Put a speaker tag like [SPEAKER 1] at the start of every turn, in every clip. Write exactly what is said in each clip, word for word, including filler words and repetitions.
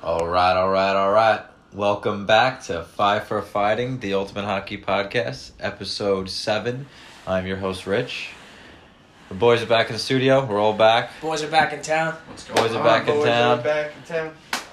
[SPEAKER 1] All right, all right, all right. Welcome back to Five for Fighting, the Ultimate Hockey Podcast, episode seven. I'm your host, Rich. The boys are back in the studio. We're all back.
[SPEAKER 2] Boys are back in town.
[SPEAKER 1] What's going boys on? Are back
[SPEAKER 3] boys
[SPEAKER 1] in town.
[SPEAKER 3] Are back in town.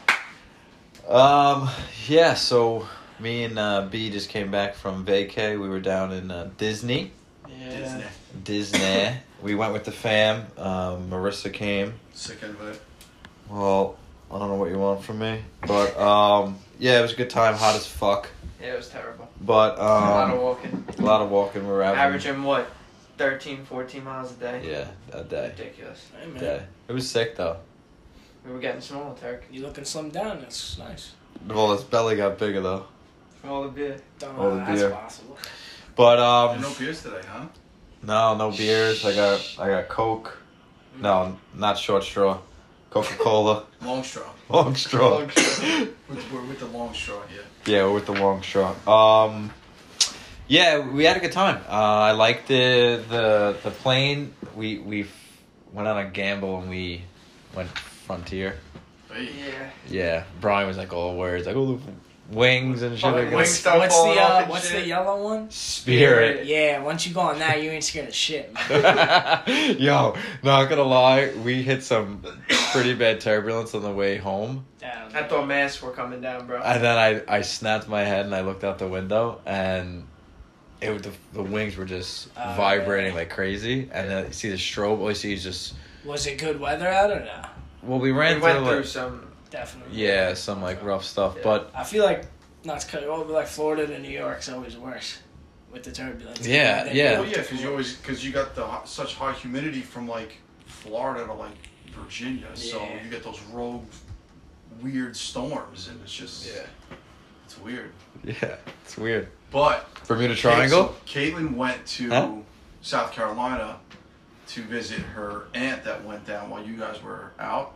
[SPEAKER 1] Um, yeah. So me and uh, B just came back from vacay. We were down in uh, Disney.
[SPEAKER 2] Yeah.
[SPEAKER 3] Disney.
[SPEAKER 1] Disney. We went with the fam. Um, Marissa came.
[SPEAKER 3] Sick of it.
[SPEAKER 1] Well, I don't know what you want from me, but um, yeah, it was a good time. Hot as fuck.
[SPEAKER 4] Yeah, it was terrible.
[SPEAKER 1] But um,
[SPEAKER 4] a lot of walking.
[SPEAKER 1] A lot of walking. We were having,
[SPEAKER 4] averaging what, thirteen, fourteen miles a day.
[SPEAKER 1] Yeah, a day.
[SPEAKER 4] Ridiculous.
[SPEAKER 2] Hey, man.
[SPEAKER 1] Day. It was sick though.
[SPEAKER 4] We were getting small, Turk.
[SPEAKER 2] You looking slimmed down? That's nice.
[SPEAKER 1] Well, his belly got bigger though.
[SPEAKER 4] From all the beer.
[SPEAKER 2] Don't
[SPEAKER 1] All
[SPEAKER 2] know
[SPEAKER 1] the
[SPEAKER 2] how that's
[SPEAKER 1] beer.
[SPEAKER 2] possible.
[SPEAKER 1] But um,
[SPEAKER 3] no beers today, huh?
[SPEAKER 1] no, no beers. I got I got Coke. No, not short straw. Coca-Cola.
[SPEAKER 3] Long straw.
[SPEAKER 1] Long straw.
[SPEAKER 4] Long straw.
[SPEAKER 3] With, we're with the long straw, yeah.
[SPEAKER 1] Yeah, we're with the long straw. Um, yeah, we had a good time. Uh, I liked the the the plane. We we f- went on a gamble and we went Frontier.
[SPEAKER 3] Hey.
[SPEAKER 4] Yeah.
[SPEAKER 1] Yeah, Brian was like all words like oh the wings and shit.
[SPEAKER 4] Fucking
[SPEAKER 1] Like
[SPEAKER 4] wings.
[SPEAKER 1] that.
[SPEAKER 4] start
[SPEAKER 2] What's
[SPEAKER 4] falling
[SPEAKER 2] the
[SPEAKER 4] off
[SPEAKER 2] uh,
[SPEAKER 4] and
[SPEAKER 2] what's
[SPEAKER 4] shit.
[SPEAKER 2] the yellow one?
[SPEAKER 1] Spirit.
[SPEAKER 2] Yeah, once you go on that, you ain't scared of shit, man.
[SPEAKER 1] Yo, not gonna lie, we hit some pretty bad turbulence on the way home.
[SPEAKER 2] Damn,
[SPEAKER 4] I thought masks were coming down, bro.
[SPEAKER 1] And then I, I snapped my head and I looked out the window and it was- the, the wings were just
[SPEAKER 2] Oh,
[SPEAKER 1] vibrating
[SPEAKER 2] yeah.
[SPEAKER 1] like crazy. And then you see the strobe, all you see is just...
[SPEAKER 2] Was it good weather out or no?
[SPEAKER 1] Well, we
[SPEAKER 4] we
[SPEAKER 1] ran
[SPEAKER 4] went
[SPEAKER 1] through,
[SPEAKER 4] through
[SPEAKER 1] like,
[SPEAKER 4] some.
[SPEAKER 2] Definitely.
[SPEAKER 1] yeah, some like rough stuff.
[SPEAKER 4] Yeah.
[SPEAKER 1] But
[SPEAKER 2] I feel like not to cut it over, like Florida to New York's always worse with the turbulence.
[SPEAKER 1] Yeah,
[SPEAKER 2] They
[SPEAKER 1] yeah.
[SPEAKER 2] go
[SPEAKER 3] Well, yeah,
[SPEAKER 2] to
[SPEAKER 3] because you always because you got the hot- such high humidity from like Florida to like Virginia, so
[SPEAKER 2] Yeah.
[SPEAKER 3] you get those rogue, weird storms, and it's just
[SPEAKER 4] Yeah.
[SPEAKER 3] it's weird.
[SPEAKER 1] yeah, it's weird.
[SPEAKER 3] But
[SPEAKER 1] Bermuda Triangle?
[SPEAKER 3] So Caitlin went to
[SPEAKER 1] Huh?
[SPEAKER 3] South Carolina to visit her aunt that went down while you guys were out,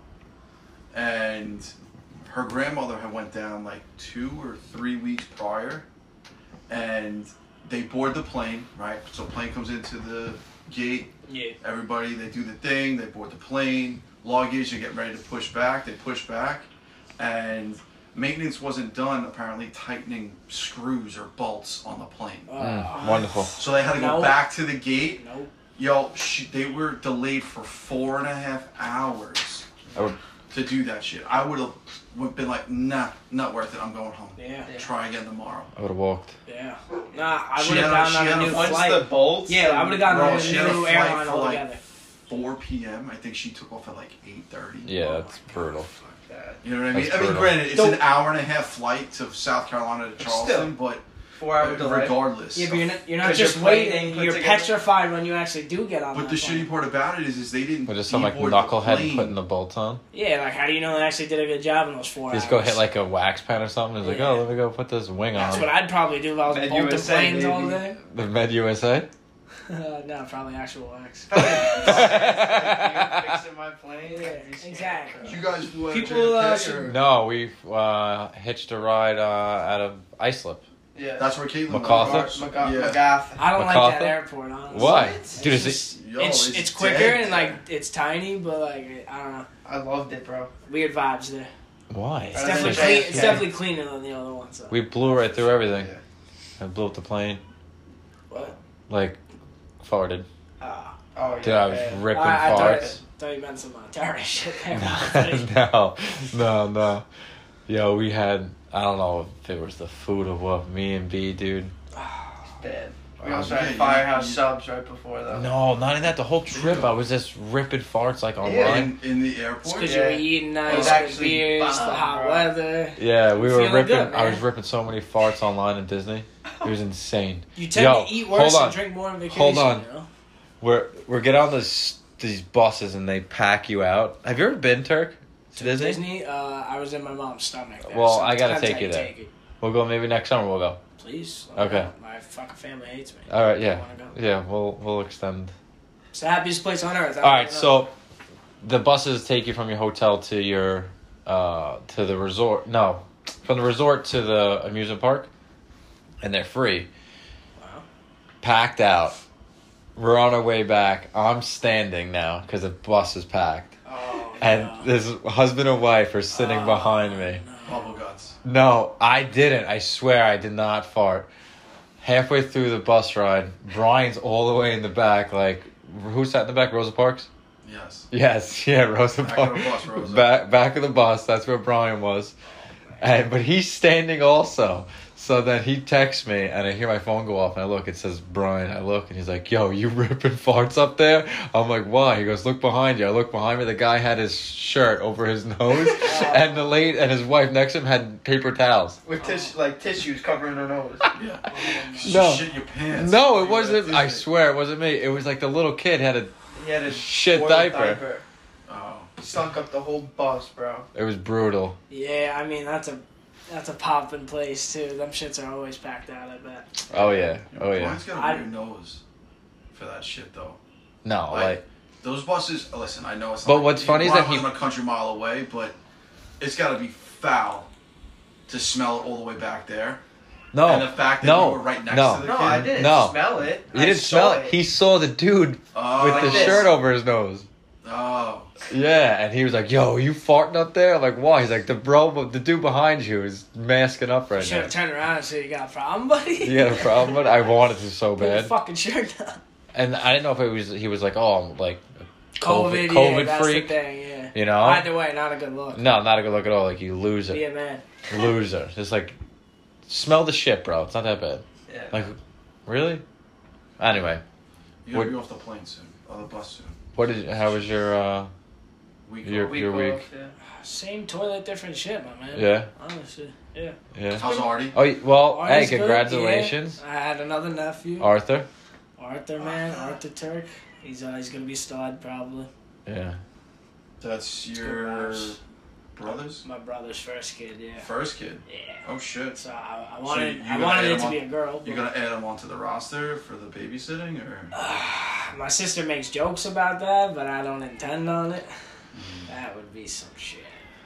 [SPEAKER 3] and her grandmother had went down like two or three weeks prior, and they board the plane, right? So plane comes into the gate.
[SPEAKER 2] Yeah.
[SPEAKER 3] Everybody, they do the thing. They board the plane. Luggage, they get ready to push back. They push back, and maintenance wasn't done. Apparently, tightening screws or bolts on the plane.
[SPEAKER 2] Uh,
[SPEAKER 1] Mm, wonderful.
[SPEAKER 3] So they had to go
[SPEAKER 2] Nope.
[SPEAKER 3] back to the gate.
[SPEAKER 2] Nope.
[SPEAKER 3] Yo, she, they were delayed for four and a half hours
[SPEAKER 1] I would,
[SPEAKER 3] to do that shit. I would have been like, nah, not worth it. I'm going home.
[SPEAKER 2] Yeah.
[SPEAKER 4] Yeah.
[SPEAKER 3] Try again tomorrow.
[SPEAKER 1] I would have walked.
[SPEAKER 2] Yeah. Nah, I
[SPEAKER 3] She
[SPEAKER 2] would have
[SPEAKER 3] had a-
[SPEAKER 2] gone
[SPEAKER 3] she
[SPEAKER 2] on
[SPEAKER 3] had
[SPEAKER 2] a
[SPEAKER 3] a-
[SPEAKER 2] new
[SPEAKER 4] Once
[SPEAKER 2] flight.
[SPEAKER 4] the bolts.
[SPEAKER 2] Yeah, I would have gotten
[SPEAKER 3] Bro,
[SPEAKER 2] on a
[SPEAKER 3] she had a
[SPEAKER 2] new
[SPEAKER 3] flight
[SPEAKER 2] airline
[SPEAKER 3] for, like,
[SPEAKER 2] altogether.
[SPEAKER 3] four p.m. I think she took off at like eight thirty.
[SPEAKER 1] Yeah,
[SPEAKER 3] Oh
[SPEAKER 1] that's
[SPEAKER 3] my
[SPEAKER 1] brutal.
[SPEAKER 3] God.
[SPEAKER 4] Fuck that.
[SPEAKER 3] You know what I mean?
[SPEAKER 1] That's
[SPEAKER 3] I mean,
[SPEAKER 1] brutal.
[SPEAKER 3] granted, it's
[SPEAKER 2] Don't-
[SPEAKER 3] an hour and a half flight to South Carolina to
[SPEAKER 4] But
[SPEAKER 3] Charleston,
[SPEAKER 4] still.
[SPEAKER 3] but
[SPEAKER 4] Four hour delay.
[SPEAKER 3] regardless.
[SPEAKER 2] Yeah, but you're not, you're not
[SPEAKER 4] 'Cause
[SPEAKER 2] just
[SPEAKER 4] your plane
[SPEAKER 2] waiting.
[SPEAKER 4] put
[SPEAKER 2] You're
[SPEAKER 4] together-
[SPEAKER 2] petrified when you actually do get on
[SPEAKER 3] But
[SPEAKER 2] that
[SPEAKER 3] the
[SPEAKER 2] plane.
[SPEAKER 3] shitty part about it is, is they didn't.
[SPEAKER 1] Or just some like
[SPEAKER 3] deboard the
[SPEAKER 1] knucklehead
[SPEAKER 3] plane.
[SPEAKER 1] putting the bolts on.
[SPEAKER 2] Yeah, like how do you know they actually did a good job in those four
[SPEAKER 1] You just
[SPEAKER 2] hours?
[SPEAKER 1] go hit like a wax pen or something. It's like,
[SPEAKER 2] Yeah.
[SPEAKER 1] oh, let me go put this wing
[SPEAKER 2] That's
[SPEAKER 1] on.
[SPEAKER 2] what I'd probably do if I was
[SPEAKER 4] Med
[SPEAKER 2] bolting
[SPEAKER 4] U S A,
[SPEAKER 2] planes all
[SPEAKER 4] baby.
[SPEAKER 2] day.
[SPEAKER 1] The Med U S A?
[SPEAKER 2] No, probably actual wax.
[SPEAKER 4] Fixing my plane.
[SPEAKER 2] Yeah, exactly.
[SPEAKER 3] You guys flew out of
[SPEAKER 2] People, uh,
[SPEAKER 3] J F K,
[SPEAKER 2] should-
[SPEAKER 3] or-
[SPEAKER 1] No, we uh, hitched a ride uh, out of Islip.
[SPEAKER 4] Yeah.
[SPEAKER 3] That's where Caitlin
[SPEAKER 1] MacArthur?
[SPEAKER 3] went.
[SPEAKER 4] Maga-
[SPEAKER 3] Yeah.
[SPEAKER 4] MacArthur.
[SPEAKER 2] I don't like
[SPEAKER 1] MacArthur?
[SPEAKER 2] that airport, honestly.
[SPEAKER 1] Why?
[SPEAKER 2] It's
[SPEAKER 1] Dude, is it-
[SPEAKER 2] just-
[SPEAKER 3] Yo,
[SPEAKER 2] it's,
[SPEAKER 3] it's
[SPEAKER 2] it's quicker
[SPEAKER 3] dead
[SPEAKER 2] and
[SPEAKER 3] there.
[SPEAKER 2] like it's tiny, but like I don't know,
[SPEAKER 4] I loved it, bro.
[SPEAKER 2] weird vibes there.
[SPEAKER 1] Why?
[SPEAKER 2] It's
[SPEAKER 4] Rather
[SPEAKER 2] definitely
[SPEAKER 4] than
[SPEAKER 2] clean.
[SPEAKER 4] J F K.
[SPEAKER 2] It's definitely cleaner than the other ones. So.
[SPEAKER 1] We blew right through everything.
[SPEAKER 3] Yeah.
[SPEAKER 1] I blew up the plane.
[SPEAKER 2] What?
[SPEAKER 1] Like, farted.
[SPEAKER 2] Ah.
[SPEAKER 4] Oh yeah.
[SPEAKER 1] Dude, I was
[SPEAKER 4] man.
[SPEAKER 1] ripping
[SPEAKER 2] I, I thought,
[SPEAKER 1] farts.
[SPEAKER 2] thought you meant some uh, terrorist shit there.
[SPEAKER 1] no, no, no. Yo, we had, I don't know if it was the food or what, me and B, dude.
[SPEAKER 4] Bad. We
[SPEAKER 3] Oh,
[SPEAKER 4] also
[SPEAKER 3] yeah,
[SPEAKER 4] had
[SPEAKER 3] you-
[SPEAKER 4] Firehouse
[SPEAKER 3] you-
[SPEAKER 4] subs right before though.
[SPEAKER 1] No, not in that. The whole trip, I was just ripping farts like online.
[SPEAKER 3] In, in the
[SPEAKER 2] It's
[SPEAKER 3] airport.
[SPEAKER 2] because
[SPEAKER 4] Yeah.
[SPEAKER 2] you were eating
[SPEAKER 4] It
[SPEAKER 2] nice,
[SPEAKER 4] was
[SPEAKER 2] the
[SPEAKER 4] actually
[SPEAKER 2] beers, the
[SPEAKER 4] bomb,
[SPEAKER 2] hot
[SPEAKER 4] bro.
[SPEAKER 2] weather.
[SPEAKER 1] Yeah, we were
[SPEAKER 2] Feeling
[SPEAKER 1] ripping.
[SPEAKER 2] good,
[SPEAKER 1] I was
[SPEAKER 2] man.
[SPEAKER 1] ripping so many farts online in Disney. It was insane.
[SPEAKER 2] You tend
[SPEAKER 1] Yo,
[SPEAKER 2] to eat worse
[SPEAKER 1] hold on.
[SPEAKER 2] and drink more on vacation.
[SPEAKER 1] Hold on.
[SPEAKER 2] You know?
[SPEAKER 1] We're we're getting on this these buses and they pack you out. Have you ever been, Turk? To Disney?
[SPEAKER 2] Disney, uh, I was in my mom's stomach. There,
[SPEAKER 1] Well,
[SPEAKER 2] so
[SPEAKER 1] I
[SPEAKER 2] it
[SPEAKER 1] gotta
[SPEAKER 2] depends
[SPEAKER 1] take
[SPEAKER 2] how
[SPEAKER 1] you there.
[SPEAKER 2] take it.
[SPEAKER 1] We'll go maybe next summer. We'll go.
[SPEAKER 2] Please. let me
[SPEAKER 1] Okay.
[SPEAKER 2] know. My fucking family hates me.
[SPEAKER 1] All right.
[SPEAKER 2] I
[SPEAKER 1] Yeah.
[SPEAKER 2] wanna go.
[SPEAKER 1] Yeah. We'll we'll extend.
[SPEAKER 2] It's the happiest place on earth. I
[SPEAKER 1] All right.
[SPEAKER 2] don't know.
[SPEAKER 1] So, the buses take you from your hotel to your uh to the resort. No, from the resort to the amusement park, and they're free.
[SPEAKER 2] Wow.
[SPEAKER 1] Packed out. We're on our way back. I'm standing now because the bus is packed.
[SPEAKER 2] Oh,
[SPEAKER 1] And
[SPEAKER 2] no.
[SPEAKER 1] this husband and wife are sitting
[SPEAKER 2] Oh,
[SPEAKER 1] behind me.
[SPEAKER 2] no.
[SPEAKER 3] nuts.
[SPEAKER 1] No, I didn't. I swear I did not fart. Halfway through the bus ride, Brian's all the way in the back. Like, who sat in the back? Rosa Parks?
[SPEAKER 3] Yes.
[SPEAKER 1] Yes, yeah, Rosa
[SPEAKER 3] Back
[SPEAKER 1] Parks.
[SPEAKER 3] of the bus, Rosa.
[SPEAKER 1] Back, back of the bus. That's where Brian was. And but he's standing also. So then he texts me, and I hear my phone go off, and I look. It says Brian. I look, and he's like, "Yo, you ripping farts up there?" I'm like, "Why?" He goes, "Look behind you." I look behind me. The guy had his shirt over his nose, and the late and his wife next to him had paper towels.
[SPEAKER 4] With tis- like tissues covering her nose.
[SPEAKER 3] Yeah. You
[SPEAKER 1] No.
[SPEAKER 3] shit your pants.
[SPEAKER 1] No,
[SPEAKER 3] You
[SPEAKER 1] it wasn't.
[SPEAKER 3] were
[SPEAKER 1] I
[SPEAKER 3] Disney.
[SPEAKER 1] swear, it wasn't me. It was like the little kid had a.
[SPEAKER 4] He had a
[SPEAKER 1] Shit
[SPEAKER 4] spoiled
[SPEAKER 1] diaper.
[SPEAKER 3] Oh.
[SPEAKER 4] Stunk up the whole bus, bro.
[SPEAKER 1] It was brutal.
[SPEAKER 2] Yeah, I mean that's a that's a poppin' place too. Them shits are always packed out. I bet.
[SPEAKER 1] Oh yeah. Oh yeah.
[SPEAKER 3] Brian's got a
[SPEAKER 2] I-
[SPEAKER 3] weird nose for that shit though.
[SPEAKER 1] No,
[SPEAKER 3] Like,
[SPEAKER 1] like
[SPEAKER 3] those buses. Listen, I know it's.
[SPEAKER 1] But
[SPEAKER 3] not,
[SPEAKER 1] what's funny is
[SPEAKER 3] Brian
[SPEAKER 1] that he-
[SPEAKER 3] wasn't a country mile away, but it's got to be foul to smell it all the way back there.
[SPEAKER 1] no,
[SPEAKER 3] And the fact that
[SPEAKER 1] no,
[SPEAKER 3] you were right next
[SPEAKER 1] no.
[SPEAKER 3] to the
[SPEAKER 4] No,
[SPEAKER 3] kid.
[SPEAKER 4] I didn't
[SPEAKER 1] No.
[SPEAKER 4] smell it.
[SPEAKER 1] He
[SPEAKER 4] I
[SPEAKER 1] didn't
[SPEAKER 4] saw
[SPEAKER 1] smell it. He saw the dude
[SPEAKER 3] Oh.
[SPEAKER 1] with
[SPEAKER 4] Like
[SPEAKER 1] the
[SPEAKER 4] this.
[SPEAKER 1] shirt over his nose.
[SPEAKER 3] Oh.
[SPEAKER 1] Yeah, and he was like, "Yo, you farting up there?" I'm like, "Why?" He's like, "The bro, the dude behind you is masking up
[SPEAKER 2] You
[SPEAKER 1] right
[SPEAKER 2] should
[SPEAKER 1] now."
[SPEAKER 2] have turned around and said, "You got a problem, buddy?"
[SPEAKER 1] You got a problem with it? I wanted to so
[SPEAKER 2] Put your
[SPEAKER 1] bad,
[SPEAKER 2] fucking shirt down.
[SPEAKER 1] and I didn't know if it was. He was like, "Oh, I'm like a
[SPEAKER 2] COVID,
[SPEAKER 1] COVID,
[SPEAKER 2] yeah,
[SPEAKER 1] COVID
[SPEAKER 2] that's
[SPEAKER 1] freak,"
[SPEAKER 2] the thing. Yeah.
[SPEAKER 1] you know?
[SPEAKER 2] Either way, not a good look.
[SPEAKER 1] No, not a good look at all. Like you
[SPEAKER 2] Be
[SPEAKER 1] loser,
[SPEAKER 2] a man.
[SPEAKER 1] loser. Just like smell the shit, bro. It's not that bad.
[SPEAKER 4] Yeah.
[SPEAKER 1] Like, really? Anyway,
[SPEAKER 3] You gotta
[SPEAKER 1] What-
[SPEAKER 3] be off the plane soon. Or the bus soon.
[SPEAKER 1] what did? How was your? uh
[SPEAKER 3] Week
[SPEAKER 1] Your-
[SPEAKER 3] off.
[SPEAKER 4] Week
[SPEAKER 1] your week.
[SPEAKER 4] off, yeah.
[SPEAKER 2] Same toilet, different shit, my man.
[SPEAKER 1] Yeah,
[SPEAKER 2] Honestly, yeah.
[SPEAKER 1] yeah.
[SPEAKER 3] How's Artie?
[SPEAKER 1] Oh, y- well, hey,
[SPEAKER 2] Artie's good,
[SPEAKER 1] congratulations,
[SPEAKER 2] yeah. I had another nephew,
[SPEAKER 1] Arthur.
[SPEAKER 2] Arthur, man, Arthur Turk. He's uh, he's gonna be stud probably.
[SPEAKER 1] Yeah.
[SPEAKER 3] That's
[SPEAKER 2] good
[SPEAKER 3] your
[SPEAKER 2] vibes.
[SPEAKER 3] brother's
[SPEAKER 2] My brother's first kid, yeah.
[SPEAKER 3] first kid.
[SPEAKER 2] Yeah.
[SPEAKER 3] Oh shit.
[SPEAKER 2] So I, I wanted
[SPEAKER 3] you
[SPEAKER 2] I
[SPEAKER 3] gonna
[SPEAKER 2] wanted
[SPEAKER 3] add
[SPEAKER 2] it
[SPEAKER 3] him
[SPEAKER 2] to
[SPEAKER 3] on-
[SPEAKER 2] be a girl.
[SPEAKER 3] You
[SPEAKER 2] but-
[SPEAKER 3] gonna add him onto the roster for the babysitting or?
[SPEAKER 2] My sister makes jokes about that, but I don't intend on it.
[SPEAKER 3] Mm.
[SPEAKER 2] That would be some shit.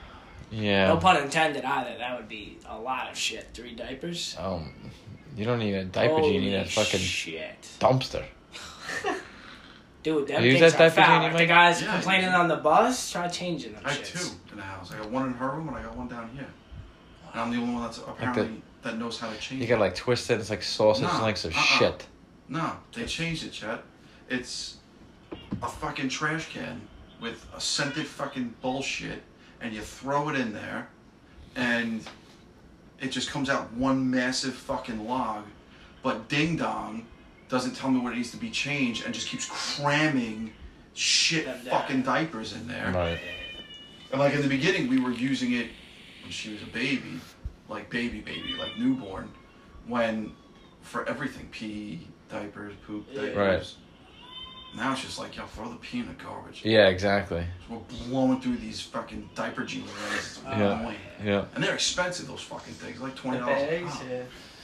[SPEAKER 1] Yeah.
[SPEAKER 2] No pun intended either. That would be a lot of shit. Three diapers.
[SPEAKER 1] Um, you don't need a diaper. You need a
[SPEAKER 2] Holy
[SPEAKER 1] fucking
[SPEAKER 2] shit.
[SPEAKER 1] dumpster.
[SPEAKER 2] Dude, them
[SPEAKER 1] You use
[SPEAKER 2] things
[SPEAKER 1] that
[SPEAKER 2] are
[SPEAKER 1] diaper,
[SPEAKER 2] foul.
[SPEAKER 1] Jeannie,
[SPEAKER 2] If the
[SPEAKER 1] Mike?
[SPEAKER 2] guys
[SPEAKER 3] Yeah,
[SPEAKER 2] complaining
[SPEAKER 3] yeah.
[SPEAKER 2] on the bus, try changing them
[SPEAKER 3] I have
[SPEAKER 2] shits.
[SPEAKER 3] two in the house. I got one in her room and I got one down here. And I'm the only one that's apparently that knows how to change.
[SPEAKER 1] You gotta like twist it. It's like sausage
[SPEAKER 3] Nah,
[SPEAKER 1] links of
[SPEAKER 3] uh-uh.
[SPEAKER 1] shit.
[SPEAKER 3] No, they changed it, Chet. It's a fucking trash can with a scented fucking bullshit, and you throw it in there, and it just comes out one massive fucking log. But Ding Dong doesn't tell me what it needs to be changed and just keeps cramming shit
[SPEAKER 2] Them down.
[SPEAKER 3] fucking diapers in there.
[SPEAKER 1] Right.
[SPEAKER 3] And like in the beginning, we were using it when she was a baby, like baby baby, like newborn, when for everything, pee, diapers, poop,
[SPEAKER 2] Yeah.
[SPEAKER 3] diapers.
[SPEAKER 1] Right.
[SPEAKER 3] Now it's just like, yo, throw the pee in the garbage.
[SPEAKER 1] Yeah. Exactly.
[SPEAKER 3] We're blowing through these fucking diaper jeans. It's
[SPEAKER 1] Yeah.
[SPEAKER 3] annoying.
[SPEAKER 1] Yeah.
[SPEAKER 3] And they're expensive, those fucking things, like
[SPEAKER 4] The
[SPEAKER 3] twenty dollars a
[SPEAKER 4] bags,
[SPEAKER 3] pop.
[SPEAKER 4] yeah.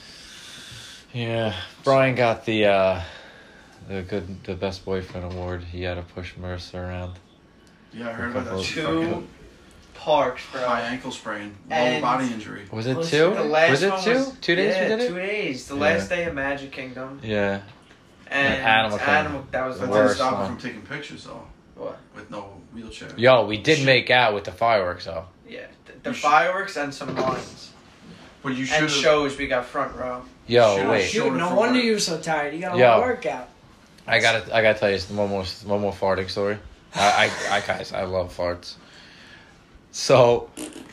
[SPEAKER 1] Yeah. Brian got the uh, the good, the best boyfriend award. He had to push Marissa around.
[SPEAKER 3] Yeah, I heard about that. She
[SPEAKER 4] Two
[SPEAKER 3] fucking
[SPEAKER 4] parks, bro.
[SPEAKER 3] high ankle sprain, lower
[SPEAKER 4] And-
[SPEAKER 3] body injury.
[SPEAKER 1] Was it
[SPEAKER 2] Was
[SPEAKER 1] two?
[SPEAKER 2] it
[SPEAKER 4] The last
[SPEAKER 1] Was it
[SPEAKER 4] one
[SPEAKER 1] two?
[SPEAKER 4] was-
[SPEAKER 1] Two days
[SPEAKER 4] yeah,
[SPEAKER 1] we did it.
[SPEAKER 4] two days. The
[SPEAKER 1] Yeah.
[SPEAKER 4] last day of Magic Kingdom.
[SPEAKER 1] Yeah.
[SPEAKER 4] And
[SPEAKER 1] Animal Kingdom.
[SPEAKER 4] Animal, that was
[SPEAKER 3] That
[SPEAKER 4] the
[SPEAKER 3] didn't
[SPEAKER 1] worst
[SPEAKER 3] stop her
[SPEAKER 1] one.
[SPEAKER 3] from taking pictures though,
[SPEAKER 4] What?
[SPEAKER 3] with no wheelchair.
[SPEAKER 1] Yo, we did
[SPEAKER 3] Shit.
[SPEAKER 1] make out with the fireworks though.
[SPEAKER 4] Yeah. The, the
[SPEAKER 3] You sh-
[SPEAKER 4] fireworks and some lines.
[SPEAKER 3] But you should
[SPEAKER 4] And
[SPEAKER 3] have.
[SPEAKER 4] shows, we got front row.
[SPEAKER 1] Yo,
[SPEAKER 3] Should've
[SPEAKER 1] wait.
[SPEAKER 3] showed
[SPEAKER 2] Dude,
[SPEAKER 3] it
[SPEAKER 2] no
[SPEAKER 3] for
[SPEAKER 2] wonder
[SPEAKER 3] work.
[SPEAKER 2] you're so tired. You got a
[SPEAKER 1] Yo.
[SPEAKER 2] long workout.
[SPEAKER 1] I gotta, I gotta tell you one more, one more farting story. I, I, I guys, I love farts. So,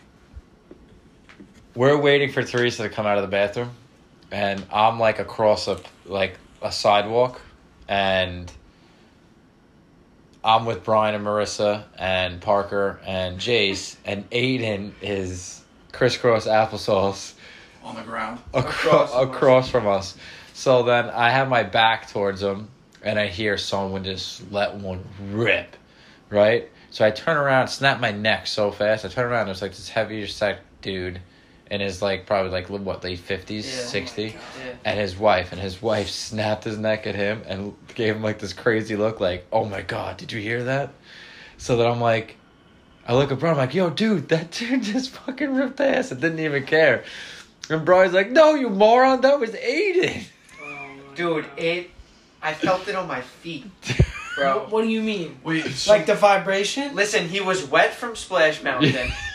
[SPEAKER 1] we're waiting for Teresa to come out of the bathroom, and I'm like across a like a sidewalk, and I'm with Brian and Marissa and Parker and Jace, and Aiden is crisscross applesauce
[SPEAKER 3] On the ground.
[SPEAKER 1] across
[SPEAKER 4] Across from us.
[SPEAKER 1] across from us. So then I have my back towards him, and I hear someone just let one rip, right? So I turn around, snap my neck so fast. I turn around, there's like this heavier set dude, in his like probably like what late fifties,
[SPEAKER 4] Yeah.
[SPEAKER 1] sixty,
[SPEAKER 4] Yeah.
[SPEAKER 1] and his wife, and his wife snapped his neck at him and gave him like this crazy look, like, "Oh my god, did you hear that?" So that I'm like, I look at Brian, I'm like, "Yo, dude, that dude just fucking ripped ass and didn't even care." And Brian's like, "No, you moron, that was Aiden."
[SPEAKER 2] Oh my
[SPEAKER 4] Dude,
[SPEAKER 2] God.
[SPEAKER 4] it. I felt it on my feet,
[SPEAKER 2] What,
[SPEAKER 4] bro.
[SPEAKER 2] what do you mean?
[SPEAKER 3] Wait, so
[SPEAKER 2] Like the vibration?
[SPEAKER 4] Listen, he was wet from Splash Mountain.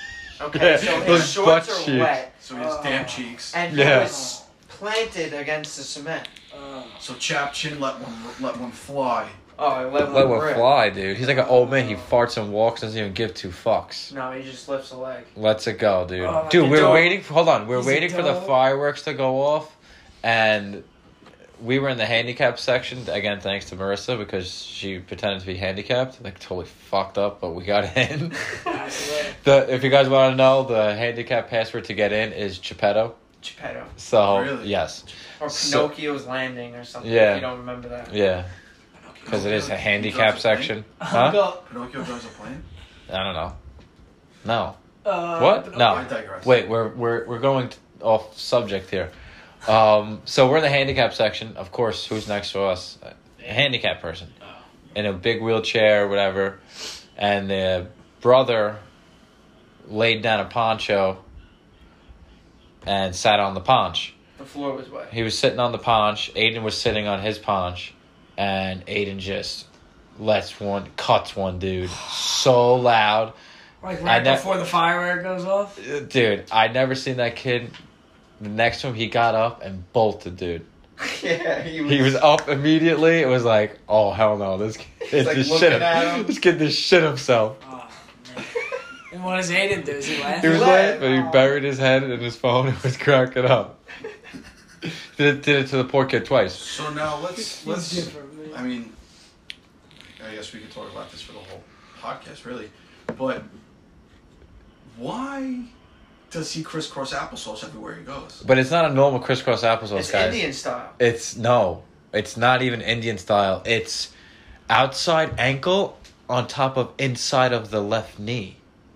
[SPEAKER 4] Okay,
[SPEAKER 1] Yeah,
[SPEAKER 4] so
[SPEAKER 1] those
[SPEAKER 4] his shorts
[SPEAKER 1] butt
[SPEAKER 4] are
[SPEAKER 1] cheeks.
[SPEAKER 4] wet,
[SPEAKER 3] So his
[SPEAKER 2] Oh.
[SPEAKER 3] damn cheeks.
[SPEAKER 4] and
[SPEAKER 1] Yeah.
[SPEAKER 4] he was planted against the cement.
[SPEAKER 2] Uh,
[SPEAKER 3] So Chap Chin let one let one fly.
[SPEAKER 4] Oh, I let one
[SPEAKER 1] Let one
[SPEAKER 4] rip.
[SPEAKER 1] fly, dude. He's like an old man. He farts and walks. Doesn't even give two fucks.
[SPEAKER 4] No, he just lifts a leg.
[SPEAKER 1] Lets it go, dude.
[SPEAKER 2] Oh, like
[SPEAKER 1] dude,
[SPEAKER 2] a
[SPEAKER 1] we're
[SPEAKER 2] dog.
[SPEAKER 1] waiting. For, hold on, we're
[SPEAKER 2] He's a
[SPEAKER 1] waiting for the
[SPEAKER 2] dog.
[SPEAKER 1] fireworks to go off, and we were in the handicap section again. Thanks to Marissa because she pretended to be handicapped, like totally fucked up, but we got in.
[SPEAKER 2] absolutely.
[SPEAKER 1] the if you guys want to know, the handicap password to get in is Geppetto.
[SPEAKER 4] Geppetto.
[SPEAKER 1] So
[SPEAKER 3] Really?
[SPEAKER 1] yes,
[SPEAKER 4] Or
[SPEAKER 1] So-
[SPEAKER 4] Pinocchio's Landing or something,
[SPEAKER 1] Yeah.
[SPEAKER 4] if you don't remember that.
[SPEAKER 1] yeah, because it is a
[SPEAKER 3] Pinocchio
[SPEAKER 1] handicap
[SPEAKER 3] drives a plane?
[SPEAKER 1] section.
[SPEAKER 2] I'll
[SPEAKER 1] Huh?
[SPEAKER 2] go,
[SPEAKER 3] Pinocchio drives a plane.
[SPEAKER 1] I don't know. No.
[SPEAKER 2] uh,
[SPEAKER 1] What?
[SPEAKER 2] but-
[SPEAKER 1] No.
[SPEAKER 3] I digress.
[SPEAKER 1] Wait, we're we're we're going t- off subject here. Um, so we're in the handicap section. Of course, who's next to us? A handicap person in a big wheelchair, whatever. And the brother laid down a poncho and sat on the paunch.
[SPEAKER 4] The floor was wet.
[SPEAKER 1] He was sitting on the paunch. Aiden was sitting on his paunch, and Aiden just lets one, cuts one dude so loud.
[SPEAKER 2] Like
[SPEAKER 1] I
[SPEAKER 2] right
[SPEAKER 1] ne-
[SPEAKER 2] before the firework goes off.
[SPEAKER 1] Dude, I'd never seen that kid. Next to him, he got up and bolted, dude.
[SPEAKER 4] Yeah, he was.
[SPEAKER 1] He was up immediately. It was like, oh hell no, this kid
[SPEAKER 4] like
[SPEAKER 1] just
[SPEAKER 4] looking
[SPEAKER 1] shit.
[SPEAKER 4] at him.
[SPEAKER 1] This kid just shit himself.
[SPEAKER 2] Oh, man. And what does Aiden do? Is he
[SPEAKER 1] He
[SPEAKER 2] laughing?
[SPEAKER 1] was
[SPEAKER 4] laughed.
[SPEAKER 1] laughing. He
[SPEAKER 2] Oh.
[SPEAKER 1] buried his head in his phone and was cracking up. did it, did it to the poor kid twice.
[SPEAKER 3] So now let's
[SPEAKER 2] He's
[SPEAKER 3] let's.
[SPEAKER 2] different, man.
[SPEAKER 3] I mean, I guess we could talk about this for the whole podcast, really. But why does he crisscross applesauce everywhere he goes?
[SPEAKER 1] But it's not a normal crisscross applesauce,
[SPEAKER 4] It's
[SPEAKER 1] guys.
[SPEAKER 4] Indian style.
[SPEAKER 1] It's no. It's not even Indian style. It's outside ankle on top of inside of the left knee.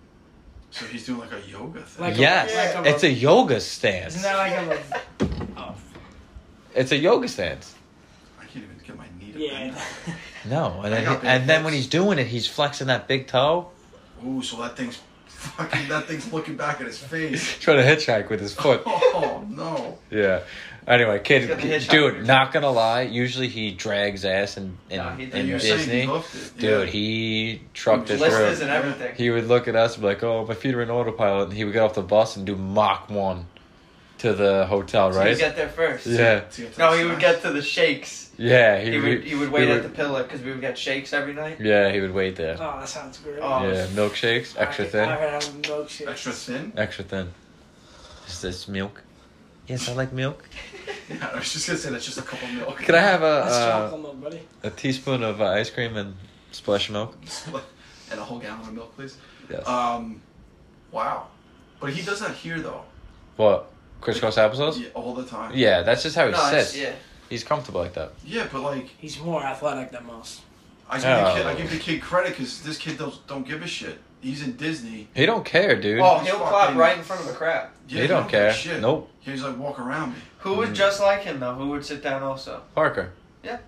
[SPEAKER 3] So he's doing like a yoga thing.
[SPEAKER 2] Like a-
[SPEAKER 1] Yes,
[SPEAKER 2] like a-
[SPEAKER 1] it's a yoga stance.
[SPEAKER 2] Isn't that like a? Oh,
[SPEAKER 1] It's a yoga stance.
[SPEAKER 3] I can't even get my knee to
[SPEAKER 2] yeah.
[SPEAKER 3] bend.
[SPEAKER 1] No, and
[SPEAKER 3] I
[SPEAKER 1] then
[SPEAKER 3] got big
[SPEAKER 1] and then when
[SPEAKER 3] hips.
[SPEAKER 1] he's doing it, he's flexing that big toe,
[SPEAKER 3] Ooh, so that thing's fucking. That thing's looking back at his face.
[SPEAKER 1] trying to hitchhike with his foot.
[SPEAKER 3] Oh no!
[SPEAKER 1] Yeah. Anyway, kid,
[SPEAKER 4] He's got the
[SPEAKER 1] kid-
[SPEAKER 4] hitchhiker.
[SPEAKER 1] dude, not gonna lie. Usually he drags ass in in,
[SPEAKER 4] No, he
[SPEAKER 1] in
[SPEAKER 4] did.
[SPEAKER 3] You were saying
[SPEAKER 1] Disney.
[SPEAKER 3] he hoofed it.
[SPEAKER 1] Dude,
[SPEAKER 3] Yeah.
[SPEAKER 1] he trucked it
[SPEAKER 4] Blisters
[SPEAKER 1] through.
[SPEAKER 4] and everything.
[SPEAKER 1] He would look at us and be like, "Oh, my feet are in autopilot," and he would get off the bus and do Mach one to the hotel,
[SPEAKER 4] So
[SPEAKER 1] right?
[SPEAKER 4] you get there first.
[SPEAKER 1] Yeah,
[SPEAKER 3] To get to
[SPEAKER 4] No,
[SPEAKER 3] the
[SPEAKER 4] he would
[SPEAKER 3] smash.
[SPEAKER 4] get to the shakes.
[SPEAKER 1] yeah. He,
[SPEAKER 4] He would he would wait
[SPEAKER 1] he
[SPEAKER 4] at the pillar because we would get shakes every night.
[SPEAKER 1] Yeah, he would wait there.
[SPEAKER 2] Oh, that sounds great.
[SPEAKER 4] Oh.
[SPEAKER 1] Yeah, milkshakes, extra
[SPEAKER 2] I, I
[SPEAKER 1] thin,
[SPEAKER 2] haven't had a milkshake.
[SPEAKER 3] Extra thin.
[SPEAKER 1] extra thin. Is this milk? Yes, I like milk.
[SPEAKER 3] Yeah, I was just gonna say that's just a cup of milk.
[SPEAKER 1] Could I have a
[SPEAKER 2] That's
[SPEAKER 1] uh,
[SPEAKER 2] chocolate milk, buddy.
[SPEAKER 1] a teaspoon of uh, ice cream and splash of milk?
[SPEAKER 3] And a whole gallon of milk, please.
[SPEAKER 1] Yes.
[SPEAKER 3] Um, wow. But he does that here though.
[SPEAKER 1] What? Crisscross applesauce?
[SPEAKER 3] Yeah, all the time.
[SPEAKER 1] Yeah, that's just how he
[SPEAKER 4] No, it's,
[SPEAKER 1] sits.
[SPEAKER 4] yeah.
[SPEAKER 1] He's comfortable like that.
[SPEAKER 3] Yeah, but like
[SPEAKER 2] He's more athletic than most.
[SPEAKER 3] I give, the kid, I
[SPEAKER 1] Oh.
[SPEAKER 3] give the kid credit because this kid don't don't give a shit. He's in Disney.
[SPEAKER 1] He don't care, dude.
[SPEAKER 4] Oh,
[SPEAKER 3] He's
[SPEAKER 4] he'll
[SPEAKER 3] fucking-
[SPEAKER 4] clap right in front of a crowd.
[SPEAKER 3] Yeah,
[SPEAKER 1] he don't
[SPEAKER 3] give
[SPEAKER 1] care.
[SPEAKER 3] a Shit.
[SPEAKER 1] Nope.
[SPEAKER 3] He's like walk around me.
[SPEAKER 4] Who was
[SPEAKER 1] Mm.
[SPEAKER 4] just like him though? Who would sit down also?
[SPEAKER 1] Parker.
[SPEAKER 4] Yeah.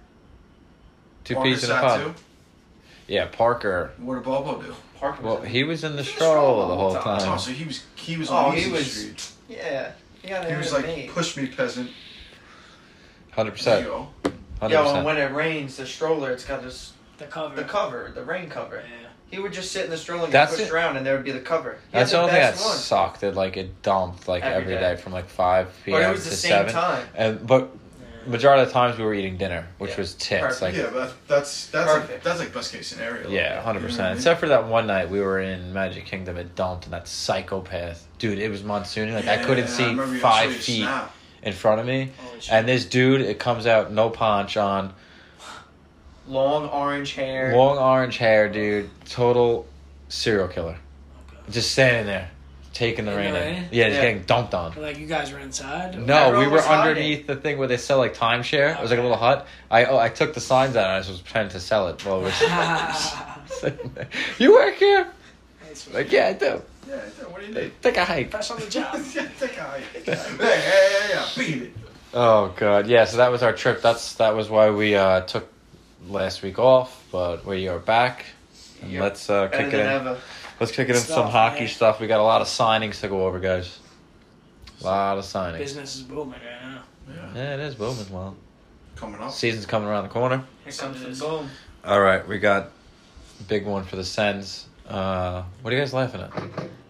[SPEAKER 1] Two
[SPEAKER 3] Parker
[SPEAKER 1] peas in a
[SPEAKER 3] sat
[SPEAKER 1] pod.
[SPEAKER 3] too?
[SPEAKER 1] Yeah, Parker.
[SPEAKER 3] What did Bobo do?
[SPEAKER 4] Parker.
[SPEAKER 1] Well,
[SPEAKER 4] Was in-
[SPEAKER 1] he was in the
[SPEAKER 4] He was
[SPEAKER 1] stroll the whole
[SPEAKER 4] time.
[SPEAKER 3] Oh,
[SPEAKER 1] time.
[SPEAKER 3] so he was he was
[SPEAKER 4] Oh,
[SPEAKER 3] on
[SPEAKER 4] he
[SPEAKER 3] Easy
[SPEAKER 4] was-
[SPEAKER 3] Street.
[SPEAKER 4] Yeah. He got
[SPEAKER 3] He
[SPEAKER 4] there
[SPEAKER 3] was
[SPEAKER 4] to
[SPEAKER 3] like,
[SPEAKER 4] me.
[SPEAKER 3] push me, peasant.
[SPEAKER 1] Hundred
[SPEAKER 3] There
[SPEAKER 1] percent.
[SPEAKER 3] you go.
[SPEAKER 1] Hundred
[SPEAKER 4] Yo, and
[SPEAKER 1] percent.
[SPEAKER 4] when it rains, the stroller, it's got this
[SPEAKER 2] The cover.
[SPEAKER 4] the cover, the rain cover.
[SPEAKER 2] Yeah.
[SPEAKER 4] He would just sit in the stroller and
[SPEAKER 1] That's
[SPEAKER 4] get pushed
[SPEAKER 1] it.
[SPEAKER 4] around, and there would be the cover. He
[SPEAKER 1] That's the
[SPEAKER 4] had
[SPEAKER 1] only thing that
[SPEAKER 4] best one.
[SPEAKER 1] sucked. That like it dumped like
[SPEAKER 4] Every
[SPEAKER 1] every
[SPEAKER 4] day.
[SPEAKER 1] day from like five p m
[SPEAKER 4] But it was
[SPEAKER 1] to
[SPEAKER 4] the same
[SPEAKER 1] seven.
[SPEAKER 4] time.
[SPEAKER 1] And but
[SPEAKER 2] Yeah.
[SPEAKER 1] majority of the times we were eating dinner, which
[SPEAKER 4] Yeah.
[SPEAKER 1] was tits.
[SPEAKER 4] Perfect.
[SPEAKER 1] Like
[SPEAKER 3] yeah, but that's that's like,
[SPEAKER 4] Perfect.
[SPEAKER 3] that's like best case scenario.
[SPEAKER 1] yeah, hundred
[SPEAKER 3] You know what I
[SPEAKER 1] percent.
[SPEAKER 3] mean?
[SPEAKER 1] Except for that one night we were in Magic Kingdom, it dumped, and that psychopath, dude. It was monsooning. Like I
[SPEAKER 3] Yeah,
[SPEAKER 1] couldn't
[SPEAKER 3] I
[SPEAKER 1] see
[SPEAKER 3] remember you- I
[SPEAKER 1] five
[SPEAKER 3] saw you
[SPEAKER 1] feet
[SPEAKER 3] snap.
[SPEAKER 1] in front of me.
[SPEAKER 2] Holy shit.
[SPEAKER 1] And this dude, it comes out no paunch on,
[SPEAKER 4] Long orange hair.
[SPEAKER 1] long orange hair, dude. Total serial killer.
[SPEAKER 2] Okay.
[SPEAKER 1] Just standing there, taking the
[SPEAKER 2] In
[SPEAKER 1] rain
[SPEAKER 2] the
[SPEAKER 1] in.
[SPEAKER 2] rain?
[SPEAKER 1] Yeah, just
[SPEAKER 4] Yeah.
[SPEAKER 1] getting dumped on.
[SPEAKER 2] But, like you guys were inside. or-
[SPEAKER 1] No,
[SPEAKER 4] Everyone
[SPEAKER 1] we were
[SPEAKER 4] was hiding.
[SPEAKER 1] underneath the thing where they sell like timeshare. It was like a
[SPEAKER 2] Okay.
[SPEAKER 1] little hut. I oh, I took the signs out and I was pretending to sell it while we were sitting there. You work here?
[SPEAKER 2] That's
[SPEAKER 1] Like, yeah, I do.
[SPEAKER 3] Yeah, what do you
[SPEAKER 1] Hey,
[SPEAKER 3] do?
[SPEAKER 1] take a hike.
[SPEAKER 2] Fresh on the job.
[SPEAKER 3] Yeah, take a hike. Hey, hey, hey, yeah, beat it.
[SPEAKER 1] Oh god, yeah. So that was our trip. That's that was why we uh, took last week off, but we are back. And
[SPEAKER 4] Yep.
[SPEAKER 1] let's uh,
[SPEAKER 4] Better
[SPEAKER 1] kick it
[SPEAKER 4] than
[SPEAKER 1] in.
[SPEAKER 4] ever.
[SPEAKER 1] Let's kick it in some
[SPEAKER 2] Stuff,
[SPEAKER 1] hockey
[SPEAKER 2] man.
[SPEAKER 1] stuff. We got a lot of signings to go over, guys. A lot of signings.
[SPEAKER 2] Business is booming right now.
[SPEAKER 3] Yeah,
[SPEAKER 1] Yeah, it is booming. Well,
[SPEAKER 3] coming up.
[SPEAKER 1] season's coming around the corner.
[SPEAKER 4] Here comes
[SPEAKER 2] It is.
[SPEAKER 4] the boom.
[SPEAKER 1] All right, we got a big one for the Sens. Uh, what are you guys laughing at?
[SPEAKER 4] Because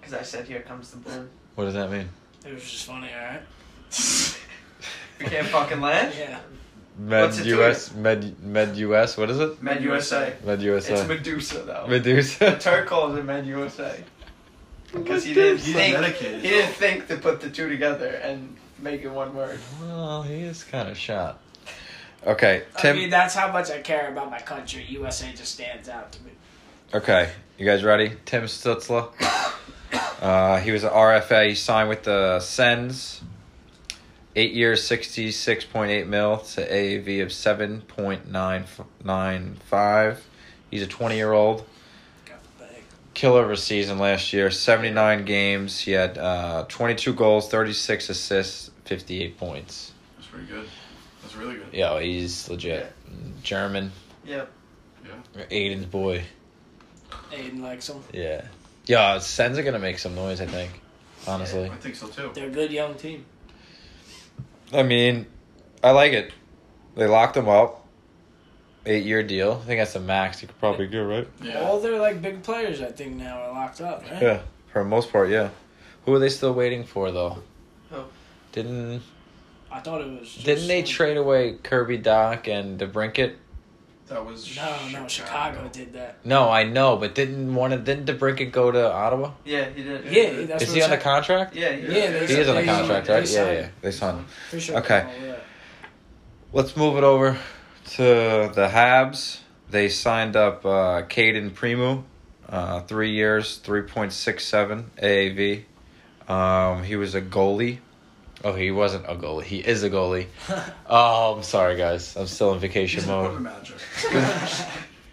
[SPEAKER 4] Because I said, here comes the boom.
[SPEAKER 1] What does that mean?
[SPEAKER 2] It was just funny, alright?
[SPEAKER 4] We can't fucking laugh?
[SPEAKER 2] Yeah.
[SPEAKER 1] Med
[SPEAKER 4] What's it
[SPEAKER 1] U S, Med Med U S. What is it?
[SPEAKER 4] Med U S A.
[SPEAKER 1] Med U S A.
[SPEAKER 4] It's Medusa, though.
[SPEAKER 1] Medusa.
[SPEAKER 4] Turk calls it Med U S A. Because he didn't
[SPEAKER 3] He's
[SPEAKER 4] think
[SPEAKER 3] dedicated.
[SPEAKER 4] he didn't think to put the two together and make it one word.
[SPEAKER 1] Well, he is kind of shot. Okay,
[SPEAKER 2] I
[SPEAKER 1] Tim.
[SPEAKER 2] mean, that's how much I care about my country. U S A just stands out to me.
[SPEAKER 1] Okay, you guys ready? Tim Stutzla. Uh, he was an R F A. He signed with the Sens. Eight years, sixty-six point eight mil to A A V of seven point nine nine five. He's a twenty-year-old.
[SPEAKER 2] Got the bag.
[SPEAKER 1] Killer of a season last year. seventy-nine games. He had uh, twenty-two goals, thirty-six assists, fifty-eight points.
[SPEAKER 3] That's pretty good. That's really good.
[SPEAKER 1] Yo, he's legit. German.
[SPEAKER 4] Yep.
[SPEAKER 3] Yeah.
[SPEAKER 1] Aiden's boy.
[SPEAKER 2] Aiden likes them.
[SPEAKER 1] Yeah. Yeah, Sens are going to make some noise, I think. Honestly.
[SPEAKER 3] I think so too.
[SPEAKER 2] They're a good young team.
[SPEAKER 1] I mean, I like it. They locked him up. Eight year deal. I think that's the max you could probably do, right?
[SPEAKER 3] Yeah.
[SPEAKER 2] All their like big players, I think, now are locked up, right?
[SPEAKER 1] Yeah. For the most part, yeah. Who are they still waiting for, though?
[SPEAKER 4] Who?
[SPEAKER 1] Didn't
[SPEAKER 2] I thought it was. Just
[SPEAKER 1] Didn't they
[SPEAKER 2] some-
[SPEAKER 1] trade away Kirby Doc and DeBrinket?
[SPEAKER 3] That was
[SPEAKER 2] No, no, Chicago did that.
[SPEAKER 1] No, I know, but didn't one of didn't DeBrinket go to Ottawa?
[SPEAKER 4] Yeah, he did.
[SPEAKER 2] Yeah, that's
[SPEAKER 1] Is
[SPEAKER 2] what
[SPEAKER 1] he on
[SPEAKER 2] I'm
[SPEAKER 1] the contract?
[SPEAKER 4] Yeah, he
[SPEAKER 2] Yeah,
[SPEAKER 4] did.
[SPEAKER 2] they-
[SPEAKER 1] He is on the
[SPEAKER 2] they-
[SPEAKER 1] contract,
[SPEAKER 2] they
[SPEAKER 1] right? Yeah,
[SPEAKER 2] signed
[SPEAKER 1] yeah,
[SPEAKER 2] him.
[SPEAKER 1] they signed him.
[SPEAKER 2] Pretty sure
[SPEAKER 1] Okay.
[SPEAKER 2] all that.
[SPEAKER 1] Let's move it over to the Habs. They signed up uh, Caden Primu, uh, three years, three point six seven A A V. Um, he was a goalie. Oh, he wasn't a goalie. He is a goalie. Oh, I'm sorry, guys. I'm still in vacation
[SPEAKER 3] He's an
[SPEAKER 1] mode.
[SPEAKER 3] equipment manager.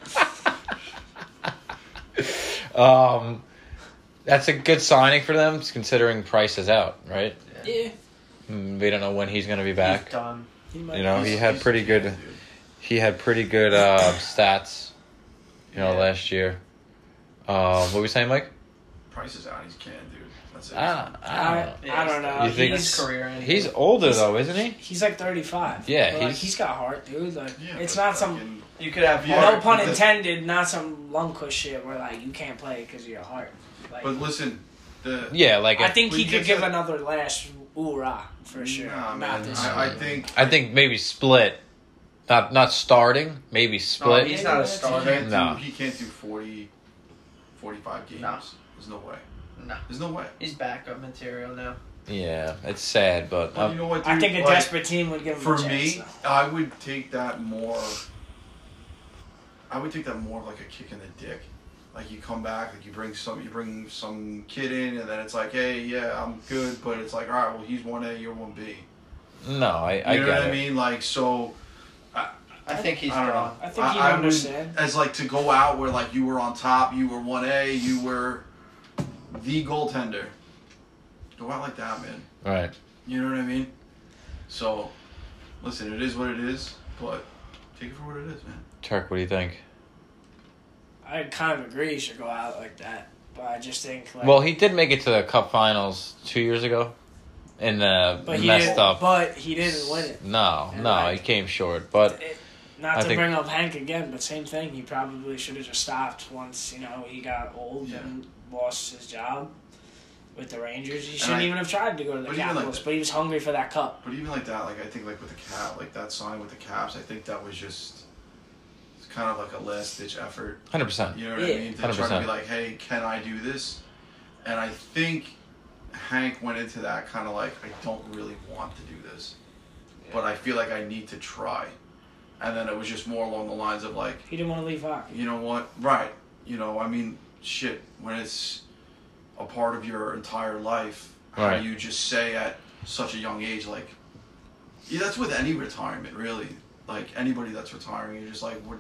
[SPEAKER 1] Um, that's a good signing for them, considering Price is out, right?
[SPEAKER 2] Yeah.
[SPEAKER 1] Mm, We don't know when he's going to be
[SPEAKER 4] He's
[SPEAKER 1] back.
[SPEAKER 4] done.
[SPEAKER 2] He might
[SPEAKER 1] You know, he
[SPEAKER 3] He's-
[SPEAKER 1] had
[SPEAKER 3] he's
[SPEAKER 1] pretty
[SPEAKER 3] a
[SPEAKER 1] good.
[SPEAKER 3] kid, dude.
[SPEAKER 1] He had pretty good uh, stats. You know,
[SPEAKER 4] Yeah.
[SPEAKER 1] last year. Um, what were we saying, Mike?
[SPEAKER 3] Price is out. He's canned, dude. That's it.
[SPEAKER 1] Ah, I
[SPEAKER 2] I,
[SPEAKER 1] don't know.
[SPEAKER 2] I don't know.
[SPEAKER 1] You think-
[SPEAKER 2] he's,
[SPEAKER 4] His career ended.
[SPEAKER 1] He's older though, isn't he?
[SPEAKER 2] he's like thirty-five.
[SPEAKER 1] Yeah,
[SPEAKER 2] But, like,
[SPEAKER 1] he's-
[SPEAKER 2] he's got heart, dude. Like
[SPEAKER 3] Yeah,
[SPEAKER 2] it's
[SPEAKER 3] but
[SPEAKER 2] not some
[SPEAKER 3] fucking-
[SPEAKER 4] You could have
[SPEAKER 3] Yeah.
[SPEAKER 2] no
[SPEAKER 4] heart.
[SPEAKER 2] pun
[SPEAKER 3] but the-
[SPEAKER 2] intended, not some lunkus shit where like you can't play because of your heart. Like,
[SPEAKER 3] But listen, the
[SPEAKER 1] Yeah, like
[SPEAKER 2] I
[SPEAKER 1] I,
[SPEAKER 2] think
[SPEAKER 3] when
[SPEAKER 2] he
[SPEAKER 3] you
[SPEAKER 2] could
[SPEAKER 3] get
[SPEAKER 2] give
[SPEAKER 3] to-
[SPEAKER 2] another last oorah for sure.
[SPEAKER 3] Nah,
[SPEAKER 2] not
[SPEAKER 3] man.
[SPEAKER 2] this
[SPEAKER 3] I, I
[SPEAKER 2] year.
[SPEAKER 3] think
[SPEAKER 1] I think maybe split. Not not starting, maybe split.
[SPEAKER 4] No, he's not a
[SPEAKER 3] he
[SPEAKER 4] starter.
[SPEAKER 3] can't,
[SPEAKER 1] No.
[SPEAKER 3] do, he can't do forty, forty-five games.
[SPEAKER 4] No.
[SPEAKER 3] There's no way.
[SPEAKER 4] No.
[SPEAKER 3] There's no way.
[SPEAKER 4] He's backup material now.
[SPEAKER 1] Yeah, it's sad, but
[SPEAKER 3] But you
[SPEAKER 1] um,
[SPEAKER 3] know what, dude?
[SPEAKER 2] I think a
[SPEAKER 3] Like,
[SPEAKER 2] desperate team would give him
[SPEAKER 3] For
[SPEAKER 2] a chance.
[SPEAKER 3] me,
[SPEAKER 2] though.
[SPEAKER 3] I would take that more. I would take that more like a kick in the dick. Like you come back, like you bring some, you bring some kid in, and then it's like, hey, yeah, I'm good, but it's like, all right, well, he's one A, you're one B.
[SPEAKER 1] no, I,
[SPEAKER 3] You
[SPEAKER 1] I
[SPEAKER 3] know
[SPEAKER 1] get
[SPEAKER 3] what I
[SPEAKER 1] it.
[SPEAKER 3] mean? Like so.
[SPEAKER 4] I think he's
[SPEAKER 3] I don't
[SPEAKER 4] gone.
[SPEAKER 3] know.
[SPEAKER 2] I think he'd
[SPEAKER 3] I would-
[SPEAKER 2] understand.
[SPEAKER 3] as like to go out where like you were on top, you were one A, you were the goaltender. Go out like that, man.
[SPEAKER 1] Right.
[SPEAKER 3] You know what I mean? So, listen, it is what it is, but take it for what it is, man.
[SPEAKER 1] Turk, what do you think?
[SPEAKER 2] I kind of agree he should go out like that, but I just think like.
[SPEAKER 1] Well, he did make it to the Cup Finals two years ago, and uh,
[SPEAKER 2] but he
[SPEAKER 1] messed
[SPEAKER 2] didn't,
[SPEAKER 1] up.
[SPEAKER 2] But he didn't win it.
[SPEAKER 1] No,
[SPEAKER 2] And,
[SPEAKER 1] no,
[SPEAKER 2] like,
[SPEAKER 1] he came short. But
[SPEAKER 2] It- not
[SPEAKER 1] I
[SPEAKER 2] to
[SPEAKER 1] think-
[SPEAKER 2] bring up Hank again, but same thing. He probably should have just stopped once you know he got old
[SPEAKER 3] Yeah.
[SPEAKER 2] and lost his job with the Rangers. He
[SPEAKER 3] And
[SPEAKER 2] shouldn't
[SPEAKER 3] I-
[SPEAKER 2] even have tried to go to the
[SPEAKER 3] but even like
[SPEAKER 2] Capitals,
[SPEAKER 3] that-
[SPEAKER 2] but he was hungry for that cup.
[SPEAKER 3] But even like that, like I think like with the cap, like that sign with the Caps, I think that was just it's kind of like a last ditch effort.
[SPEAKER 1] one hundred percent.
[SPEAKER 3] You know what
[SPEAKER 2] Yeah.
[SPEAKER 3] I mean? To
[SPEAKER 1] one hundred
[SPEAKER 3] try to be
[SPEAKER 1] percent.
[SPEAKER 3] like, hey, can I do this? And I think Hank went into that kind of like, I don't really want to do this, but I feel like I need to try. And then it was just more along the lines of like,
[SPEAKER 2] He didn't want to leave hockey.
[SPEAKER 3] you know what? Right. You know, I mean, shit, when it's a part of your entire life, how
[SPEAKER 1] Right.
[SPEAKER 3] do you just say at such a young age, like, yeah, that's with any retirement, really. Like, anybody that's retiring, you're just like, what,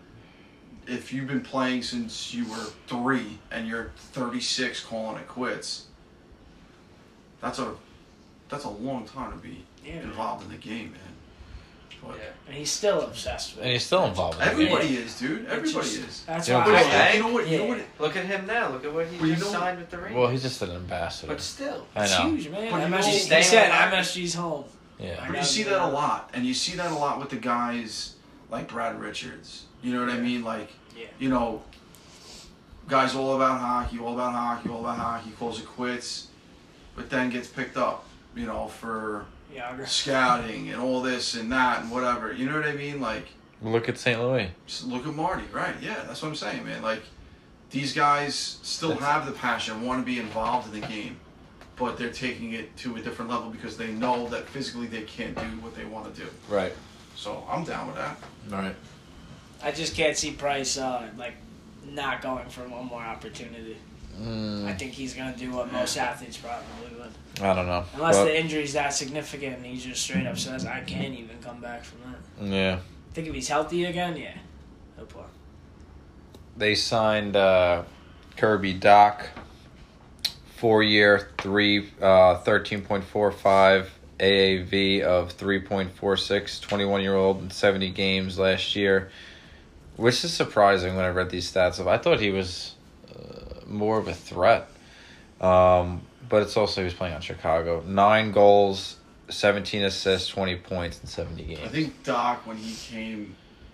[SPEAKER 3] if you've been playing since you were three and you're thirty-six calling it quits, that's a, that's a long time to be
[SPEAKER 2] Yeah, man.
[SPEAKER 3] involved in the game, man. But
[SPEAKER 4] Yeah.
[SPEAKER 2] And he's still obsessed with
[SPEAKER 1] And
[SPEAKER 2] it.
[SPEAKER 1] he's still involved in the game.
[SPEAKER 3] everybody is, dude.
[SPEAKER 2] It's
[SPEAKER 3] Everybody
[SPEAKER 2] just-
[SPEAKER 3] is.
[SPEAKER 2] That's
[SPEAKER 1] You know,
[SPEAKER 2] why.
[SPEAKER 3] But
[SPEAKER 1] I-
[SPEAKER 3] it's-
[SPEAKER 2] I,
[SPEAKER 3] you know what? You know
[SPEAKER 2] yeah.
[SPEAKER 3] what?
[SPEAKER 4] Look at him now. Look at what he
[SPEAKER 3] Well, you
[SPEAKER 4] just
[SPEAKER 3] know what-
[SPEAKER 4] signed with the Rangers.
[SPEAKER 1] Well, he's just an ambassador.
[SPEAKER 4] But still.
[SPEAKER 1] I
[SPEAKER 2] It's
[SPEAKER 1] know.
[SPEAKER 2] huge, man.
[SPEAKER 3] But you
[SPEAKER 2] M
[SPEAKER 3] know-
[SPEAKER 2] S G, he
[SPEAKER 4] Staying
[SPEAKER 2] said
[SPEAKER 4] alive.
[SPEAKER 2] M S G's home.
[SPEAKER 1] Yeah.
[SPEAKER 3] But you see that a lot, and you see that a lot with the guys like Brad Richards. You know what I mean? Like,
[SPEAKER 2] Yeah.
[SPEAKER 3] you know, guy's all about hockey, all about hockey, all about hockey, calls it quits, but then gets picked up, you know, for
[SPEAKER 2] Younger.
[SPEAKER 3] scouting and all this and that and whatever. You know what I mean? Like,
[SPEAKER 1] Look at Saint Louis.
[SPEAKER 3] just look at Marty, right? Yeah, that's what I'm saying, man. Like, these guys still have the passion, want to be involved in the game, but they're taking it to a different level because they know that physically they can't do what they want to do.
[SPEAKER 1] Right.
[SPEAKER 3] So I'm down with that.
[SPEAKER 1] All right.
[SPEAKER 2] I just can't see Price uh, like not going for one more opportunity.
[SPEAKER 1] Mm,
[SPEAKER 2] I think he's gonna do what most athletes probably would,
[SPEAKER 1] I don't know.
[SPEAKER 2] unless
[SPEAKER 1] But-
[SPEAKER 2] the injury's that significant and he just straight up says, "I can't even come back from that."
[SPEAKER 1] Yeah.
[SPEAKER 2] I think if he's healthy again, yeah, he'll play.
[SPEAKER 1] They signed uh, Kirby Doc, four year, three, uh, thirteen point four five A A V of three point four six, twenty-one year old in seventy games last year, which is surprising when I read these stats. Of I thought he was uh, more of a threat, um, but it's also he was playing on Chicago. Nine goals, seventeen assists, twenty points in seventy games.
[SPEAKER 3] I think Doc, when he came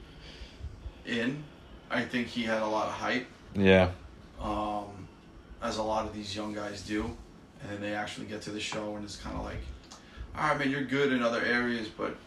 [SPEAKER 3] in, I think he had a lot of hype,
[SPEAKER 1] Yeah.
[SPEAKER 3] um, as a lot of these young guys do, and then they actually get to the show and it's kind of like, all right, man, you're good in other areas, but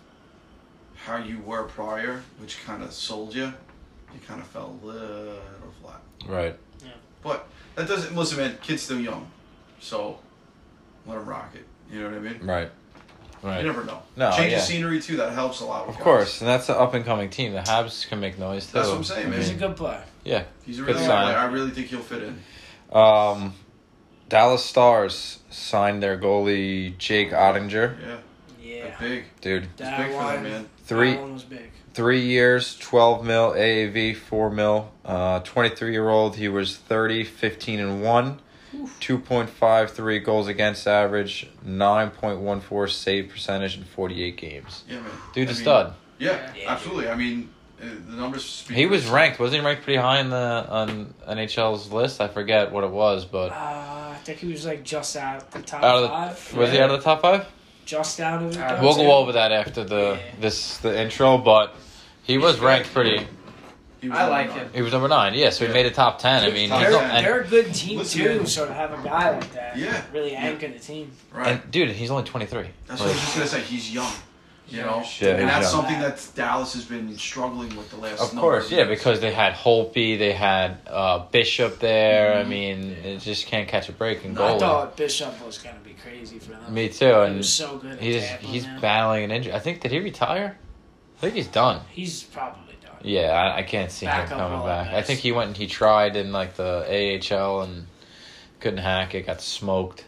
[SPEAKER 3] how you were prior, which kind of sold you, you kind of fell a little flat.
[SPEAKER 1] Right.
[SPEAKER 3] But that doesn't, listen, man, kid's still young, so let him rock it. You know what I mean?
[SPEAKER 1] Right. Right.
[SPEAKER 3] You never know.
[SPEAKER 1] No,
[SPEAKER 3] Change
[SPEAKER 1] yeah.
[SPEAKER 3] of scenery too. That helps a lot. With
[SPEAKER 1] Of
[SPEAKER 3] guys.
[SPEAKER 1] course, and that's an up and coming team. The Habs can make noise too.
[SPEAKER 3] That's what I'm saying, man.
[SPEAKER 2] He's a good player.
[SPEAKER 1] Yeah.
[SPEAKER 3] He's a
[SPEAKER 1] Good
[SPEAKER 3] really good
[SPEAKER 1] sign.
[SPEAKER 3] player. I really think he'll fit in.
[SPEAKER 1] Um, Dallas Stars signed their goalie Jake Ottinger.
[SPEAKER 3] Yeah,
[SPEAKER 2] Yeah,
[SPEAKER 3] that's big.
[SPEAKER 1] Dude,
[SPEAKER 3] It's
[SPEAKER 2] that
[SPEAKER 3] big for
[SPEAKER 2] one,
[SPEAKER 3] them, man.
[SPEAKER 1] three
[SPEAKER 2] that one was big.
[SPEAKER 1] three years, twelve mil A A V, four mil. Uh, twenty-three year old. He was thirty, fifteen and one, two point five three goals against average, nine point one four save percentage in forty-eight games.
[SPEAKER 3] Yeah, man.
[SPEAKER 1] Dude,
[SPEAKER 3] I
[SPEAKER 1] a
[SPEAKER 3] mean,
[SPEAKER 1] stud.
[SPEAKER 3] Yeah,
[SPEAKER 2] Yeah.
[SPEAKER 3] absolutely. I mean, uh, the numbers speak.
[SPEAKER 1] He
[SPEAKER 3] for
[SPEAKER 1] was
[SPEAKER 3] themselves.
[SPEAKER 1] ranked. Wasn't he ranked pretty high in the on N H L's list? I forget what it was, but
[SPEAKER 2] Uh, I think he was like just out the top
[SPEAKER 1] out of the,
[SPEAKER 2] five.
[SPEAKER 1] was he
[SPEAKER 2] yeah.
[SPEAKER 1] out of the top five?
[SPEAKER 2] Just out of it.
[SPEAKER 4] Uh,
[SPEAKER 2] though,
[SPEAKER 1] We'll
[SPEAKER 2] too.
[SPEAKER 1] go over that after the
[SPEAKER 2] Yeah.
[SPEAKER 1] this the intro, but he was ranked pretty.
[SPEAKER 3] He was
[SPEAKER 4] I
[SPEAKER 3] number
[SPEAKER 4] like
[SPEAKER 3] nine.
[SPEAKER 4] him.
[SPEAKER 1] He was number nine. Yeah, so he
[SPEAKER 3] Yeah.
[SPEAKER 1] made the top ten. I mean,
[SPEAKER 3] Top
[SPEAKER 1] he's
[SPEAKER 2] They're,
[SPEAKER 3] ten.
[SPEAKER 1] and,
[SPEAKER 2] they're a good team
[SPEAKER 3] Listen,
[SPEAKER 2] too,
[SPEAKER 3] man.
[SPEAKER 2] so to have a guy like that,
[SPEAKER 3] Yeah.
[SPEAKER 2] really
[SPEAKER 3] Yeah.
[SPEAKER 2] anchor the team.
[SPEAKER 3] Right.
[SPEAKER 1] and dude, he's only twenty-three.
[SPEAKER 3] That's what I was just gonna say. He's young. You know,
[SPEAKER 1] Yeah,
[SPEAKER 3] and
[SPEAKER 1] he's
[SPEAKER 3] that's
[SPEAKER 1] young.
[SPEAKER 3] something that Dallas has been struggling with the last.
[SPEAKER 1] Of
[SPEAKER 3] number
[SPEAKER 1] course, yeah,
[SPEAKER 3] years.
[SPEAKER 1] because they had Holtby, they had uh, Bishop there. I
[SPEAKER 3] Mhm.
[SPEAKER 1] mean, it just can't catch a break in
[SPEAKER 2] I
[SPEAKER 1] goalie.
[SPEAKER 2] thought Bishop was gonna be crazy for them.
[SPEAKER 1] Me too,
[SPEAKER 2] He
[SPEAKER 1] and
[SPEAKER 2] was so good. At
[SPEAKER 1] he's
[SPEAKER 2] tackling
[SPEAKER 1] he's
[SPEAKER 2] now.
[SPEAKER 1] battling an injury. I think did he retire? I think he's done.
[SPEAKER 2] He's probably done.
[SPEAKER 1] Yeah, I, I can't see
[SPEAKER 2] Back
[SPEAKER 1] him
[SPEAKER 2] up
[SPEAKER 1] coming
[SPEAKER 2] all
[SPEAKER 1] back.
[SPEAKER 2] at
[SPEAKER 1] I think
[SPEAKER 2] best.
[SPEAKER 1] he went and he tried in like the A H L and couldn't hack it, got smoked.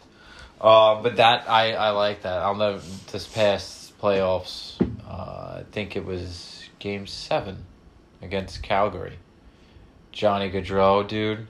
[SPEAKER 1] Uh, but that I, I like that. I'll never this past playoffs. Uh, I think it was Game Seven against Calgary. Johnny Gaudreau, dude.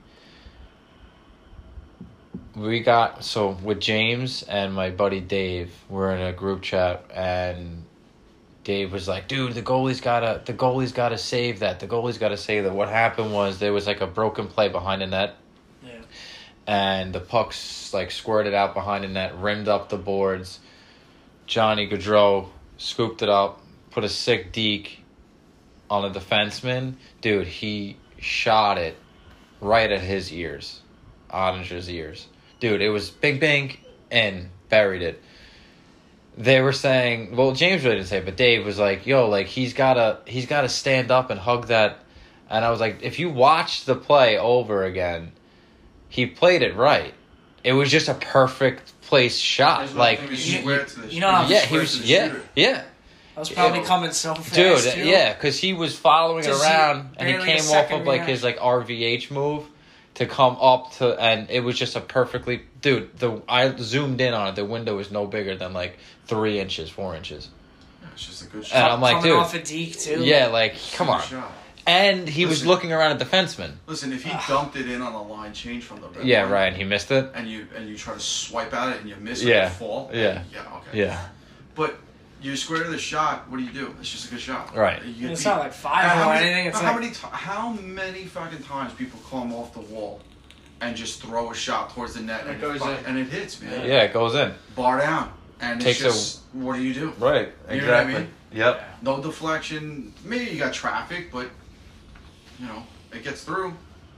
[SPEAKER 1] We got so with James and my buddy Dave, we're in a group chat and Dave was like, dude, the goalie's gotta the goalie's gotta save that. The goalie's gotta save that. What happened was there was like a broken play behind the net
[SPEAKER 2] Yeah.
[SPEAKER 1] and the puck's like squirted out behind the net, rimmed up the boards. Johnny Gaudreau scooped it up, put a sick deke on a defenseman. Dude, he shot it right at his ears. Ottinger's ears. Dude, it was bing bing and buried it. They were saying, well, James really didn't say it, but Dave was like, yo, like he's gotta he's gotta stand up and hug that. And I was like, if you watch the play over again, he played it right. It was just a perfect place shot.
[SPEAKER 3] There's
[SPEAKER 1] Like
[SPEAKER 3] nothing to
[SPEAKER 2] you-
[SPEAKER 3] swear to the
[SPEAKER 2] you know how-
[SPEAKER 1] yeah, he
[SPEAKER 3] swear
[SPEAKER 1] was
[SPEAKER 3] to the
[SPEAKER 1] yeah,
[SPEAKER 3] shooter.
[SPEAKER 1] yeah.
[SPEAKER 2] I was probably
[SPEAKER 3] Yeah.
[SPEAKER 2] coming so fast.
[SPEAKER 1] Dude,
[SPEAKER 2] too.
[SPEAKER 1] yeah, because he was following it
[SPEAKER 2] To see
[SPEAKER 1] around, and he
[SPEAKER 2] barely a
[SPEAKER 1] came off
[SPEAKER 2] second
[SPEAKER 1] of like his like R V H move to come up to, and it was just a perfectly, dude. The I zoomed in on it. The window was no bigger than like three inches, four inches.
[SPEAKER 3] It's just a good
[SPEAKER 1] And
[SPEAKER 3] shot.
[SPEAKER 1] I'm like,
[SPEAKER 2] coming
[SPEAKER 1] dude,
[SPEAKER 2] off a deke too.
[SPEAKER 1] yeah, like come
[SPEAKER 3] Good
[SPEAKER 1] on.
[SPEAKER 3] shot.
[SPEAKER 1] And he was
[SPEAKER 3] Listen.
[SPEAKER 1] looking around at defenseman.
[SPEAKER 3] Listen, if he dumped it in on a line change from the red
[SPEAKER 1] Yeah,
[SPEAKER 3] line,
[SPEAKER 1] right. And he missed it.
[SPEAKER 3] and you and you try to swipe at it and you miss
[SPEAKER 1] Yeah.
[SPEAKER 3] it and fall.
[SPEAKER 1] Yeah.
[SPEAKER 3] Yeah. Okay.
[SPEAKER 1] Yeah,
[SPEAKER 3] But you square to the shot. What do you do? It's just a good shot.
[SPEAKER 1] Right.
[SPEAKER 3] You
[SPEAKER 2] It's
[SPEAKER 3] get
[SPEAKER 2] not
[SPEAKER 3] beat.
[SPEAKER 2] like five
[SPEAKER 3] how
[SPEAKER 2] or
[SPEAKER 3] many,
[SPEAKER 2] anything. It's
[SPEAKER 3] how
[SPEAKER 2] like
[SPEAKER 3] many? T- how many fucking times people come off the wall and just throw a shot towards the net
[SPEAKER 4] And
[SPEAKER 3] and,
[SPEAKER 4] it goes
[SPEAKER 3] fucking-
[SPEAKER 4] in.
[SPEAKER 3] and it hits, man.
[SPEAKER 1] yeah, it goes in.
[SPEAKER 3] Bar down, and it's
[SPEAKER 1] Takes a-
[SPEAKER 3] just what do you do?
[SPEAKER 1] Right.
[SPEAKER 3] You know what I mean?
[SPEAKER 1] Yep.
[SPEAKER 3] No deflection. Maybe you got traffic, but you know it gets through.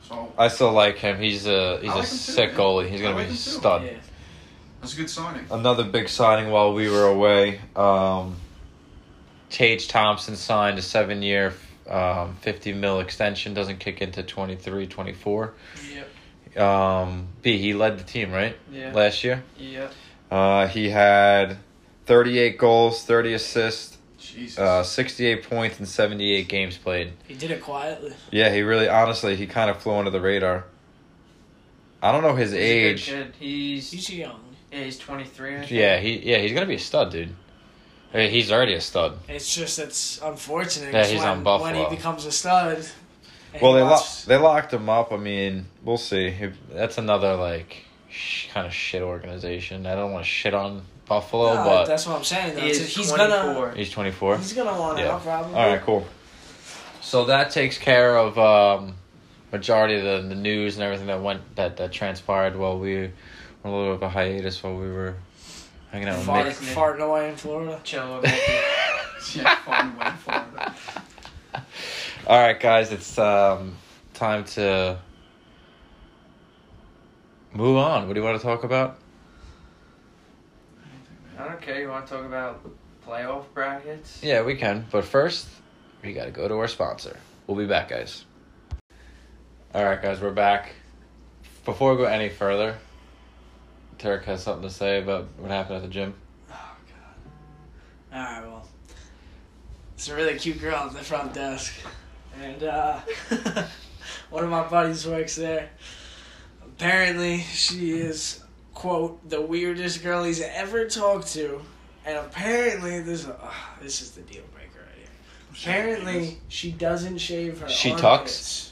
[SPEAKER 3] So
[SPEAKER 1] I still like him. He's a he's
[SPEAKER 3] I
[SPEAKER 1] a
[SPEAKER 3] like him too,
[SPEAKER 1] sick
[SPEAKER 3] man.
[SPEAKER 1] goalie. He's
[SPEAKER 3] I
[SPEAKER 1] gonna
[SPEAKER 3] like
[SPEAKER 1] be a
[SPEAKER 3] him too.
[SPEAKER 1] stud.
[SPEAKER 2] Yeah.
[SPEAKER 3] that's a good signing.
[SPEAKER 1] Another big signing while we were away. Um, Tage Thompson signed a seven-year, um, fifty mil extension. Doesn't kick into twenty-three, twenty-four.
[SPEAKER 4] Yep.
[SPEAKER 1] Um, B, he led the team, right?
[SPEAKER 4] Yeah.
[SPEAKER 1] Last year.
[SPEAKER 4] Yep.
[SPEAKER 1] Uh, he had thirty-eight goals, thirty assists,
[SPEAKER 3] Jesus.
[SPEAKER 1] uh, sixty-eight points in seventy-eight games played.
[SPEAKER 2] He did it quietly.
[SPEAKER 1] Yeah, he really, honestly, he kind of flew under the radar. I don't know his
[SPEAKER 4] He's a good
[SPEAKER 1] age.
[SPEAKER 4] kid. He's
[SPEAKER 2] He's young.
[SPEAKER 4] yeah, he's twenty-three. I think.
[SPEAKER 1] Yeah, he yeah he's gonna be a stud, dude. I mean, he's already a stud.
[SPEAKER 2] It's just it's unfortunate.
[SPEAKER 1] Yeah,
[SPEAKER 2] 'cause
[SPEAKER 1] he's
[SPEAKER 2] when,
[SPEAKER 1] on Buffalo.
[SPEAKER 2] when he becomes a stud. and
[SPEAKER 1] Well,
[SPEAKER 2] he
[SPEAKER 1] they lo-
[SPEAKER 2] wants-
[SPEAKER 1] they locked him up. I mean, we'll see. If- That's another like sh- kind of shit organization. I don't want to shit on Buffalo,
[SPEAKER 2] No,
[SPEAKER 1] but
[SPEAKER 2] that's what I'm saying. Though.
[SPEAKER 4] He is
[SPEAKER 2] he's
[SPEAKER 4] twenty-four.
[SPEAKER 2] gonna
[SPEAKER 1] he's twenty-four.
[SPEAKER 2] he's gonna want
[SPEAKER 1] Yeah.
[SPEAKER 2] out probably.
[SPEAKER 1] All right, cool. So that takes care of um, majority of the, the news and everything that went that, that transpired while we were on a little bit of a hiatus while we were hanging out with
[SPEAKER 2] Fart,
[SPEAKER 1] Mick.
[SPEAKER 2] farting away in Florida.
[SPEAKER 4] Chill with Mickey.
[SPEAKER 3] yeah, fun way in Florida.
[SPEAKER 1] All right, guys, it's um, time to move on. What do you want to talk about?
[SPEAKER 4] I don't care. You want to talk about playoff brackets?
[SPEAKER 1] Yeah, we can. But first, we got to go to our sponsor. We'll be back, guys. All right, guys, we're back. Before we go any further, Tarek has something to say about what happened at the gym.
[SPEAKER 2] Oh god. All right, well, it's a really cute girl at the front desk, and uh, one of my buddies works there. Apparently, she is quote the weirdest girl he's ever talked to, and apparently this uh, this is the deal breaker right here. Apparently, she doesn't shave her.
[SPEAKER 1] She
[SPEAKER 2] armpits.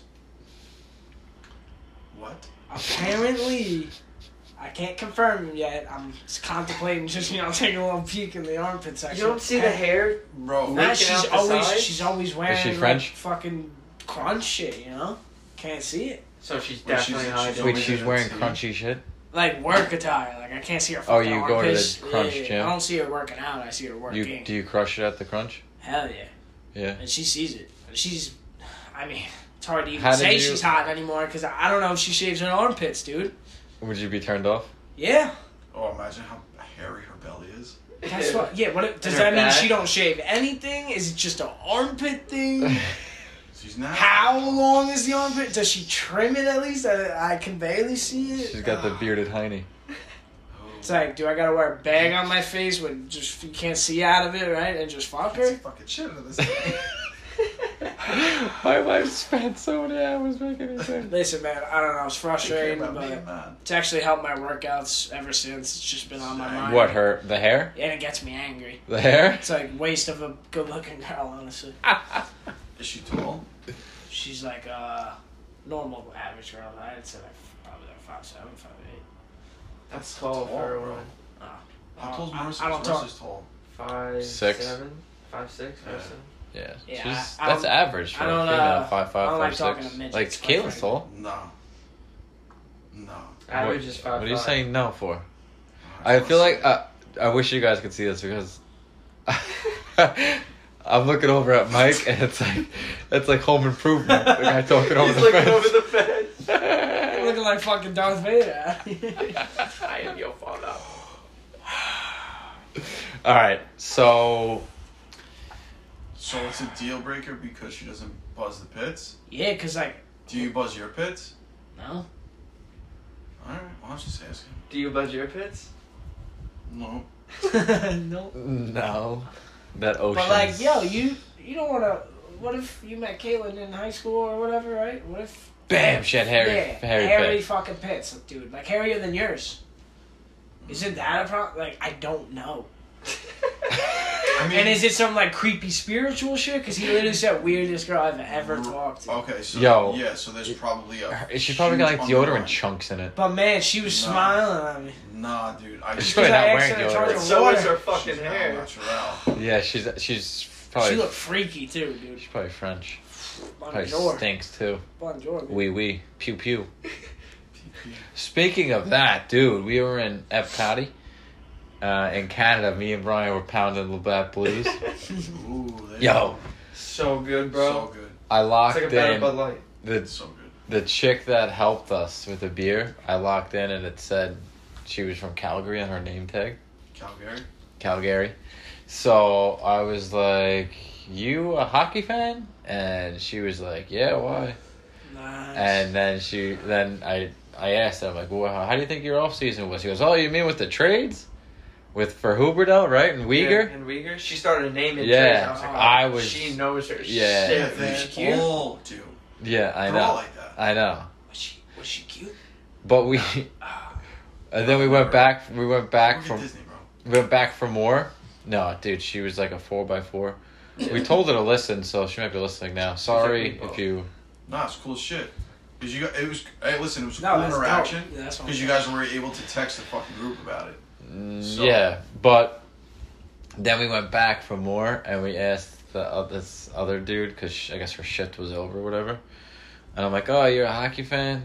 [SPEAKER 3] What?
[SPEAKER 2] Apparently, I can't confirm yet. I'm just contemplating just, you know, taking a little peek in the armpit
[SPEAKER 4] You
[SPEAKER 2] section.
[SPEAKER 4] don't see the hair?
[SPEAKER 3] Bro,
[SPEAKER 2] Nah,
[SPEAKER 4] Raking
[SPEAKER 2] she's
[SPEAKER 4] out the
[SPEAKER 2] always
[SPEAKER 4] sides?
[SPEAKER 2] she's always wearing
[SPEAKER 1] she
[SPEAKER 2] like,
[SPEAKER 1] French?
[SPEAKER 2] fucking crunch shit, you know? Can't see it.
[SPEAKER 4] So she's
[SPEAKER 3] Wait, she's-
[SPEAKER 4] definitely
[SPEAKER 3] she's
[SPEAKER 4] hiding.
[SPEAKER 1] Wait,
[SPEAKER 3] always
[SPEAKER 1] she's
[SPEAKER 3] in
[SPEAKER 1] wearing
[SPEAKER 3] a tee?
[SPEAKER 1] crunchy shit?
[SPEAKER 2] Like work attire. Like I can't see her
[SPEAKER 1] Oh,
[SPEAKER 2] fucking
[SPEAKER 1] you go to the
[SPEAKER 2] armpits.
[SPEAKER 1] crunch
[SPEAKER 2] Yeah,
[SPEAKER 1] gym?
[SPEAKER 2] I don't see her working out. I see her
[SPEAKER 1] You
[SPEAKER 2] working.
[SPEAKER 1] do you crush it at the crunch?
[SPEAKER 2] Hell yeah.
[SPEAKER 1] Yeah.
[SPEAKER 2] And she sees it. She's, I mean, it's hard to even
[SPEAKER 1] How did
[SPEAKER 2] say
[SPEAKER 1] you-
[SPEAKER 2] she's hot anymore because I, I don't know if she shaves her armpits, dude.
[SPEAKER 1] Would you be turned off?
[SPEAKER 2] Yeah.
[SPEAKER 3] Oh, imagine how hairy her belly is.
[SPEAKER 2] That's what. Yeah. What does
[SPEAKER 4] her
[SPEAKER 2] that mean?
[SPEAKER 4] back?
[SPEAKER 2] She don't shave anything? Is it just an armpit thing?
[SPEAKER 3] She's not.
[SPEAKER 2] How long is the armpit? Does she trim it at least? I, I can barely see it.
[SPEAKER 1] She's got the bearded hiney.
[SPEAKER 3] Oh.
[SPEAKER 2] It's like, do I gotta wear a bag on my face when just you can't see out of it, right? And just fuck
[SPEAKER 3] Get some
[SPEAKER 2] her?
[SPEAKER 3] fucking shit out of this.
[SPEAKER 1] My wife spent so many hours making it sense.
[SPEAKER 2] Listen, man, I don't know. It's
[SPEAKER 3] Take care
[SPEAKER 2] frustrating,
[SPEAKER 3] about me,
[SPEAKER 2] but
[SPEAKER 3] man.
[SPEAKER 2] it's actually helped my workouts ever since. It's just been on my mind.
[SPEAKER 1] What, her, the hair?
[SPEAKER 2] And it gets me angry.
[SPEAKER 1] The hair?
[SPEAKER 2] It's like waste of a good-looking girl, honestly.
[SPEAKER 3] Is she tall?
[SPEAKER 2] She's like a normal average girl. I'd say like probably like five seven, five eight.
[SPEAKER 4] That's tall
[SPEAKER 3] Tall,
[SPEAKER 4] for a
[SPEAKER 3] bro.
[SPEAKER 4] woman.
[SPEAKER 3] How tall's
[SPEAKER 2] I-
[SPEAKER 3] Marissa?
[SPEAKER 2] I don't talk-
[SPEAKER 3] Marissa's tall.
[SPEAKER 4] Five,
[SPEAKER 1] Six.
[SPEAKER 4] seven, five, six, five,
[SPEAKER 3] Yeah.
[SPEAKER 4] seven.
[SPEAKER 1] Yeah.
[SPEAKER 2] Yeah,
[SPEAKER 1] She's,
[SPEAKER 2] I- I
[SPEAKER 1] that's
[SPEAKER 2] don't-
[SPEAKER 1] average for
[SPEAKER 2] I
[SPEAKER 1] a
[SPEAKER 2] don't,
[SPEAKER 1] female.
[SPEAKER 2] uh,
[SPEAKER 1] Five, five,
[SPEAKER 2] I don't
[SPEAKER 1] five,
[SPEAKER 2] like talking
[SPEAKER 1] six.
[SPEAKER 2] to midgets,
[SPEAKER 1] Like,
[SPEAKER 2] quite
[SPEAKER 1] Kayla's
[SPEAKER 2] frankly.
[SPEAKER 1] tall.
[SPEAKER 3] No. No.
[SPEAKER 4] Average
[SPEAKER 1] What-
[SPEAKER 4] is five.
[SPEAKER 1] What are you
[SPEAKER 4] five.
[SPEAKER 1] saying no for?
[SPEAKER 3] I
[SPEAKER 1] I feel like uh, I wish you guys could see this because I'm looking over at Mike and it's like it's like Home Improvement. The guy talking over
[SPEAKER 4] He's
[SPEAKER 1] the
[SPEAKER 4] looking
[SPEAKER 1] fence.
[SPEAKER 4] over the fence.
[SPEAKER 2] Looking like fucking Darth Vader.
[SPEAKER 4] I am your father.
[SPEAKER 1] All right, so
[SPEAKER 3] So it's a deal breaker because she doesn't buzz the pits?
[SPEAKER 2] Yeah, cause like
[SPEAKER 3] Do you buzz your pits?
[SPEAKER 2] no.
[SPEAKER 3] Alright, well, I'm just asking.
[SPEAKER 4] Do you buzz your pits?
[SPEAKER 3] No.
[SPEAKER 2] no.
[SPEAKER 1] no, that ocean.
[SPEAKER 2] But like, yo, you you don't wanna. What if you met Caitlin in high school or whatever, right? What if?
[SPEAKER 1] Bam, she had hairy,
[SPEAKER 2] Yeah,
[SPEAKER 1] hairy,
[SPEAKER 2] hairy
[SPEAKER 1] pit.
[SPEAKER 2] fucking pits, dude. Like hairier than yours. Isn't that a problem? Like I don't know.
[SPEAKER 3] I mean,
[SPEAKER 2] And is it some like creepy spiritual shit? Because he literally said weirdest girl I've ever talked to.
[SPEAKER 3] Okay, so
[SPEAKER 1] Yo.
[SPEAKER 3] yeah, so there's probably a.
[SPEAKER 1] She probably got like
[SPEAKER 3] huge
[SPEAKER 1] deodorant
[SPEAKER 3] underlying-
[SPEAKER 1] chunks in it.
[SPEAKER 2] But man, she was
[SPEAKER 3] No.
[SPEAKER 2] smiling at me.
[SPEAKER 3] Nah, dude. I
[SPEAKER 1] She's
[SPEAKER 3] just
[SPEAKER 1] probably
[SPEAKER 2] Because
[SPEAKER 1] not
[SPEAKER 2] I
[SPEAKER 1] wearing
[SPEAKER 2] asked her to charge
[SPEAKER 1] deodorant.
[SPEAKER 2] her
[SPEAKER 4] So
[SPEAKER 2] water.
[SPEAKER 4] is her fucking
[SPEAKER 3] she's
[SPEAKER 4] hair.
[SPEAKER 3] natural.
[SPEAKER 1] Yeah, she's she's probably
[SPEAKER 2] She looked freaky too, dude.
[SPEAKER 1] she's probably French. Probably
[SPEAKER 2] Bonjour.
[SPEAKER 1] stinks too.
[SPEAKER 2] Bonjour. dude.
[SPEAKER 1] Wee wee, pew pew. Speaking of that, dude, we were in Epcot, uh, in Canada. Me and Brian were pounding Labatt Blues.
[SPEAKER 3] Ooh, there
[SPEAKER 1] Yo,
[SPEAKER 4] So good,
[SPEAKER 3] you
[SPEAKER 4] bro.
[SPEAKER 3] go. So good.
[SPEAKER 1] I
[SPEAKER 4] It's
[SPEAKER 1] locked
[SPEAKER 4] like a better
[SPEAKER 1] in
[SPEAKER 4] Bud Light.
[SPEAKER 1] the
[SPEAKER 3] So good.
[SPEAKER 1] the chick that helped us with the beer, I locked in and it said she was from Calgary on her name tag.
[SPEAKER 3] Calgary.
[SPEAKER 1] Calgary. So I was like, "You a hockey fan?" And she was like, "Yeah, why?"
[SPEAKER 2] Nice.
[SPEAKER 1] And then she, then I, I asked her, I'm like, "Well, how do you think your off season was?" She goes, "Oh, you mean with the trades, with for Huberdeau, right, and Uyghur?"
[SPEAKER 4] Yeah, and Uyghur. She started naming.
[SPEAKER 1] Yeah,
[SPEAKER 4] trades. I was like, oh,
[SPEAKER 1] I was-
[SPEAKER 4] She knows her
[SPEAKER 1] Yeah.
[SPEAKER 4] shit.
[SPEAKER 3] Yeah,
[SPEAKER 4] man.
[SPEAKER 3] they
[SPEAKER 2] She cute?
[SPEAKER 3] all do.
[SPEAKER 1] Yeah, I
[SPEAKER 3] They're all
[SPEAKER 1] know,
[SPEAKER 3] like that.
[SPEAKER 1] I know.
[SPEAKER 2] Was she was she cute?
[SPEAKER 1] But we,
[SPEAKER 2] Ah.
[SPEAKER 1] and then we went back. We went back
[SPEAKER 3] Look at
[SPEAKER 1] from.
[SPEAKER 3] Disney, bro.
[SPEAKER 1] We went back for more. No, dude, she was like a four by four. We told her to listen, so she might be listening now. Sorry if you.
[SPEAKER 3] Nah, it's cool as shit. Cause you got it was. Hey, listen, it was a
[SPEAKER 2] No,
[SPEAKER 3] cool
[SPEAKER 2] that's
[SPEAKER 3] interaction.
[SPEAKER 2] dope. Yeah, that's what I'm
[SPEAKER 3] Because you
[SPEAKER 2] saying.
[SPEAKER 3] guys were able to text the fucking group about it.
[SPEAKER 1] Mm,
[SPEAKER 3] So-
[SPEAKER 1] Yeah, but then we went back for more, and we asked the uh, this other dude because I guess her shift was over or whatever. And I'm like, "Oh, you're a hockey fan?"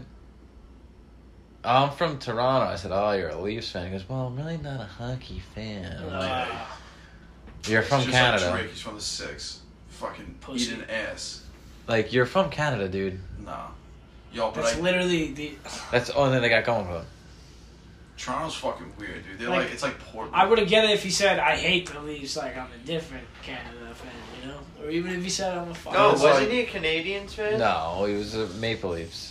[SPEAKER 1] "Oh, I'm from Toronto." I said, "Oh, you're a Leafs fan." He goes, "Well, I'm really not a hockey fan." I'm like,
[SPEAKER 2] Ah.
[SPEAKER 1] "You're from
[SPEAKER 3] It's just
[SPEAKER 1] Canada.
[SPEAKER 3] Like Drake, he's from the six. Fucking
[SPEAKER 2] Pussy.
[SPEAKER 3] eating ass.
[SPEAKER 1] Like you're from Canada, dude.
[SPEAKER 3] Nah. Yo, but
[SPEAKER 2] That's
[SPEAKER 3] I,
[SPEAKER 2] literally the.
[SPEAKER 1] That's the only thing they got going for them."
[SPEAKER 3] Toronto's fucking weird, dude. They're
[SPEAKER 2] Like,
[SPEAKER 3] like, it's like Portland.
[SPEAKER 2] I would have get it if he said I hate the Leafs, like I'm a different Canada fan, you know, or even if he said I'm a fuck.
[SPEAKER 4] No,
[SPEAKER 3] It's
[SPEAKER 4] wasn't
[SPEAKER 3] like-
[SPEAKER 4] he a Canadians fan?
[SPEAKER 1] No, he was a Maple Leafs.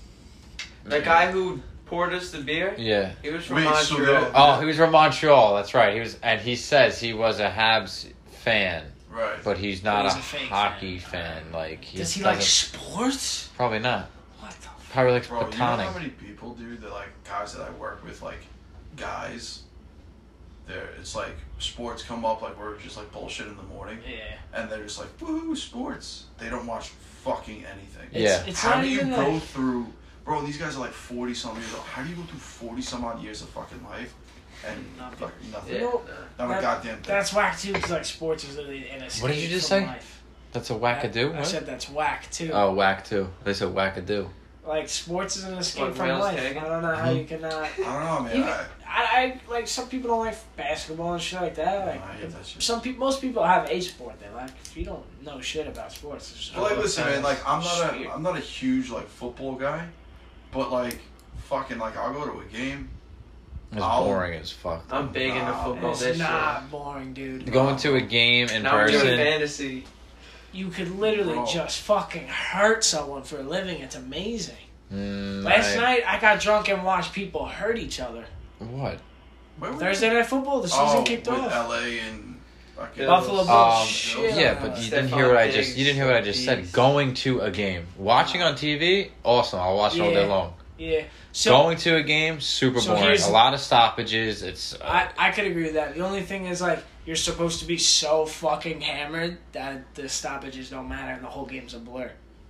[SPEAKER 4] The guy who poured us the beer.
[SPEAKER 1] Yeah.
[SPEAKER 4] He was from
[SPEAKER 3] Wait, so
[SPEAKER 4] Montreal.
[SPEAKER 3] they're-
[SPEAKER 1] Oh, he was from Montreal. That's right. He was, and he says he was a Habs fan,
[SPEAKER 3] Right.
[SPEAKER 1] but he's not
[SPEAKER 2] He's
[SPEAKER 1] a,
[SPEAKER 2] a fake
[SPEAKER 1] hockey
[SPEAKER 2] fan.
[SPEAKER 1] fan. Like he
[SPEAKER 2] Does he like
[SPEAKER 1] doesn't-
[SPEAKER 2] sports?
[SPEAKER 1] Probably not.
[SPEAKER 2] What the? F-
[SPEAKER 1] Probably likes
[SPEAKER 3] Bro, you know how
[SPEAKER 1] platonic.
[SPEAKER 3] many people, dude, that like guys that I work with, like guys, they're it's like sports come up, like we're just like bullshit in the morning,
[SPEAKER 2] yeah.
[SPEAKER 3] and they're just like, woohoo, sports. They don't watch fucking anything.
[SPEAKER 2] It's,
[SPEAKER 1] Yeah.
[SPEAKER 2] It's
[SPEAKER 3] How
[SPEAKER 2] not
[SPEAKER 3] do you
[SPEAKER 2] even
[SPEAKER 3] go
[SPEAKER 2] like,
[SPEAKER 3] through, bro? These guys are like forty some years old. How do you go through forty some odd years of fucking life and
[SPEAKER 2] Nothing.
[SPEAKER 3] fucking nothing?
[SPEAKER 4] Yeah.
[SPEAKER 2] You know,
[SPEAKER 3] Not a
[SPEAKER 2] that-
[SPEAKER 3] goddamn thing.
[SPEAKER 2] That's whack too, because like sports is literally an escape
[SPEAKER 1] What did you just
[SPEAKER 2] from
[SPEAKER 1] say?
[SPEAKER 2] life.
[SPEAKER 1] That's a wackadoo.
[SPEAKER 2] I
[SPEAKER 1] What?
[SPEAKER 2] said that's whack too.
[SPEAKER 1] Oh, whack too. They said wackadoo.
[SPEAKER 2] Like sports is an escape
[SPEAKER 4] What,
[SPEAKER 2] from
[SPEAKER 4] Wales
[SPEAKER 2] life.
[SPEAKER 4] Hagen?
[SPEAKER 2] I don't know how
[SPEAKER 1] Mhm.
[SPEAKER 2] you cannot.
[SPEAKER 3] I don't know, man.
[SPEAKER 2] Even-
[SPEAKER 3] I,
[SPEAKER 2] I, I like some people don't like basketball and shit like that. Like
[SPEAKER 3] I hate that shit.
[SPEAKER 2] some people, most people have a sport they like. If you don't know shit about sports, it's just
[SPEAKER 3] Well, like, listen, man. Like, I'm not
[SPEAKER 2] Weird.
[SPEAKER 3] a, I'm not a huge like football guy, but like, fucking, like, I'll go to a game.
[SPEAKER 1] It's
[SPEAKER 3] I'll-
[SPEAKER 1] boring as fuck.
[SPEAKER 4] I'm big into
[SPEAKER 3] Nah,
[SPEAKER 4] football.
[SPEAKER 2] It's
[SPEAKER 4] This
[SPEAKER 2] not boring, dude.
[SPEAKER 1] Going to a game in
[SPEAKER 4] Now we're doing
[SPEAKER 1] person.
[SPEAKER 4] fantasy.
[SPEAKER 2] You could literally
[SPEAKER 3] Bro.
[SPEAKER 2] just fucking hurt someone for a living. It's amazing.
[SPEAKER 1] Mm,
[SPEAKER 2] Last
[SPEAKER 1] I-
[SPEAKER 2] night I got drunk and watched people hurt each other.
[SPEAKER 1] What?
[SPEAKER 3] Where were
[SPEAKER 2] Thursday night football, the season
[SPEAKER 3] oh,
[SPEAKER 2] kicked
[SPEAKER 3] with
[SPEAKER 2] off.
[SPEAKER 3] L A and fucking
[SPEAKER 2] Buffalo Bills.
[SPEAKER 1] Um,
[SPEAKER 2] shit.
[SPEAKER 1] yeah, but you didn't
[SPEAKER 4] Stephon
[SPEAKER 1] hear what I
[SPEAKER 4] Diggs,
[SPEAKER 1] just. You didn't hear what I just said.
[SPEAKER 4] Beast.
[SPEAKER 1] Going to a game, watching on T V, awesome. I'll watch it all day
[SPEAKER 2] Yeah.
[SPEAKER 1] long.
[SPEAKER 2] Yeah. So
[SPEAKER 1] Going to a game, super
[SPEAKER 2] So
[SPEAKER 1] boring.
[SPEAKER 2] here's-
[SPEAKER 1] A lot of stoppages. It's. Uh,
[SPEAKER 2] I, I could agree with that. The only thing is like you're supposed to be so fucking hammered that the stoppages don't matter and the whole game's a blur.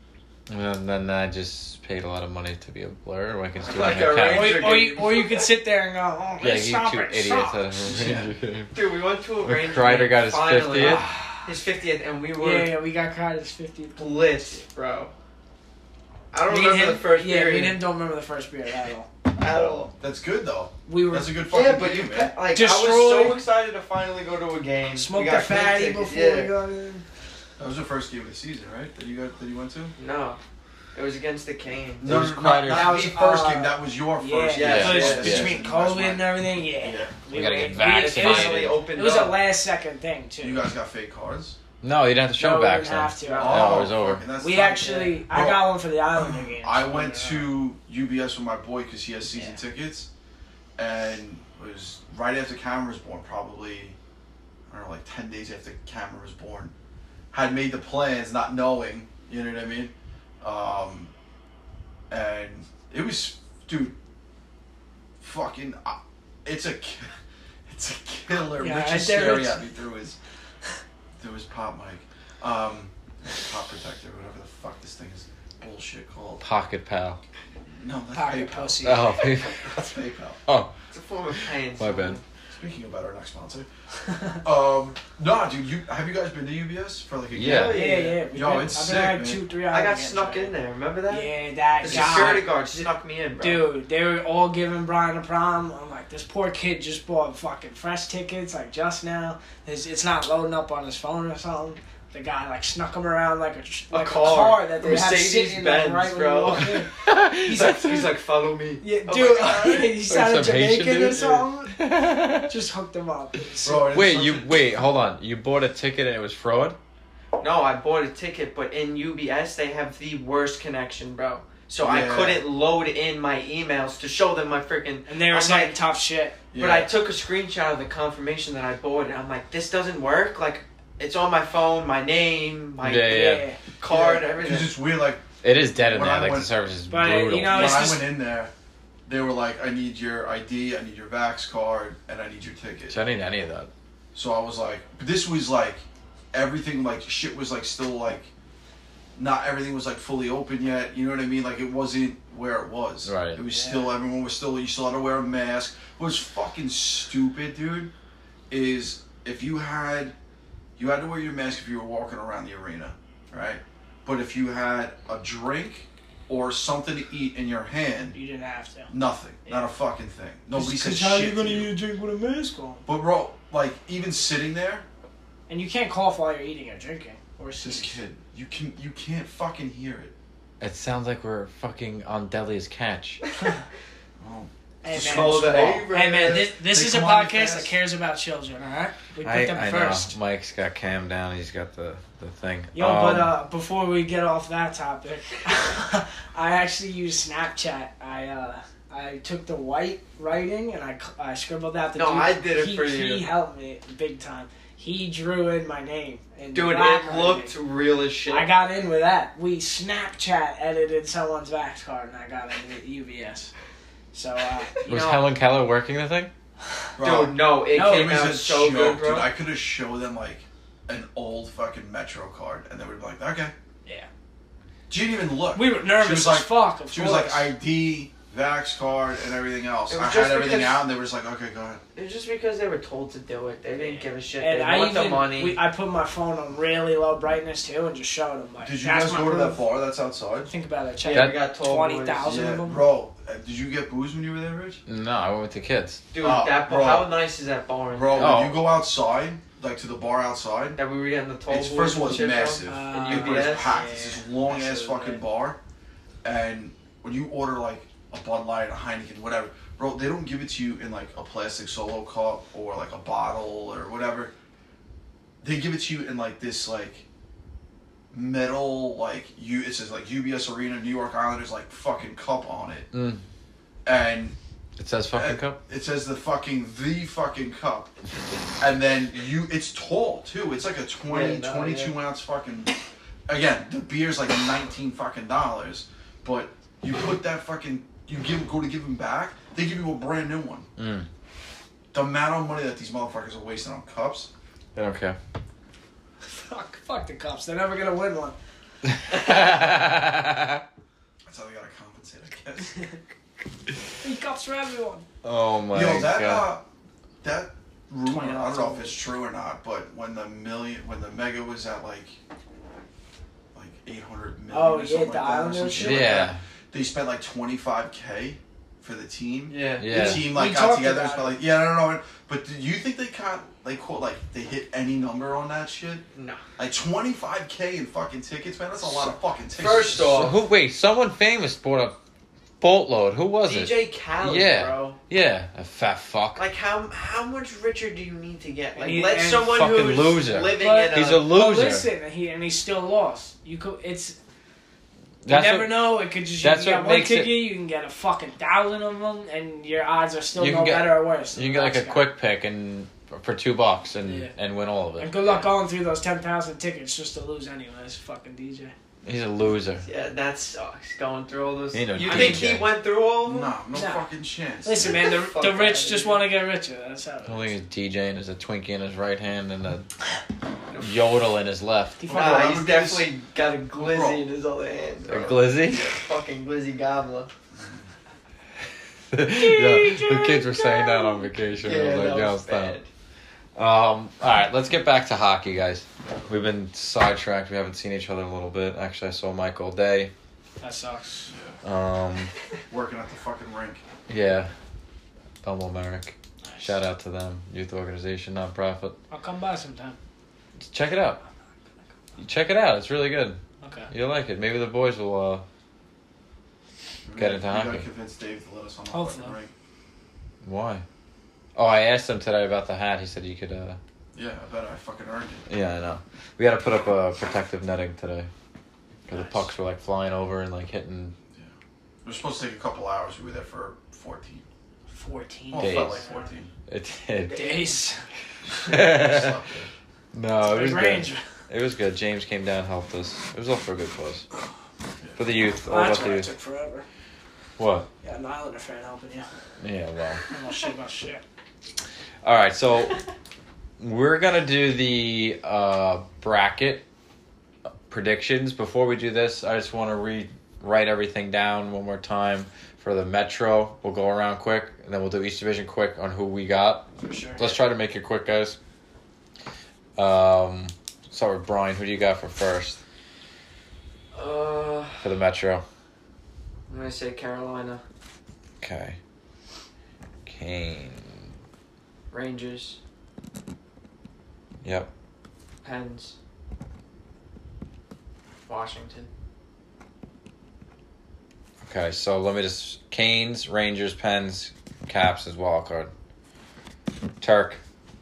[SPEAKER 1] and then I just paid a lot of money to be a blur. Or I can just do
[SPEAKER 4] Like
[SPEAKER 1] it on
[SPEAKER 4] a
[SPEAKER 1] my couch.
[SPEAKER 2] Or,
[SPEAKER 4] Ranger
[SPEAKER 2] you- or, you,
[SPEAKER 4] game.
[SPEAKER 2] or you could sit there and go, oh,
[SPEAKER 1] Yeah,
[SPEAKER 2] let's
[SPEAKER 1] you
[SPEAKER 2] stop
[SPEAKER 1] two
[SPEAKER 2] it,
[SPEAKER 1] idiots
[SPEAKER 2] stop.
[SPEAKER 1] at a Ranger game.
[SPEAKER 4] Dude, we went to a
[SPEAKER 1] When
[SPEAKER 4] Ranger
[SPEAKER 1] Kreider
[SPEAKER 4] game,
[SPEAKER 1] got his
[SPEAKER 4] finally.
[SPEAKER 1] fiftieth?
[SPEAKER 4] His fiftieth, and we were
[SPEAKER 2] Yeah, yeah, we got caught at his fiftieth.
[SPEAKER 4] blitzed, bro. I don't
[SPEAKER 2] Me and
[SPEAKER 4] remember
[SPEAKER 2] him,
[SPEAKER 4] the first
[SPEAKER 2] yeah, me
[SPEAKER 4] period
[SPEAKER 2] and him don't remember the first period at all.
[SPEAKER 4] at all.
[SPEAKER 3] That's good though.
[SPEAKER 2] We were
[SPEAKER 3] That's a good fucking
[SPEAKER 4] Yeah, but you
[SPEAKER 3] game,
[SPEAKER 4] pa-
[SPEAKER 3] man.
[SPEAKER 4] like I was
[SPEAKER 2] Destroy-
[SPEAKER 4] so excited to finally go to a game.
[SPEAKER 2] smoked
[SPEAKER 4] We
[SPEAKER 2] the
[SPEAKER 4] got plane
[SPEAKER 2] fatty
[SPEAKER 4] tickets,
[SPEAKER 2] before
[SPEAKER 4] yeah.
[SPEAKER 2] we got in.
[SPEAKER 3] That was the first game of the season, right? That you got that you went to?
[SPEAKER 4] No, it was against the Canes.
[SPEAKER 1] No, was
[SPEAKER 3] no,
[SPEAKER 1] Kreider's-
[SPEAKER 3] that was the first
[SPEAKER 2] Uh,
[SPEAKER 3] game. That was your
[SPEAKER 2] Yeah,
[SPEAKER 3] first
[SPEAKER 2] yeah,
[SPEAKER 3] game.
[SPEAKER 4] yeah,
[SPEAKER 2] because
[SPEAKER 4] yeah.
[SPEAKER 2] between
[SPEAKER 3] You guys
[SPEAKER 2] COVID
[SPEAKER 3] went.
[SPEAKER 2] and everything, yeah.
[SPEAKER 3] Yeah.
[SPEAKER 1] We gotta get
[SPEAKER 2] we-
[SPEAKER 1] vaccinated.
[SPEAKER 2] It was,
[SPEAKER 4] Finally opened
[SPEAKER 2] it was a
[SPEAKER 4] up.
[SPEAKER 2] last second thing too.
[SPEAKER 3] You guys got fake cards?
[SPEAKER 1] No, you didn't have to show
[SPEAKER 2] no, we
[SPEAKER 1] back.
[SPEAKER 2] didn't have to.
[SPEAKER 1] No, it was over.
[SPEAKER 3] fucking, that's
[SPEAKER 2] We
[SPEAKER 3] not-
[SPEAKER 2] actually, I
[SPEAKER 3] Bro,
[SPEAKER 2] got one for the Islander game.
[SPEAKER 3] I
[SPEAKER 2] so,
[SPEAKER 3] went
[SPEAKER 2] uh,
[SPEAKER 3] to U B S with my boy because he has season
[SPEAKER 2] Yeah.
[SPEAKER 3] tickets, and it was right after Cameron was born, probably I don't know, like ten days after Cameron was born. Had made the plans, not knowing, you know what I mean, um, and it was, dude, fucking, uh, it's a, ki- it's a killer.
[SPEAKER 2] Yeah,
[SPEAKER 3] Rich
[SPEAKER 2] I
[SPEAKER 3] is
[SPEAKER 2] dare
[SPEAKER 3] staring
[SPEAKER 2] it.
[SPEAKER 3] at me through his, through his pop mic, um, pop protector, whatever the fuck this thing is, bullshit called.
[SPEAKER 1] Pocket pal.
[SPEAKER 3] No, that's
[SPEAKER 2] Pocket
[SPEAKER 3] PayPal.
[SPEAKER 2] pussy.
[SPEAKER 1] Oh,
[SPEAKER 3] That's PayPal.
[SPEAKER 1] oh,
[SPEAKER 4] It's a form of pain.
[SPEAKER 1] my bad.
[SPEAKER 3] Speaking about our next sponsor, um, no, dude, you have you guys been to U B S for like a
[SPEAKER 1] Yeah.
[SPEAKER 3] game?
[SPEAKER 2] Yeah, yeah. We've
[SPEAKER 3] Yo,
[SPEAKER 2] been,
[SPEAKER 3] it's
[SPEAKER 2] I've
[SPEAKER 3] sick,
[SPEAKER 2] been like
[SPEAKER 3] man.
[SPEAKER 2] two, three
[SPEAKER 4] I
[SPEAKER 2] Islander
[SPEAKER 4] got
[SPEAKER 2] games
[SPEAKER 4] snuck
[SPEAKER 2] already.
[SPEAKER 4] in there. Remember that?
[SPEAKER 2] Yeah, that
[SPEAKER 4] The
[SPEAKER 2] guy.
[SPEAKER 4] security guard snuck me in, bro.
[SPEAKER 2] Dude, they were all giving Brian a prom. I'm like, this poor kid just bought fucking fresh tickets, like just now. It's, it's not loading up on his phone or something. the guy like snuck him around like a tr-
[SPEAKER 4] A
[SPEAKER 2] like
[SPEAKER 4] car.
[SPEAKER 2] a car that they had
[SPEAKER 4] Mercedes
[SPEAKER 2] sitting like,
[SPEAKER 4] Benz,
[SPEAKER 2] right when
[SPEAKER 4] bro.
[SPEAKER 2] you walk in.
[SPEAKER 4] he's like, he's like, follow me.
[SPEAKER 2] Yeah,
[SPEAKER 4] I'm
[SPEAKER 2] dude,
[SPEAKER 4] like,
[SPEAKER 2] he sounded
[SPEAKER 1] some Haitian
[SPEAKER 2] Jamaican or
[SPEAKER 1] dude?
[SPEAKER 2] something. Just hooked him up.
[SPEAKER 3] Bro, it's
[SPEAKER 1] Wait,
[SPEAKER 3] such
[SPEAKER 1] you
[SPEAKER 3] a-
[SPEAKER 1] wait, hold on. You bought a ticket and it was fraud?
[SPEAKER 4] No, I bought a ticket, but in U B S they have the worst connection, bro. So I
[SPEAKER 3] Yeah.
[SPEAKER 4] couldn't load in my emails to show them my freaking.
[SPEAKER 2] And they were
[SPEAKER 4] I'm
[SPEAKER 2] saying
[SPEAKER 4] like,
[SPEAKER 2] tough shit.
[SPEAKER 4] But I took a screenshot of the confirmation that I bought, and I'm like, this doesn't work. Like, it's on my phone, my name, my
[SPEAKER 1] Yeah, yeah.
[SPEAKER 4] card,
[SPEAKER 3] Yeah,
[SPEAKER 4] everything.
[SPEAKER 3] 'cause it's weird, like
[SPEAKER 1] It is dead in
[SPEAKER 3] When
[SPEAKER 1] there.
[SPEAKER 3] I
[SPEAKER 1] Like
[SPEAKER 3] went-
[SPEAKER 1] the service is
[SPEAKER 2] But,
[SPEAKER 1] brutal.
[SPEAKER 2] you know,
[SPEAKER 3] when
[SPEAKER 2] it's
[SPEAKER 3] I
[SPEAKER 2] just-
[SPEAKER 3] went in there, they were like, I need your I D, I need your Vax card, and I need your ticket.
[SPEAKER 1] So I didn't need any of that.
[SPEAKER 3] So I was like, but this was like, everything, like, shit was like still like, not everything was like fully open yet. You know what I mean? Like, it wasn't where it was.
[SPEAKER 1] Right.
[SPEAKER 3] It was
[SPEAKER 2] Yeah.
[SPEAKER 3] still, everyone was still, you still had to wear a mask. What's fucking stupid, dude, is if you had, you had to wear your mask if you were walking around the arena, right? But if you had a drink or something to eat in your hand,
[SPEAKER 2] You didn't have to.
[SPEAKER 3] nothing. Not
[SPEAKER 2] Yeah.
[SPEAKER 3] a fucking thing. Nobody said
[SPEAKER 2] Because
[SPEAKER 3] shit
[SPEAKER 2] how you
[SPEAKER 3] to
[SPEAKER 2] gonna
[SPEAKER 3] you.
[SPEAKER 2] eat a drink with a mask on?
[SPEAKER 3] But bro, like, even sitting there,
[SPEAKER 2] And you can't cough while you're eating or drinking. Or
[SPEAKER 3] this
[SPEAKER 2] sneeze.
[SPEAKER 3] kid, you can you can't fucking hear it.
[SPEAKER 1] It sounds like we're fucking on Delia's Catch.
[SPEAKER 3] Oh.
[SPEAKER 2] Hey
[SPEAKER 3] Just
[SPEAKER 2] man,
[SPEAKER 3] swallow the
[SPEAKER 4] Hey,
[SPEAKER 3] A.
[SPEAKER 4] man.
[SPEAKER 2] hey man, this, this
[SPEAKER 3] They
[SPEAKER 2] is a
[SPEAKER 3] come on you
[SPEAKER 2] podcast
[SPEAKER 3] fast.
[SPEAKER 2] that cares about children, alright? We put
[SPEAKER 1] I,
[SPEAKER 2] them
[SPEAKER 1] I
[SPEAKER 2] first.
[SPEAKER 1] know. Mike's got Cam down. He's got the, the thing.
[SPEAKER 2] Yo,
[SPEAKER 1] Um,
[SPEAKER 2] but uh, before we get off that topic, I actually use Snapchat. I uh, I took the white writing and I, I scribbled out the
[SPEAKER 4] No,
[SPEAKER 2] dude.
[SPEAKER 4] I did it
[SPEAKER 2] he,
[SPEAKER 4] for
[SPEAKER 2] He
[SPEAKER 4] you.
[SPEAKER 2] helped me big time. He drew in my name. in
[SPEAKER 4] Dude,
[SPEAKER 2] black
[SPEAKER 4] it
[SPEAKER 2] writing.
[SPEAKER 4] looked real as shit.
[SPEAKER 2] I got in with that. We Snapchat edited someone's Vax card and I got in with U V S. So, uh, you
[SPEAKER 1] was
[SPEAKER 2] know,
[SPEAKER 1] Helen Keller working the thing?
[SPEAKER 3] Bro,
[SPEAKER 4] Dude, no, it
[SPEAKER 2] No,
[SPEAKER 3] it
[SPEAKER 4] came
[SPEAKER 3] was
[SPEAKER 4] out
[SPEAKER 3] a
[SPEAKER 4] so
[SPEAKER 3] joke,
[SPEAKER 4] good, bro.
[SPEAKER 3] dude. I could have showed them like an old fucking Metro card, and they would be like, "Okay."
[SPEAKER 2] Yeah.
[SPEAKER 3] She didn't even look.
[SPEAKER 2] we were nervous
[SPEAKER 3] She was
[SPEAKER 2] as
[SPEAKER 3] like-
[SPEAKER 2] fuck, of
[SPEAKER 3] She was
[SPEAKER 2] course.
[SPEAKER 3] like I D, Vax card, and everything else.
[SPEAKER 4] It
[SPEAKER 3] I
[SPEAKER 4] was
[SPEAKER 3] had
[SPEAKER 4] just
[SPEAKER 3] everything
[SPEAKER 4] because-
[SPEAKER 3] out, and they were just like, "Okay, go ahead."
[SPEAKER 4] It was just because they were told to do it. They didn't give a shit.
[SPEAKER 2] And
[SPEAKER 4] they
[SPEAKER 2] I
[SPEAKER 4] want
[SPEAKER 2] even,
[SPEAKER 4] the money.
[SPEAKER 2] We, I put my phone on really low brightness too and just showed them. Like,
[SPEAKER 3] Did you
[SPEAKER 2] that's
[SPEAKER 3] guys
[SPEAKER 2] my
[SPEAKER 3] go to
[SPEAKER 2] proof.
[SPEAKER 3] that bar that's outside?
[SPEAKER 2] Think about it. Check
[SPEAKER 4] yeah,
[SPEAKER 2] it.
[SPEAKER 4] we got told
[SPEAKER 2] twenty thousand
[SPEAKER 3] Yeah,
[SPEAKER 2] of them.
[SPEAKER 3] bro. uh, Did you get booze when you were there, Rich?
[SPEAKER 1] No, I went with the kids.
[SPEAKER 4] Dude,
[SPEAKER 3] Oh,
[SPEAKER 4] that
[SPEAKER 3] bro.
[SPEAKER 4] how nice is that bar? in
[SPEAKER 3] Bro,
[SPEAKER 4] there?
[SPEAKER 1] Oh.
[SPEAKER 3] when you go outside, like to the bar outside,
[SPEAKER 4] That we were getting the toll
[SPEAKER 3] it's
[SPEAKER 4] booths
[SPEAKER 3] first of all
[SPEAKER 4] and
[SPEAKER 3] it's
[SPEAKER 4] shit from?
[SPEAKER 3] massive.
[SPEAKER 2] Uh,
[SPEAKER 4] In
[SPEAKER 3] It
[SPEAKER 4] U B S?
[SPEAKER 3] was packed.
[SPEAKER 2] Yeah.
[SPEAKER 3] It's this long ass
[SPEAKER 2] Actually,
[SPEAKER 3] fucking
[SPEAKER 2] yeah.
[SPEAKER 3] bar, and when you order like a Bud Light, a Heineken, whatever, bro, they don't give it to you in like a plastic Solo cup or like a bottle or whatever. They give it to you in like this like metal like you. It says like U B S Arena, New York Islanders like fucking cup on it,
[SPEAKER 1] Mm.
[SPEAKER 3] and
[SPEAKER 1] It says fucking
[SPEAKER 3] and
[SPEAKER 1] cup?
[SPEAKER 3] It says the fucking the fucking cup, and then you. It's tall too. It's like a twenty,
[SPEAKER 4] Yeah, no,
[SPEAKER 3] twenty-two
[SPEAKER 4] yeah.
[SPEAKER 3] ounce fucking. Again, the beer's like nineteen fucking dollars, but you put that fucking. You give go to give them back. They give you a brand new one.
[SPEAKER 1] Mm.
[SPEAKER 3] The amount of money that these motherfuckers are wasting on cups.
[SPEAKER 1] They don't care.
[SPEAKER 2] Fuck, fuck the Cups. They're never gonna win one.
[SPEAKER 3] That's how they gotta compensate, I guess.
[SPEAKER 2] Free cups for everyone.
[SPEAKER 1] Oh my
[SPEAKER 3] Yo, that
[SPEAKER 1] god.
[SPEAKER 3] uh, that rumor.
[SPEAKER 2] twenty
[SPEAKER 3] I
[SPEAKER 2] dollars
[SPEAKER 3] don't know if it's true or not, but when the million, when the mega was at like, like eight hundred million.
[SPEAKER 2] Oh,
[SPEAKER 3] or
[SPEAKER 2] yeah,
[SPEAKER 3] something
[SPEAKER 2] the
[SPEAKER 3] like that, or
[SPEAKER 2] Islanders
[SPEAKER 3] some
[SPEAKER 2] shit?
[SPEAKER 3] shit like that,
[SPEAKER 1] Yeah.
[SPEAKER 3] they spent like twenty-five k for the team.
[SPEAKER 4] Yeah.
[SPEAKER 1] Yeah.
[SPEAKER 3] The team like
[SPEAKER 2] We
[SPEAKER 3] got
[SPEAKER 2] talked
[SPEAKER 3] together and
[SPEAKER 2] about
[SPEAKER 3] spent like yeah, I don't know. But do you think they caught like quote like they hit any number on that shit?
[SPEAKER 4] No.
[SPEAKER 3] Like twenty-five k in fucking tickets, man. That's a lot of fucking tickets.
[SPEAKER 4] First
[SPEAKER 1] So
[SPEAKER 4] off,
[SPEAKER 1] who? Wait, someone famous bought a boatload. Who was
[SPEAKER 4] D
[SPEAKER 1] it?
[SPEAKER 4] J Khaled,
[SPEAKER 1] Yeah.
[SPEAKER 4] bro.
[SPEAKER 1] Yeah, a fat fuck.
[SPEAKER 4] Like how how much richer do you need to get? Like
[SPEAKER 2] And he-
[SPEAKER 4] let
[SPEAKER 2] and
[SPEAKER 4] someone
[SPEAKER 1] fucking
[SPEAKER 4] who's
[SPEAKER 1] loser.
[SPEAKER 4] living
[SPEAKER 2] But-
[SPEAKER 4] in
[SPEAKER 1] He's
[SPEAKER 4] a,
[SPEAKER 1] a loser.
[SPEAKER 2] But listen, he and he still lost. You could. It's. You
[SPEAKER 1] That's
[SPEAKER 2] never
[SPEAKER 1] what-
[SPEAKER 2] know. It could just. You
[SPEAKER 1] that's
[SPEAKER 2] can
[SPEAKER 1] what
[SPEAKER 2] get one
[SPEAKER 1] makes it-
[SPEAKER 2] ticket. You can get a fucking thousand of them, and your odds are still
[SPEAKER 1] You
[SPEAKER 2] no
[SPEAKER 1] can get-
[SPEAKER 2] better or worse.
[SPEAKER 1] You
[SPEAKER 2] than
[SPEAKER 1] can get
[SPEAKER 2] the
[SPEAKER 1] like a
[SPEAKER 2] next guy.
[SPEAKER 1] quick pick and for two bucks and
[SPEAKER 2] Yeah.
[SPEAKER 1] and win all of
[SPEAKER 2] And
[SPEAKER 1] it.
[SPEAKER 2] good luck going through those ten thousand tickets just to lose anyways. Fucking D J.
[SPEAKER 1] He's a loser.
[SPEAKER 4] yeah, that sucks. Going through all those.
[SPEAKER 1] He ain't no
[SPEAKER 4] You
[SPEAKER 1] D
[SPEAKER 4] think
[SPEAKER 1] J.
[SPEAKER 4] he went through all of them?
[SPEAKER 3] Nah, no
[SPEAKER 2] Nah.
[SPEAKER 3] fucking chance.
[SPEAKER 2] Listen, man, the,
[SPEAKER 4] Fuck
[SPEAKER 2] the
[SPEAKER 4] outta
[SPEAKER 2] rich just
[SPEAKER 4] here.
[SPEAKER 2] want to get richer. That's how it
[SPEAKER 1] The only
[SPEAKER 2] is.
[SPEAKER 1] thing is DJing is a Twinkie in his right hand and a yodel in his left.
[SPEAKER 2] He
[SPEAKER 3] Nah,
[SPEAKER 2] fucking-
[SPEAKER 4] Nah,
[SPEAKER 3] that
[SPEAKER 4] he's
[SPEAKER 3] would be this-
[SPEAKER 4] definitely got a glizzy
[SPEAKER 3] Bro.
[SPEAKER 4] in his other hand.
[SPEAKER 1] A
[SPEAKER 4] Bro.
[SPEAKER 1] glizzy?
[SPEAKER 4] Fucking glizzy gobbler.
[SPEAKER 1] the, the kids were saying that on vacation. I was
[SPEAKER 4] Yeah,
[SPEAKER 1] like,
[SPEAKER 4] that
[SPEAKER 1] yo,
[SPEAKER 4] was
[SPEAKER 1] stop.
[SPEAKER 4] bad.
[SPEAKER 1] Um, all right, let's get back to hockey, guys. We've been sidetracked. We haven't seen each other in a little bit. Actually, I saw Mike all day.
[SPEAKER 2] That sucks.
[SPEAKER 1] Um,
[SPEAKER 3] Working at the fucking rink.
[SPEAKER 1] yeah, Bumble Merrick. Shout out to them, youth organization, nonprofit.
[SPEAKER 2] I'll come by sometime.
[SPEAKER 1] Check it out. Check it out. It's really good.
[SPEAKER 2] Okay.
[SPEAKER 1] You'll like it. Maybe the boys will uh, get into
[SPEAKER 3] You
[SPEAKER 1] hockey.
[SPEAKER 3] gotta convince Dave to let us on the
[SPEAKER 2] Hopefully.
[SPEAKER 3] fucking rink.
[SPEAKER 1] Why? Oh, I asked him today about the hat. He said you could. Uh...
[SPEAKER 3] Yeah, I bet I fucking earned it.
[SPEAKER 1] Yeah, I know. We got to put up a protective netting today because
[SPEAKER 2] Nice.
[SPEAKER 1] the pucks were like flying over and like hitting.
[SPEAKER 3] It was supposed to take a couple hours. We were there for fourteen.
[SPEAKER 2] Fourteen
[SPEAKER 3] Well, it felt
[SPEAKER 1] Days.
[SPEAKER 3] like fourteen.
[SPEAKER 1] It did.
[SPEAKER 2] days.
[SPEAKER 1] no, it was
[SPEAKER 2] Big
[SPEAKER 1] good.
[SPEAKER 2] range.
[SPEAKER 1] It was good. James came down, helped us. It was all for a good cause. For the youth, all
[SPEAKER 2] Well,
[SPEAKER 1] about
[SPEAKER 2] that's
[SPEAKER 1] the
[SPEAKER 2] why it
[SPEAKER 1] youth.
[SPEAKER 2] took forever.
[SPEAKER 1] What?
[SPEAKER 2] Yeah, an Islander fan helping you.
[SPEAKER 1] Yeah, well.
[SPEAKER 2] I don't know shit about shit.
[SPEAKER 1] All right, so we're gonna do the uh, bracket predictions. Before we do this, I just want to re write everything down one more time for the Metro. We'll go around quick, and then we'll do each division quick on who we got.
[SPEAKER 2] For sure.
[SPEAKER 1] Let's try to make it quick, guys. Um, start with Brian. Who do you got for first
[SPEAKER 4] Uh,
[SPEAKER 1] for the Metro?
[SPEAKER 4] I'm gonna say Carolina
[SPEAKER 1] Okay. Kane.
[SPEAKER 4] Rangers,
[SPEAKER 1] Yep.
[SPEAKER 4] Pens, Washington.
[SPEAKER 1] Okay, so let me just Canes, Rangers, Pens, Caps as wild card. Turk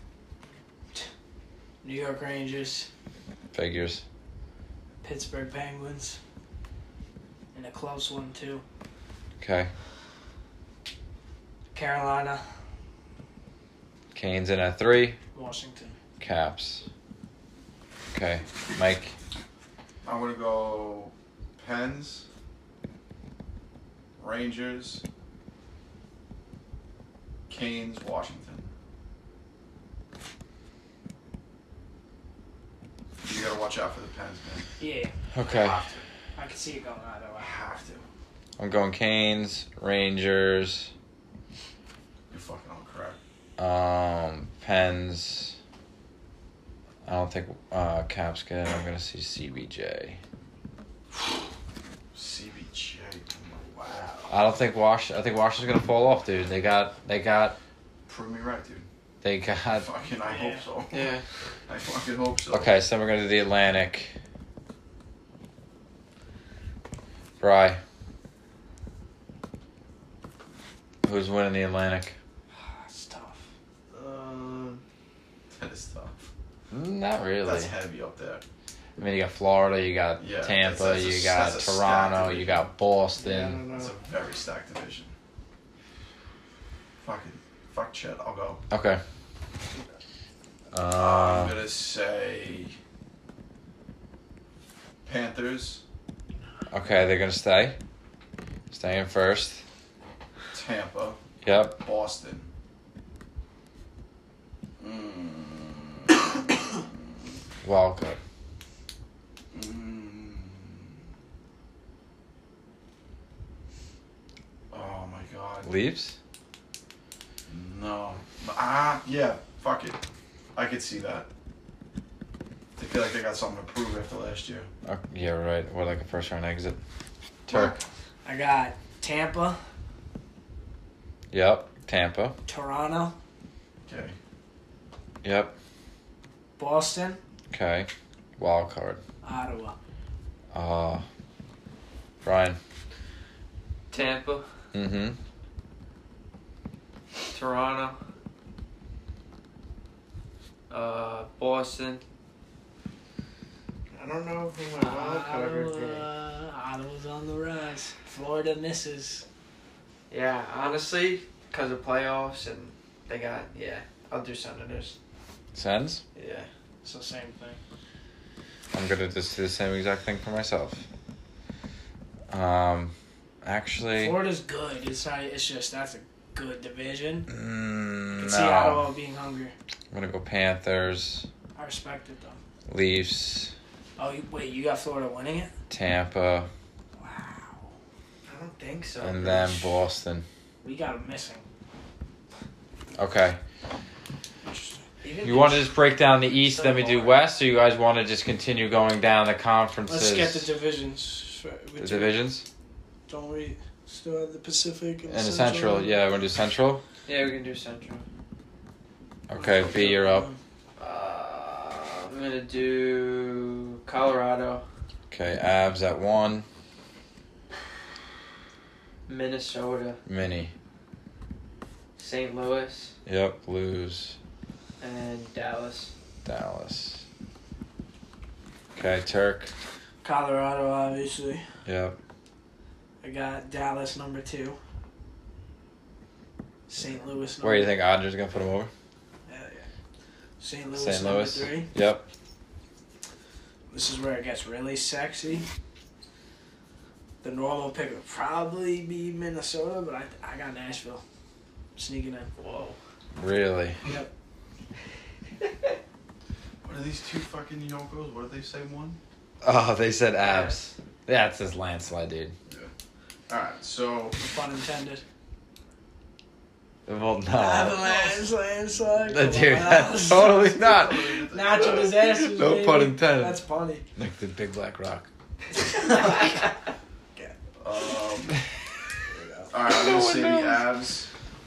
[SPEAKER 2] New York Rangers,
[SPEAKER 1] figures.
[SPEAKER 2] Pittsburgh Penguins, and a close one too.
[SPEAKER 1] Okay.
[SPEAKER 2] Carolina,
[SPEAKER 1] Canes in at three.
[SPEAKER 2] Washington.
[SPEAKER 1] Caps. Okay, Mike.
[SPEAKER 3] I'm gonna go Pens, Rangers, Canes, Washington. You gotta watch out for the Pens, man.
[SPEAKER 2] Yeah,
[SPEAKER 1] Okay.
[SPEAKER 3] Have to.
[SPEAKER 2] I can see it going either
[SPEAKER 3] I
[SPEAKER 2] way.
[SPEAKER 3] have to.
[SPEAKER 1] I'm going Canes, Rangers,
[SPEAKER 3] You're fucking on crack.
[SPEAKER 1] um, Pens. I don't think uh, Caps get in. I'm gonna see C B J.
[SPEAKER 3] C B J. Wow.
[SPEAKER 1] I don't think Wash. I think Washington's gonna fall off, dude. They got. They got.
[SPEAKER 3] Prove me right, dude.
[SPEAKER 1] They got.
[SPEAKER 3] Fucking, I hope so.
[SPEAKER 4] Yeah.
[SPEAKER 3] I fucking hope so.
[SPEAKER 1] Okay, so we're gonna do the Atlantic. Bry. Who's winning the Atlantic?
[SPEAKER 2] That's tough.
[SPEAKER 4] Um,
[SPEAKER 3] That is tough.
[SPEAKER 1] Not really.
[SPEAKER 3] That's heavy up there.
[SPEAKER 1] I mean, you got Florida, you got
[SPEAKER 3] Yeah,
[SPEAKER 1] Tampa,
[SPEAKER 3] that's- that's a-
[SPEAKER 1] you got
[SPEAKER 3] that's a stacked
[SPEAKER 1] Toronto, you
[SPEAKER 3] division.
[SPEAKER 1] got
[SPEAKER 2] Yeah, I
[SPEAKER 1] Boston.
[SPEAKER 2] don't know.
[SPEAKER 3] That's a very stacked division. Fucking, fuck Chet, I'll go.
[SPEAKER 1] Okay.
[SPEAKER 3] I'm
[SPEAKER 1] Uh,
[SPEAKER 3] gonna say Panthers,
[SPEAKER 1] okay, they're gonna stay. Stay in first.
[SPEAKER 3] Tampa,
[SPEAKER 1] Yep.
[SPEAKER 3] Boston. Mm.
[SPEAKER 1] Wild card.
[SPEAKER 3] Mm. Oh my god.
[SPEAKER 1] Leaves?
[SPEAKER 3] No. Ah, yeah. Fuck it. I could see that. They feel like they got something to prove after last year.
[SPEAKER 1] Oh, yeah, right. Or like a first round exit. Turk.
[SPEAKER 2] I got Tampa,
[SPEAKER 1] Yep. Tampa.
[SPEAKER 2] Toronto,
[SPEAKER 3] Okay.
[SPEAKER 1] Yep.
[SPEAKER 2] Boston,
[SPEAKER 1] Okay. Wild card.
[SPEAKER 2] Ottawa.
[SPEAKER 1] Uh, Brian.
[SPEAKER 4] Tampa,
[SPEAKER 1] Mm-hmm.
[SPEAKER 4] Toronto, uh, Boston. I don't know who my wild card would be.
[SPEAKER 2] Ottawa, Ottawa's on the rise. Florida misses.
[SPEAKER 4] Yeah, honestly, because of playoffs and they got, yeah, I'll do Senators.
[SPEAKER 1] Sens?
[SPEAKER 4] Yeah.
[SPEAKER 2] So same thing.
[SPEAKER 1] I'm gonna just do the same exact thing for myself. Um, actually,
[SPEAKER 2] Florida's good. It's not. It's just that's a good division.
[SPEAKER 1] mm,
[SPEAKER 2] I can
[SPEAKER 1] no.
[SPEAKER 2] see Ottawa being hungry.
[SPEAKER 1] I'm gonna go Panthers,
[SPEAKER 2] I respect it though.
[SPEAKER 1] Leafs,
[SPEAKER 2] Oh, you, wait, you got Florida winning it?
[SPEAKER 1] Tampa,
[SPEAKER 2] Wow.
[SPEAKER 4] I don't think so.
[SPEAKER 1] and then Boston.
[SPEAKER 2] We got them missing.
[SPEAKER 1] Okay.
[SPEAKER 2] Interesting.
[SPEAKER 1] You want to just break down the East, then we do West, or you guys want to just continue going down the conferences?
[SPEAKER 2] Let's get the divisions.
[SPEAKER 1] the divisions?
[SPEAKER 2] Don't we still have the Pacific and,
[SPEAKER 1] And the Central, yeah, we're gonna do Central?
[SPEAKER 4] Yeah, we can do Central.
[SPEAKER 1] Okay, B, you're up.
[SPEAKER 4] Um, I'm gonna do Colorado,
[SPEAKER 1] Okay, Avs at one.
[SPEAKER 4] Minnesota,
[SPEAKER 1] Mini.
[SPEAKER 4] Saint Louis,
[SPEAKER 1] Yep, Blues.
[SPEAKER 4] and Dallas.
[SPEAKER 1] Dallas. Okay, Turk.
[SPEAKER 2] Colorado, obviously.
[SPEAKER 1] Yep.
[SPEAKER 2] I got Dallas number two. Saint Louis number
[SPEAKER 1] Where do you think Odger's gonna put him over?
[SPEAKER 2] Yeah, yeah. Saint Louis
[SPEAKER 1] Saint
[SPEAKER 2] number
[SPEAKER 1] Louis.
[SPEAKER 2] three.
[SPEAKER 1] Yep.
[SPEAKER 2] This is where it gets really sexy. The normal pick would probably be Minnesota, but I I got Nashville sneaking in.
[SPEAKER 4] Whoa.
[SPEAKER 1] Really?
[SPEAKER 2] Yep.
[SPEAKER 3] What are these two fucking Yonkos? What did they say won?
[SPEAKER 1] Oh, they said Avs. Yeah, it says landslide, dude.
[SPEAKER 3] Alright, so
[SPEAKER 2] No pun intended.
[SPEAKER 1] Well, no.
[SPEAKER 2] Avalanche, landslide.
[SPEAKER 1] Uh,
[SPEAKER 2] come
[SPEAKER 1] Dude,
[SPEAKER 2] on.
[SPEAKER 1] that's totally not.
[SPEAKER 2] Natural disasters.
[SPEAKER 1] No
[SPEAKER 2] baby.
[SPEAKER 1] pun intended.
[SPEAKER 2] That's funny.
[SPEAKER 1] Like the big black rock.
[SPEAKER 3] Um, alright, I'm gonna say the Avs,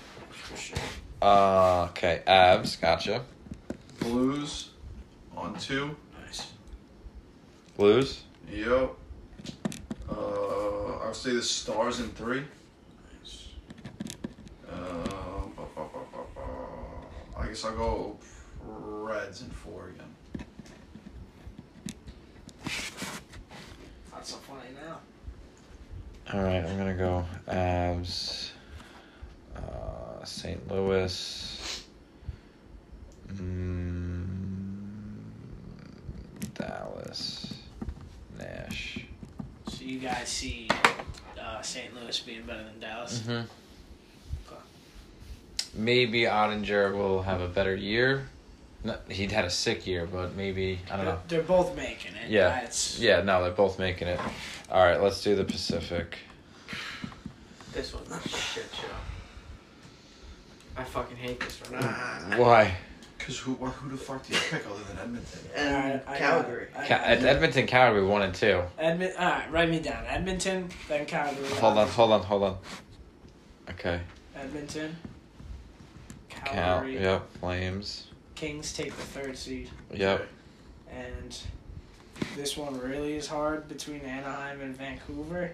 [SPEAKER 1] Uh, okay, Avs, gotcha.
[SPEAKER 3] Blues on two.
[SPEAKER 2] Nice.
[SPEAKER 1] Blues.
[SPEAKER 3] Yep. Uh, I'll say the Stars in three.
[SPEAKER 2] Nice.
[SPEAKER 3] Um, ba, ba, ba, ba, ba. I guess I'll go Reds in four again.
[SPEAKER 2] That's so funny now.
[SPEAKER 1] All right, I'm gonna go Avs. Uh, Saint Louis. Mm, Dallas. Nash.
[SPEAKER 2] So you guys see uh, Saint Louis being better than Dallas?
[SPEAKER 1] Mm-hmm.
[SPEAKER 2] Okay.
[SPEAKER 1] Maybe Ottinger will have a better year. No, he'd had a sick year, but maybe I don't
[SPEAKER 2] They're,
[SPEAKER 1] know.
[SPEAKER 2] they're both making it.
[SPEAKER 1] Yeah.
[SPEAKER 2] That's,
[SPEAKER 1] Yeah, no, they're both making it. All right, let's do the Pacific.
[SPEAKER 4] This one's a shit show. I fucking hate this one.
[SPEAKER 1] Why?
[SPEAKER 3] Cause who what, who the fuck do you pick other than Edmonton?
[SPEAKER 4] And
[SPEAKER 2] Alright, I got-
[SPEAKER 4] Calgary.
[SPEAKER 2] I
[SPEAKER 1] Ca-
[SPEAKER 2] got-
[SPEAKER 1] Ed- Edmonton, Calgary, one and two.
[SPEAKER 2] Edmont. All right, write me down. Edmonton, then Calgary.
[SPEAKER 1] Hold on, hold on, hold on. Okay.
[SPEAKER 2] Edmonton.
[SPEAKER 1] Cal.
[SPEAKER 2] Calgary.
[SPEAKER 1] Yep. Flames.
[SPEAKER 2] Kings take the third seed,
[SPEAKER 1] Yep.
[SPEAKER 2] and this one really is hard between Anaheim and Vancouver.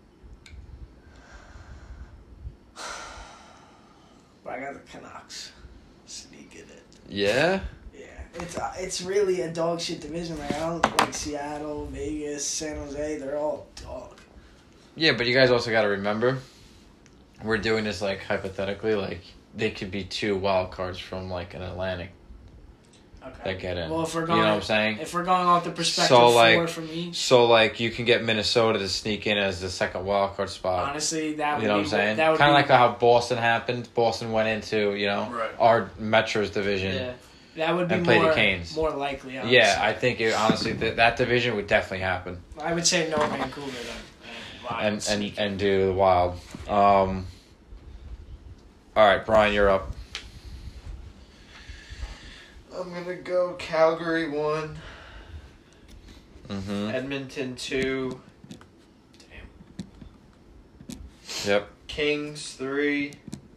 [SPEAKER 2] But I got the Canucks sneaking it.
[SPEAKER 1] Yeah.
[SPEAKER 2] Yeah, it's uh, it's really a dog shit division. Like I don't like Seattle, Vegas, San Jose. They're all dog.
[SPEAKER 1] Yeah, but you guys also got to remember, we're doing this like hypothetically. Like they could be two wild cards from like an Atlantic
[SPEAKER 2] Okay.
[SPEAKER 1] that get in.
[SPEAKER 2] Well, if we're going,
[SPEAKER 1] you know what I'm saying?
[SPEAKER 2] if we're going off the perspective
[SPEAKER 1] So,
[SPEAKER 2] four
[SPEAKER 1] like-
[SPEAKER 2] from each,
[SPEAKER 1] So like you can get Minnesota to sneak in as the second wild card spot.
[SPEAKER 2] honestly, that would
[SPEAKER 1] You know
[SPEAKER 2] be
[SPEAKER 1] what I'm saying?
[SPEAKER 2] that would
[SPEAKER 1] Kind of
[SPEAKER 2] be,
[SPEAKER 1] like how Boston happened. Boston went into, you know,
[SPEAKER 3] Right.
[SPEAKER 1] our Metro's division.
[SPEAKER 4] Yeah.
[SPEAKER 2] that would be
[SPEAKER 1] and play the
[SPEAKER 2] more
[SPEAKER 1] Canes.
[SPEAKER 2] more likely. Honestly.
[SPEAKER 1] Yeah, I think it, honestly that that division would definitely happen,
[SPEAKER 2] I would say no Vancouver then. And
[SPEAKER 1] and
[SPEAKER 2] Lions
[SPEAKER 1] and
[SPEAKER 2] sneak.
[SPEAKER 1] and do the Wild. Um. All right, Brian, you're up.
[SPEAKER 4] I'm gonna go Calgary one,
[SPEAKER 1] Mm-hmm.
[SPEAKER 4] Edmonton two,
[SPEAKER 1] Yep.
[SPEAKER 4] Kings three,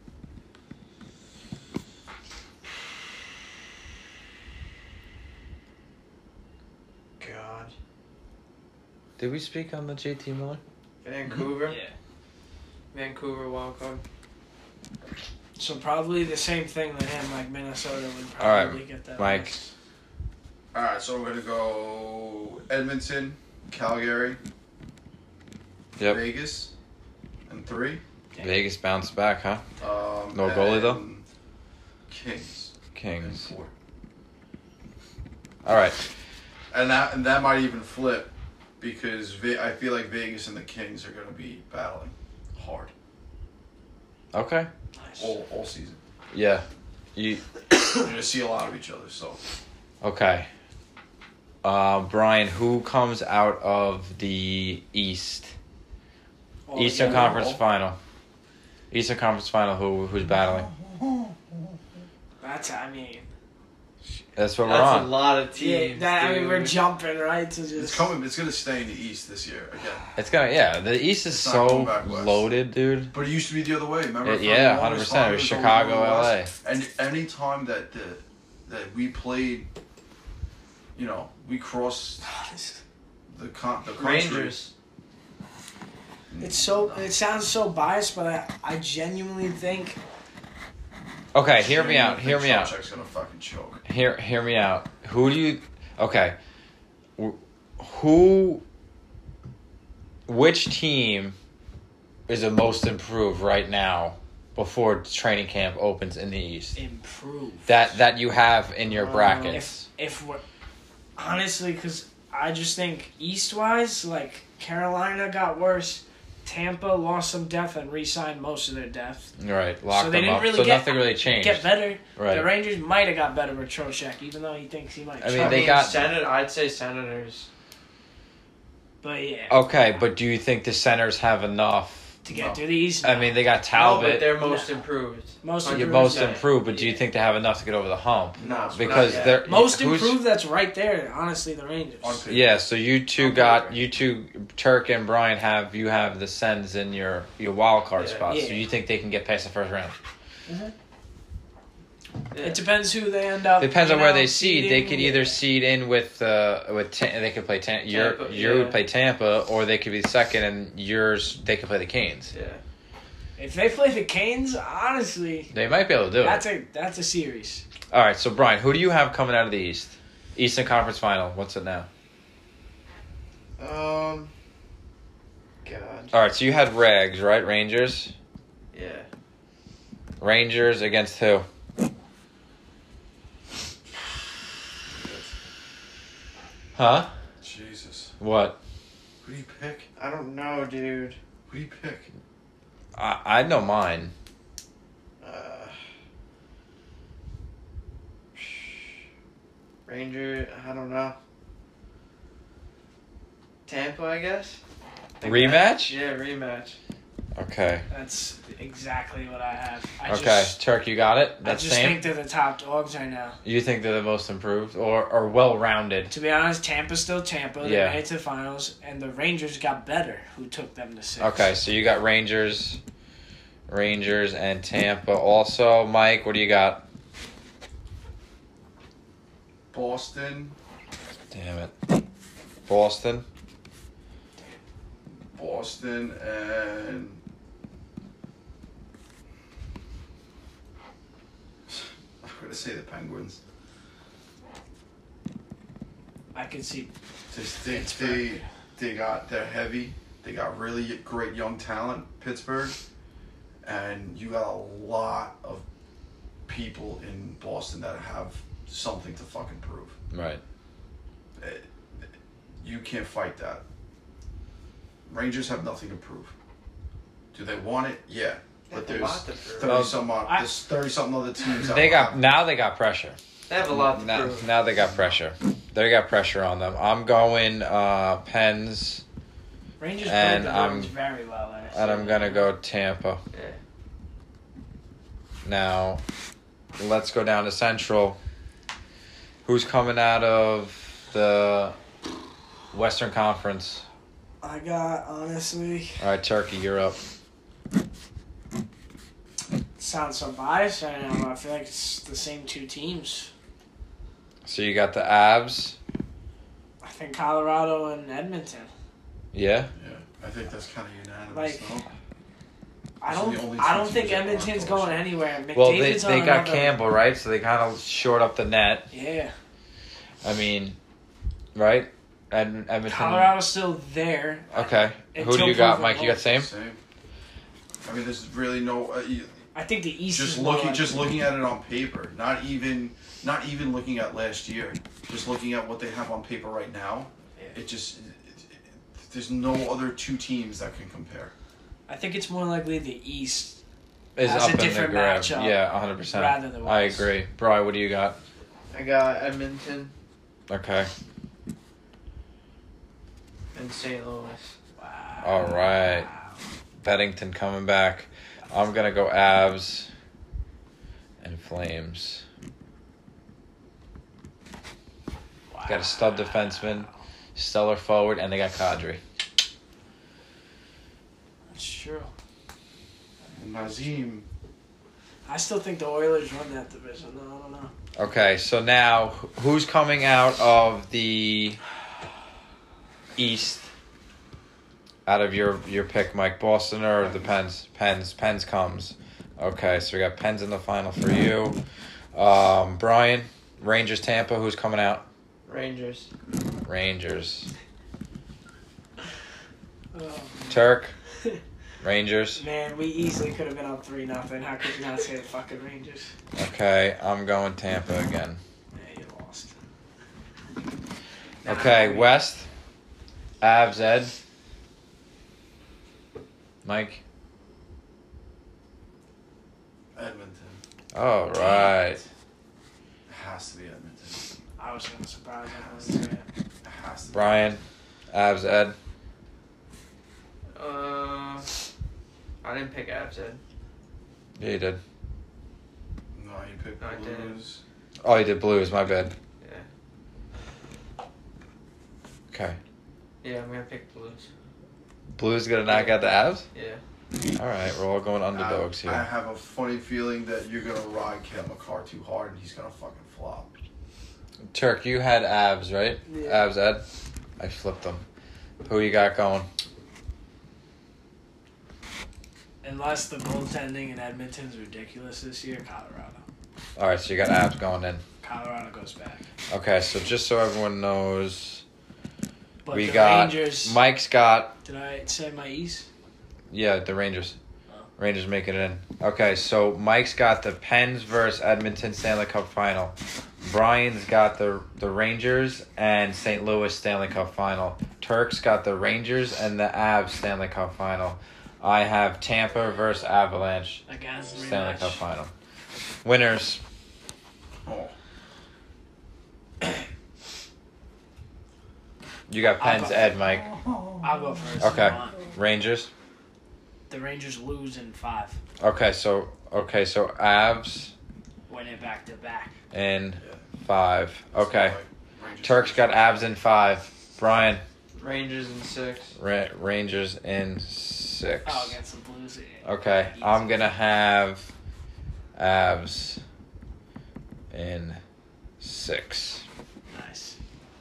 [SPEAKER 4] God,
[SPEAKER 1] Did we speak on the J T Miller?
[SPEAKER 4] Vancouver,
[SPEAKER 2] Yeah.
[SPEAKER 4] Vancouver wildcard.
[SPEAKER 2] So probably the same thing with him. Like Minnesota would
[SPEAKER 1] All right,
[SPEAKER 2] probably get that.
[SPEAKER 1] Mike.
[SPEAKER 2] last.
[SPEAKER 3] Alright, so we're gonna go Edmonton, Calgary,
[SPEAKER 1] Yep.
[SPEAKER 3] Vegas, and three.
[SPEAKER 1] Vegas bounced back, huh?
[SPEAKER 3] Um,
[SPEAKER 1] No goalie, though?
[SPEAKER 3] and Kings. And
[SPEAKER 1] Kings.
[SPEAKER 3] four.
[SPEAKER 1] All right.
[SPEAKER 3] And that and that might even flip because Ve- I feel like Vegas and the Kings are gonna be battling hard
[SPEAKER 1] Okay.
[SPEAKER 2] Nice.
[SPEAKER 3] all, all season.
[SPEAKER 1] Yeah. You.
[SPEAKER 3] You're gonna see a lot of each other. So
[SPEAKER 1] Okay. Uh, Brian, who comes out of the East?
[SPEAKER 2] All
[SPEAKER 1] Eastern
[SPEAKER 2] together.
[SPEAKER 1] Conference Final. Eastern Conference Final. Who who's battling?
[SPEAKER 2] That's I mean.
[SPEAKER 1] That's what we're
[SPEAKER 4] That's a
[SPEAKER 1] on.
[SPEAKER 4] lot of
[SPEAKER 2] Yeah,
[SPEAKER 4] teams.
[SPEAKER 2] that, I mean we're
[SPEAKER 4] dude.
[SPEAKER 2] jumping right to just.
[SPEAKER 3] it's coming. It's gonna stay in the East this year again.
[SPEAKER 1] It's gonna yeah. The East is
[SPEAKER 3] It's not
[SPEAKER 1] so
[SPEAKER 3] going back west.
[SPEAKER 1] loaded, dude.
[SPEAKER 3] But it used to be the other way. Remember?
[SPEAKER 1] It-
[SPEAKER 3] For the
[SPEAKER 1] yeah,
[SPEAKER 3] longest
[SPEAKER 1] hundred percent.
[SPEAKER 3] time,
[SPEAKER 1] It was
[SPEAKER 3] always
[SPEAKER 1] Chicago,
[SPEAKER 3] going
[SPEAKER 1] L A.
[SPEAKER 3] west. And any time that the that we played you know, we crossed the con the country.
[SPEAKER 4] Rangers.
[SPEAKER 2] It's so. It sounds so biased, but I, I genuinely think.
[SPEAKER 1] Okay, hear me
[SPEAKER 3] I
[SPEAKER 1] out. Hear me out.
[SPEAKER 3] Trocheck's gonna fucking choke.
[SPEAKER 1] Hear hear me out. Who do you? Okay, Wh- who? Which team is the most improved right now before training camp opens in the East?
[SPEAKER 2] Improve.
[SPEAKER 1] That that you have in your
[SPEAKER 4] Uh,
[SPEAKER 1] brackets.
[SPEAKER 2] If if we're honestly, because I just think East wise, like Carolina got worse. Tampa lost some depth and re-signed most of their depth.
[SPEAKER 1] Right, lock
[SPEAKER 2] So they
[SPEAKER 1] them
[SPEAKER 2] didn't
[SPEAKER 1] up.
[SPEAKER 2] really
[SPEAKER 1] so
[SPEAKER 2] get-
[SPEAKER 1] nothing really changed.
[SPEAKER 2] Get better.
[SPEAKER 1] Right.
[SPEAKER 2] The Rangers might have got better with Trocheck, even though he thinks he might.
[SPEAKER 1] I mean,
[SPEAKER 2] choke.
[SPEAKER 1] they got-
[SPEAKER 4] Senate. I'd say Senators.
[SPEAKER 2] But yeah,
[SPEAKER 1] Okay, but do you think the centers have enough?
[SPEAKER 2] to get
[SPEAKER 3] No.
[SPEAKER 2] through the East.
[SPEAKER 1] I mean, they got
[SPEAKER 4] No, but
[SPEAKER 1] Talbot.
[SPEAKER 4] they're most improved.
[SPEAKER 2] Most
[SPEAKER 1] You're
[SPEAKER 2] improved.
[SPEAKER 1] most
[SPEAKER 4] yeah.
[SPEAKER 1] improved, but do you
[SPEAKER 2] Yeah.
[SPEAKER 1] think they have enough to get over the hump?
[SPEAKER 4] No,
[SPEAKER 1] Because
[SPEAKER 4] not yet.
[SPEAKER 1] they're
[SPEAKER 2] Most
[SPEAKER 1] who's-
[SPEAKER 2] improved. That's right there. Honestly, the Rangers.
[SPEAKER 3] On paper.
[SPEAKER 1] Yeah, so you two
[SPEAKER 4] On
[SPEAKER 1] got
[SPEAKER 4] paper.
[SPEAKER 1] you two Turk and Brian have you have the Sens in your your wild card
[SPEAKER 4] Yeah.
[SPEAKER 1] spots.
[SPEAKER 2] Yeah.
[SPEAKER 1] So you think they can get past the first round?
[SPEAKER 4] Yeah.
[SPEAKER 2] It depends who they end up.
[SPEAKER 1] Depends on
[SPEAKER 2] you
[SPEAKER 1] where
[SPEAKER 2] know,
[SPEAKER 1] they seed. They
[SPEAKER 2] seeding.
[SPEAKER 1] could either seed in with uh with Ta- they could play Tampa. Your
[SPEAKER 4] Tampa,
[SPEAKER 1] your
[SPEAKER 4] yeah.
[SPEAKER 1] would play Tampa, or they could be second, and yours they could play the Canes.
[SPEAKER 4] Yeah.
[SPEAKER 2] If they play the Canes, honestly,
[SPEAKER 1] They might be able to do
[SPEAKER 2] that's
[SPEAKER 1] it.
[SPEAKER 2] a that's a series.
[SPEAKER 1] All right, so Brian, who do you have coming out of the East? Eastern Conference Final. What's it now?
[SPEAKER 4] Um. God.
[SPEAKER 1] All right, so you had Rags, right? Rangers.
[SPEAKER 4] Yeah.
[SPEAKER 1] Rangers against who? Huh?
[SPEAKER 3] Jesus.
[SPEAKER 1] What?
[SPEAKER 3] Who do you pick?
[SPEAKER 4] I don't know, dude.
[SPEAKER 3] Who do you pick?
[SPEAKER 1] I I know mine.
[SPEAKER 4] Uh. Ranger. I don't know. Tampa, I guess.
[SPEAKER 1] Rematch?
[SPEAKER 4] Yeah, rematch.
[SPEAKER 1] Okay.
[SPEAKER 2] That's exactly what I have. I
[SPEAKER 1] Okay.
[SPEAKER 2] Just,
[SPEAKER 1] Turk, you got it?
[SPEAKER 2] I
[SPEAKER 1] That's
[SPEAKER 2] just
[SPEAKER 1] same?
[SPEAKER 2] think they're the top dogs right now.
[SPEAKER 1] You think they're the most improved or, or well rounded?
[SPEAKER 2] To be honest, Tampa's still Tampa. They
[SPEAKER 1] Yeah.
[SPEAKER 2] made it to the finals, and the Rangers got better, who took them to six.
[SPEAKER 1] Okay, so you got Rangers, Rangers and Tampa. Also, Mike, what do you got?
[SPEAKER 3] Boston.
[SPEAKER 1] Damn it. Boston.
[SPEAKER 3] Boston and I'm gonna say the Penguins.
[SPEAKER 2] I could see.
[SPEAKER 3] Just they,
[SPEAKER 2] Pittsburgh.
[SPEAKER 3] they they got they're heavy. They got really great young talent, Pittsburgh, and you got a lot of people in Boston that have something to fucking prove.
[SPEAKER 1] Right.
[SPEAKER 3] Eh, You can't fight that. Rangers have nothing to prove. Do they want it? Yeah, but
[SPEAKER 4] They have a
[SPEAKER 3] there's
[SPEAKER 4] lot to prove.
[SPEAKER 3] thirty some odd,
[SPEAKER 2] I-
[SPEAKER 3] there's thirty something other teams. That
[SPEAKER 1] They
[SPEAKER 3] will
[SPEAKER 1] got
[SPEAKER 3] have-
[SPEAKER 1] now they got pressure.
[SPEAKER 4] They have a lot to
[SPEAKER 1] Now,
[SPEAKER 4] prove.
[SPEAKER 1] now they got pressure. They got pressure on them. I'm going uh Pens
[SPEAKER 2] Rangers
[SPEAKER 1] And,
[SPEAKER 2] played the
[SPEAKER 1] um,
[SPEAKER 2] Bruins very well last
[SPEAKER 1] and
[SPEAKER 2] year.
[SPEAKER 1] I'm gonna go Tampa.
[SPEAKER 4] Yeah.
[SPEAKER 1] Now, let's go down to Central. Who's coming out of the Western Conference?
[SPEAKER 2] I got, honestly,
[SPEAKER 1] All right, Turkey, you're up.
[SPEAKER 2] sounds so biased right now, but I feel like it's the same two teams.
[SPEAKER 1] So you got the Avs.
[SPEAKER 2] I think Colorado and Edmonton.
[SPEAKER 1] Yeah.
[SPEAKER 3] Yeah, I think that's kind of unanimous.
[SPEAKER 2] Like,
[SPEAKER 3] though.
[SPEAKER 2] I
[SPEAKER 3] Those are the
[SPEAKER 2] don't.
[SPEAKER 3] only
[SPEAKER 2] I
[SPEAKER 3] two
[SPEAKER 2] don't think
[SPEAKER 3] teams that aren't
[SPEAKER 2] Edmonton's
[SPEAKER 3] close.
[SPEAKER 2] going anywhere.
[SPEAKER 1] Well, they
[SPEAKER 2] McDavid's
[SPEAKER 1] they
[SPEAKER 2] on
[SPEAKER 1] got
[SPEAKER 2] another-
[SPEAKER 1] Campbell, right? So they kind of shored up the net.
[SPEAKER 2] Yeah,
[SPEAKER 1] I mean, right? And Edmonton.
[SPEAKER 2] Colorado's still there.
[SPEAKER 1] Okay. Who do
[SPEAKER 2] Until
[SPEAKER 1] you got,
[SPEAKER 2] proven
[SPEAKER 1] Mike? You got
[SPEAKER 2] wrong.
[SPEAKER 1] same?
[SPEAKER 3] Same. I mean, there's really no. Uh, you,
[SPEAKER 2] I think the East
[SPEAKER 3] just
[SPEAKER 2] is more
[SPEAKER 3] looking,
[SPEAKER 2] like-
[SPEAKER 3] just looking at it on paper. Not even, not even looking at last year. Just looking at what they have on paper right now.
[SPEAKER 2] Yeah.
[SPEAKER 3] It just, it, it, there's no other two teams that can compare.
[SPEAKER 2] I think it's more likely the East
[SPEAKER 1] Is
[SPEAKER 2] Has
[SPEAKER 1] up
[SPEAKER 2] a
[SPEAKER 1] in the
[SPEAKER 2] different
[SPEAKER 1] grab.
[SPEAKER 2] matchup
[SPEAKER 1] Yeah, one hundred percent.
[SPEAKER 2] rather than
[SPEAKER 1] I
[SPEAKER 2] West.
[SPEAKER 1] agree. Bri, what do you got?
[SPEAKER 4] I got Edmonton
[SPEAKER 1] Okay.
[SPEAKER 4] and Saint Louis.
[SPEAKER 2] Wow.
[SPEAKER 1] All right. Beddington coming back. I'm going to go Avs and Flames.
[SPEAKER 2] Wow.
[SPEAKER 1] Got a stud defenseman, stellar forward, and they got Kadri.
[SPEAKER 2] That's true.
[SPEAKER 3] And Nazim,
[SPEAKER 2] I still think the Oilers run that division. No, I don't know.
[SPEAKER 1] Okay, so now wh- who's coming out of the East? Out of your your pick, Mike, Boston or the Pens? Pens, Pens comes. Okay, so we got Pens in the final for you. Um, Brian, Rangers, Tampa. Who's coming out?
[SPEAKER 4] Rangers.
[SPEAKER 1] Rangers.
[SPEAKER 2] Oh,
[SPEAKER 1] Turk, Rangers.
[SPEAKER 2] man, we easily could have been up three nothing. How could you not say the fucking Rangers?
[SPEAKER 1] Okay, I'm going Tampa again.
[SPEAKER 2] Yeah, you lost.
[SPEAKER 1] Okay,
[SPEAKER 2] Nah,
[SPEAKER 1] West. Avs, Ed. Mike.
[SPEAKER 3] Edmonton.
[SPEAKER 1] All right.
[SPEAKER 3] It has to be Edmonton.
[SPEAKER 2] I was gonna surprise him.
[SPEAKER 3] It has to be.
[SPEAKER 1] Brian. Avs, Ed.
[SPEAKER 4] Uh, I didn't pick Avs, Ed.
[SPEAKER 1] Yeah, you did.
[SPEAKER 3] No, you picked
[SPEAKER 4] No, I didn't.
[SPEAKER 3] Blues.
[SPEAKER 1] Oh, you did Blues. My bad.
[SPEAKER 4] Yeah.
[SPEAKER 1] Okay.
[SPEAKER 4] Yeah, I'm gonna pick Blues.
[SPEAKER 1] Blues gonna knock out the Avs?
[SPEAKER 4] Yeah.
[SPEAKER 1] All right, we're all going underdogs
[SPEAKER 3] I, I
[SPEAKER 1] here.
[SPEAKER 3] have a funny feeling that you're gonna ride Cam McCarr too hard and he's gonna fucking flop.
[SPEAKER 1] Turk, you had Avs, right?
[SPEAKER 2] Yeah.
[SPEAKER 1] Avs, Ed. I flipped them. Who you got going?
[SPEAKER 2] Unless the goaltending in Edmonton's ridiculous this year, Colorado.
[SPEAKER 1] All right, so you got Avs going in.
[SPEAKER 2] Colorado goes back.
[SPEAKER 1] Okay, so just so everyone knows,
[SPEAKER 2] But
[SPEAKER 1] we
[SPEAKER 2] the
[SPEAKER 1] got
[SPEAKER 2] Rangers.
[SPEAKER 1] Mike's got
[SPEAKER 2] Did I say my East?
[SPEAKER 1] yeah the Rangers.
[SPEAKER 2] Oh.
[SPEAKER 1] Rangers making it in. Okay, so Mike's got the Pens versus Edmonton Stanley Cup final. Brian's got the the Rangers and Saint Louis Stanley Cup final. Turk's got the Rangers and the Avs Stanley Cup final. I have Tampa versus Avalanche
[SPEAKER 2] Against the
[SPEAKER 1] Stanley
[SPEAKER 2] rematch.
[SPEAKER 1] Cup final. Winners.
[SPEAKER 3] Oh.
[SPEAKER 1] You got
[SPEAKER 2] I'll
[SPEAKER 1] Pens,
[SPEAKER 2] go-
[SPEAKER 1] Ed, Mike.
[SPEAKER 2] I'll go first.
[SPEAKER 1] Okay.
[SPEAKER 2] if you want.
[SPEAKER 1] Rangers.
[SPEAKER 2] The Rangers lose in five.
[SPEAKER 1] Okay, so okay, so Avs
[SPEAKER 2] Win it back to back.
[SPEAKER 1] in
[SPEAKER 3] Yeah.
[SPEAKER 1] five. Okay.
[SPEAKER 3] So, like, Rangers
[SPEAKER 1] Turk's got Avs in five. Brian,
[SPEAKER 4] Rangers in six.
[SPEAKER 1] Ra- Rangers in six.
[SPEAKER 2] Oh, against the Blues. Yeah.
[SPEAKER 1] Okay,
[SPEAKER 2] Easy.
[SPEAKER 1] I'm gonna have Avs in six.
[SPEAKER 2] Nice.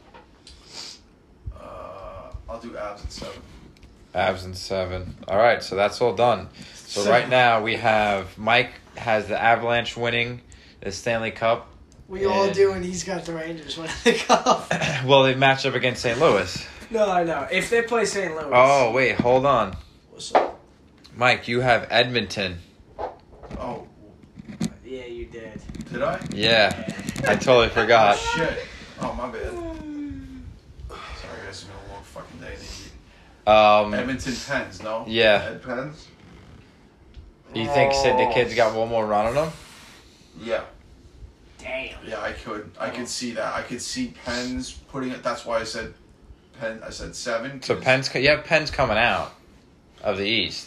[SPEAKER 3] Uh, I'll do Avs at seven.
[SPEAKER 1] Avs in seven. All right, so that's all done. So right now we have Mike has the Avalanche winning the Stanley Cup.
[SPEAKER 2] We all
[SPEAKER 1] And-
[SPEAKER 2] do, and he's got the Rangers winning the cup.
[SPEAKER 1] Well, they match up against Saint Louis.
[SPEAKER 2] No, I know. If they play Saint Louis.
[SPEAKER 1] Oh wait, hold on,
[SPEAKER 2] What's up?
[SPEAKER 1] Mike. You have Edmonton.
[SPEAKER 3] Oh,
[SPEAKER 2] Yeah, you did.
[SPEAKER 3] did I?
[SPEAKER 1] Yeah, I totally forgot.
[SPEAKER 3] Oh, shit. Oh, my bad. Sorry, guys. It's been a long fucking day.
[SPEAKER 1] Um,
[SPEAKER 3] Edmonton Pens, no?
[SPEAKER 1] Yeah.
[SPEAKER 3] Ed Pens?
[SPEAKER 1] you think Sid the Kid's got one more run on him?
[SPEAKER 3] Yeah.
[SPEAKER 2] Damn.
[SPEAKER 3] Yeah, I could. I could see that. I could see Pens putting it. That's why I said Pen. I said seven.
[SPEAKER 1] So
[SPEAKER 3] 'cause,
[SPEAKER 1] Penn's, co- you have Penn's coming out of the East.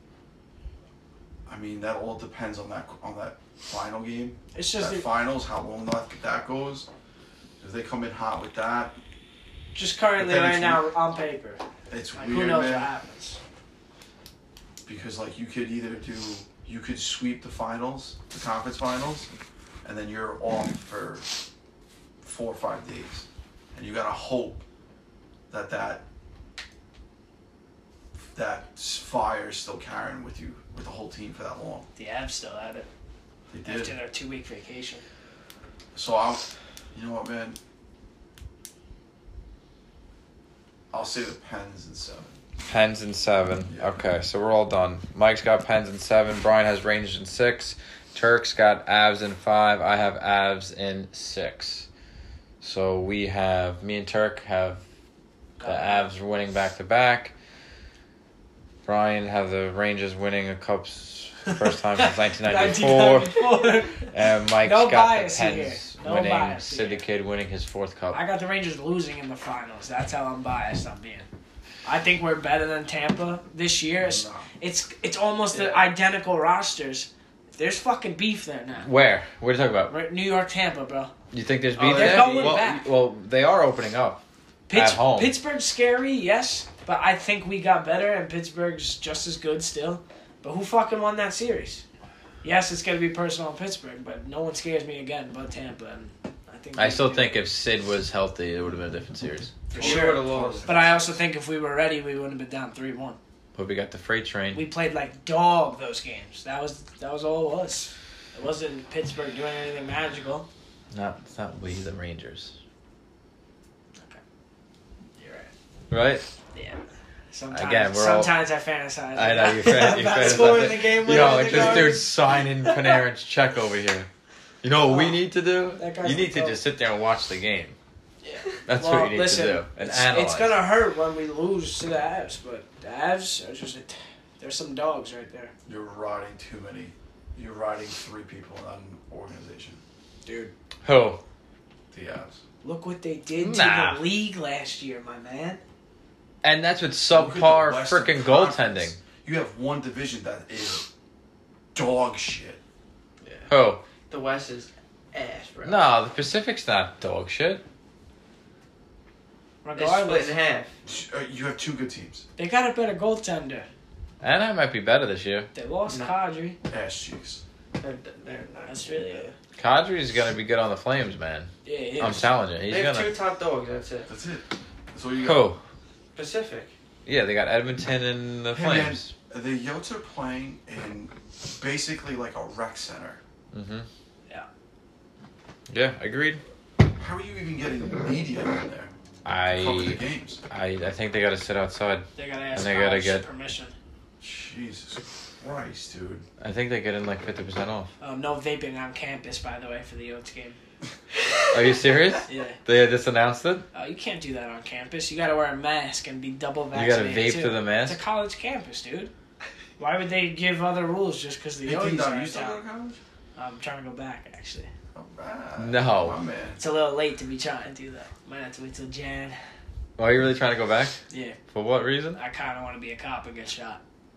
[SPEAKER 3] I mean, that all depends on that on that final game.
[SPEAKER 2] It's just
[SPEAKER 3] that finals, how long that that goes. If they come in hot with that,
[SPEAKER 2] just currently
[SPEAKER 3] But then
[SPEAKER 2] right
[SPEAKER 3] it's
[SPEAKER 2] now on paper.
[SPEAKER 3] it's
[SPEAKER 2] Like,
[SPEAKER 3] weird,
[SPEAKER 2] who knows
[SPEAKER 3] man.
[SPEAKER 2] what happens?
[SPEAKER 3] Because like you could either do, you could sweep the finals, the conference finals, and then you're off for four or five days, and you gotta hope that that that fire is still carrying with you with the whole team for that long.
[SPEAKER 2] The Avs still at it
[SPEAKER 3] They did.
[SPEAKER 2] after their two week vacation.
[SPEAKER 3] So I'll, you know what, man? I'll say the Pens in seven.
[SPEAKER 1] Pens in seven.
[SPEAKER 3] Yeah.
[SPEAKER 1] Okay, so we're all done. Mike's got Pens in seven. Brian has Rangers in six. Turk's got Avs in five. I have Avs in six. So we have, me and Turk have the Avs winning back to back. Brian have the Rangers winning a cups first time since nineteen ninety-four.
[SPEAKER 2] nineteen ninety-four.
[SPEAKER 1] And Mike's
[SPEAKER 2] No
[SPEAKER 1] got
[SPEAKER 2] bias
[SPEAKER 1] the
[SPEAKER 2] here.
[SPEAKER 1] Pens
[SPEAKER 2] No
[SPEAKER 1] winning,
[SPEAKER 2] bias
[SPEAKER 1] Sid the
[SPEAKER 2] here.
[SPEAKER 1] Kid winning his fourth cup.
[SPEAKER 2] I got the Rangers losing in the finals. That's how unbiased I'm being. I think we're better than Tampa this year. It's
[SPEAKER 3] No.
[SPEAKER 2] it's, it's almost the
[SPEAKER 3] Yeah.
[SPEAKER 2] identical rosters. There's fucking beef there now.
[SPEAKER 1] Where? What are you talking about?
[SPEAKER 2] Right, New York, Tampa, bro.
[SPEAKER 1] You think there's
[SPEAKER 3] Oh,
[SPEAKER 1] beef
[SPEAKER 3] they're
[SPEAKER 1] there?
[SPEAKER 2] going
[SPEAKER 1] well,
[SPEAKER 2] back.
[SPEAKER 1] well, they are opening up.
[SPEAKER 2] Pitts,
[SPEAKER 1] At home.
[SPEAKER 2] Pittsburgh's scary, yes, but I think we got better, and Pittsburgh's just as good still. But who fucking won that series? Yes, it's going to be personal in Pittsburgh, but no one scares me again but Tampa. And I think
[SPEAKER 1] I
[SPEAKER 2] we
[SPEAKER 1] still
[SPEAKER 2] do.
[SPEAKER 1] think if Sid was healthy, it would have been a different series.
[SPEAKER 2] For
[SPEAKER 4] We
[SPEAKER 2] sure.
[SPEAKER 4] would've lost.
[SPEAKER 2] But I also think if we were ready, we wouldn't have been down three one.
[SPEAKER 1] But we got the freight train.
[SPEAKER 2] We played like dog those games. That was that was all it was. It wasn't Pittsburgh doing anything magical.
[SPEAKER 1] Not, it's not we, the Rangers.
[SPEAKER 2] You're right.
[SPEAKER 1] Right?
[SPEAKER 2] Yeah. Sometimes,
[SPEAKER 1] Again, we're all-
[SPEAKER 2] sometimes I fantasize.
[SPEAKER 1] I know, you fan- you
[SPEAKER 2] about
[SPEAKER 1] fantasize
[SPEAKER 2] scoring
[SPEAKER 1] it.
[SPEAKER 2] the game.
[SPEAKER 1] You know,
[SPEAKER 2] winner
[SPEAKER 1] like
[SPEAKER 2] in the
[SPEAKER 1] this
[SPEAKER 2] garbage.
[SPEAKER 1] dude's signing Panarin's check over here. You know what we
[SPEAKER 2] Oh,
[SPEAKER 1] need to do?
[SPEAKER 2] that guy's
[SPEAKER 1] You need to
[SPEAKER 2] dope.
[SPEAKER 1] just sit there and watch the game.
[SPEAKER 2] Yeah.
[SPEAKER 1] That's
[SPEAKER 2] Well,
[SPEAKER 1] what you need
[SPEAKER 2] listen,
[SPEAKER 1] to do. And
[SPEAKER 2] it's,
[SPEAKER 1] analyze.
[SPEAKER 2] it's gonna hurt when we lose to the Avs, but the Avs are just a t- there's some dogs right there,
[SPEAKER 3] You're riding too many. You're riding three people in an organization.
[SPEAKER 2] dude.
[SPEAKER 1] Who?
[SPEAKER 3] The Avs.
[SPEAKER 2] Look what they did
[SPEAKER 1] Nah.
[SPEAKER 2] to the league last year, my man.
[SPEAKER 1] And that's with
[SPEAKER 3] Look at the
[SPEAKER 1] subpar
[SPEAKER 3] Western
[SPEAKER 1] freaking
[SPEAKER 3] Conference.
[SPEAKER 1] goaltending.
[SPEAKER 3] You have one division that is dog shit.
[SPEAKER 1] Who?
[SPEAKER 4] The West is ass, bro.
[SPEAKER 1] No, the Pacific's not dog shit.
[SPEAKER 4] It's split
[SPEAKER 2] Regardless,
[SPEAKER 4] in half.
[SPEAKER 3] Uh, You have two good teams.
[SPEAKER 2] they got a better goaltender.
[SPEAKER 1] Anaheim might be better this year.
[SPEAKER 2] They lost
[SPEAKER 4] No.
[SPEAKER 2] Kadri.
[SPEAKER 3] Ass cheeks.
[SPEAKER 4] They're, they're not.
[SPEAKER 2] That's really it.
[SPEAKER 1] Kadri's gonna be good on the Flames, man.
[SPEAKER 2] Yeah, yeah.
[SPEAKER 1] I'm telling you, he's
[SPEAKER 4] They have
[SPEAKER 1] gonna.
[SPEAKER 4] two top dogs. That's it.
[SPEAKER 3] That's it. That's all you got.
[SPEAKER 1] Who?
[SPEAKER 4] Pacific.
[SPEAKER 1] Yeah, they got Edmonton and the
[SPEAKER 3] Hey, man,
[SPEAKER 1] Flames.
[SPEAKER 3] the Yotes are playing in basically like a rec center.
[SPEAKER 1] Mm-hmm.
[SPEAKER 2] Yeah.
[SPEAKER 1] Yeah, agreed.
[SPEAKER 3] How are you even getting media in there? to Cover the
[SPEAKER 1] I,
[SPEAKER 3] games.
[SPEAKER 1] I, I think they gotta sit outside.
[SPEAKER 2] They gotta ask
[SPEAKER 1] And they gotta
[SPEAKER 2] college
[SPEAKER 1] get-
[SPEAKER 2] permission.
[SPEAKER 3] Jesus Christ, dude.
[SPEAKER 1] I think they get in like fifty percent off.
[SPEAKER 2] Um, no vaping on campus, by the way, for the Oats game.
[SPEAKER 1] Are you serious?
[SPEAKER 2] Yeah.
[SPEAKER 1] They just announced it.
[SPEAKER 2] Oh, you can't do that on campus. You gotta wear a mask and be double
[SPEAKER 1] You
[SPEAKER 2] vaccinated.
[SPEAKER 1] gotta vape
[SPEAKER 2] too.
[SPEAKER 1] through the mask?
[SPEAKER 2] It's a college campus, dude. Why would they give other rules just because the
[SPEAKER 3] Hey,
[SPEAKER 2] Oats
[SPEAKER 3] T-Dog,
[SPEAKER 2] are
[SPEAKER 3] you
[SPEAKER 2] in
[SPEAKER 3] still go to
[SPEAKER 2] town?
[SPEAKER 3] college?
[SPEAKER 2] I'm trying to go back, actually.
[SPEAKER 3] Alright.
[SPEAKER 1] No.
[SPEAKER 3] My man.
[SPEAKER 2] It's a little late to be trying to do that. Might have to wait till Jan.
[SPEAKER 1] Why are you really trying to go back?
[SPEAKER 2] Yeah,
[SPEAKER 1] For what reason?
[SPEAKER 2] I kind of want to be a cop and get shot.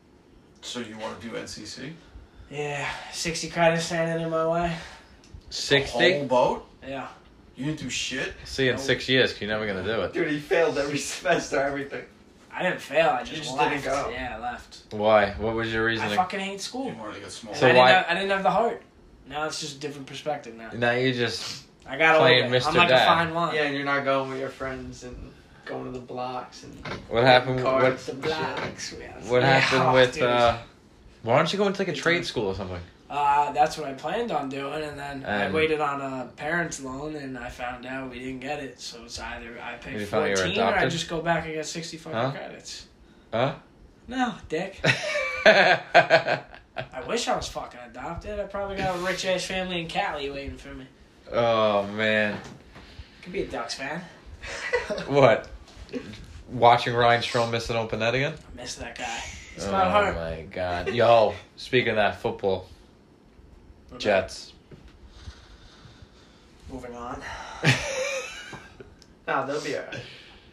[SPEAKER 3] So you want to do N C C?
[SPEAKER 2] Yeah, sixty credits standing in my way.
[SPEAKER 3] The
[SPEAKER 1] Sixty.
[SPEAKER 3] whole boat?
[SPEAKER 2] Yeah.
[SPEAKER 3] You didn't do shit?
[SPEAKER 1] See you in six years. 'Cause you're never gonna do it.
[SPEAKER 4] Dude, he failed every semester, everything.
[SPEAKER 2] I didn't fail. I just,
[SPEAKER 4] You just
[SPEAKER 2] left.
[SPEAKER 4] didn't go.
[SPEAKER 2] Yeah, I left.
[SPEAKER 1] Why? What was your
[SPEAKER 2] I
[SPEAKER 1] reasoning?
[SPEAKER 2] fucking hate school.
[SPEAKER 3] You wanted to get small.
[SPEAKER 2] And
[SPEAKER 1] So
[SPEAKER 2] I, didn't
[SPEAKER 1] why-
[SPEAKER 2] have, I didn't have the heart. Now it's just a different perspective now.
[SPEAKER 1] Now you just
[SPEAKER 2] I got
[SPEAKER 1] Playing
[SPEAKER 2] over it.
[SPEAKER 1] Mister
[SPEAKER 2] I'm like
[SPEAKER 1] Dad.
[SPEAKER 2] a fine wine.
[SPEAKER 4] Yeah, and you're not going with your friends and going to the blocks and
[SPEAKER 1] what happened? What,
[SPEAKER 4] cards
[SPEAKER 2] The
[SPEAKER 4] and
[SPEAKER 2] blacks. Yeah.
[SPEAKER 1] what
[SPEAKER 2] Yeah,
[SPEAKER 1] happened
[SPEAKER 2] oh,
[SPEAKER 1] with?
[SPEAKER 2] dude.
[SPEAKER 1] uh Why don't you go into like a
[SPEAKER 2] Good
[SPEAKER 1] trade
[SPEAKER 2] times.
[SPEAKER 1] school or something?
[SPEAKER 2] Uh, that's what I planned on doing, and then I
[SPEAKER 1] And-
[SPEAKER 2] waited on a parent's loan, and I found out we didn't get it. So it's either I pay
[SPEAKER 1] You found out you were
[SPEAKER 2] fourteen, or I
[SPEAKER 1] adopted?
[SPEAKER 2] just go back and get sixty fucking
[SPEAKER 1] Huh?
[SPEAKER 2] credits.
[SPEAKER 1] Huh?
[SPEAKER 2] No, dick.
[SPEAKER 1] oh
[SPEAKER 2] I wish I was fucking adopted. I probably got a rich ass family in Cali waiting for me.
[SPEAKER 1] man,
[SPEAKER 2] Could be a Ducks fan.
[SPEAKER 1] what? Watching Ryan Strome miss an open net again?
[SPEAKER 2] I miss that guy. It's
[SPEAKER 1] Oh
[SPEAKER 2] not hard.
[SPEAKER 1] my god! Yo, speaking of that, football, Jets.
[SPEAKER 2] Moving on.
[SPEAKER 4] no, they'll be alright.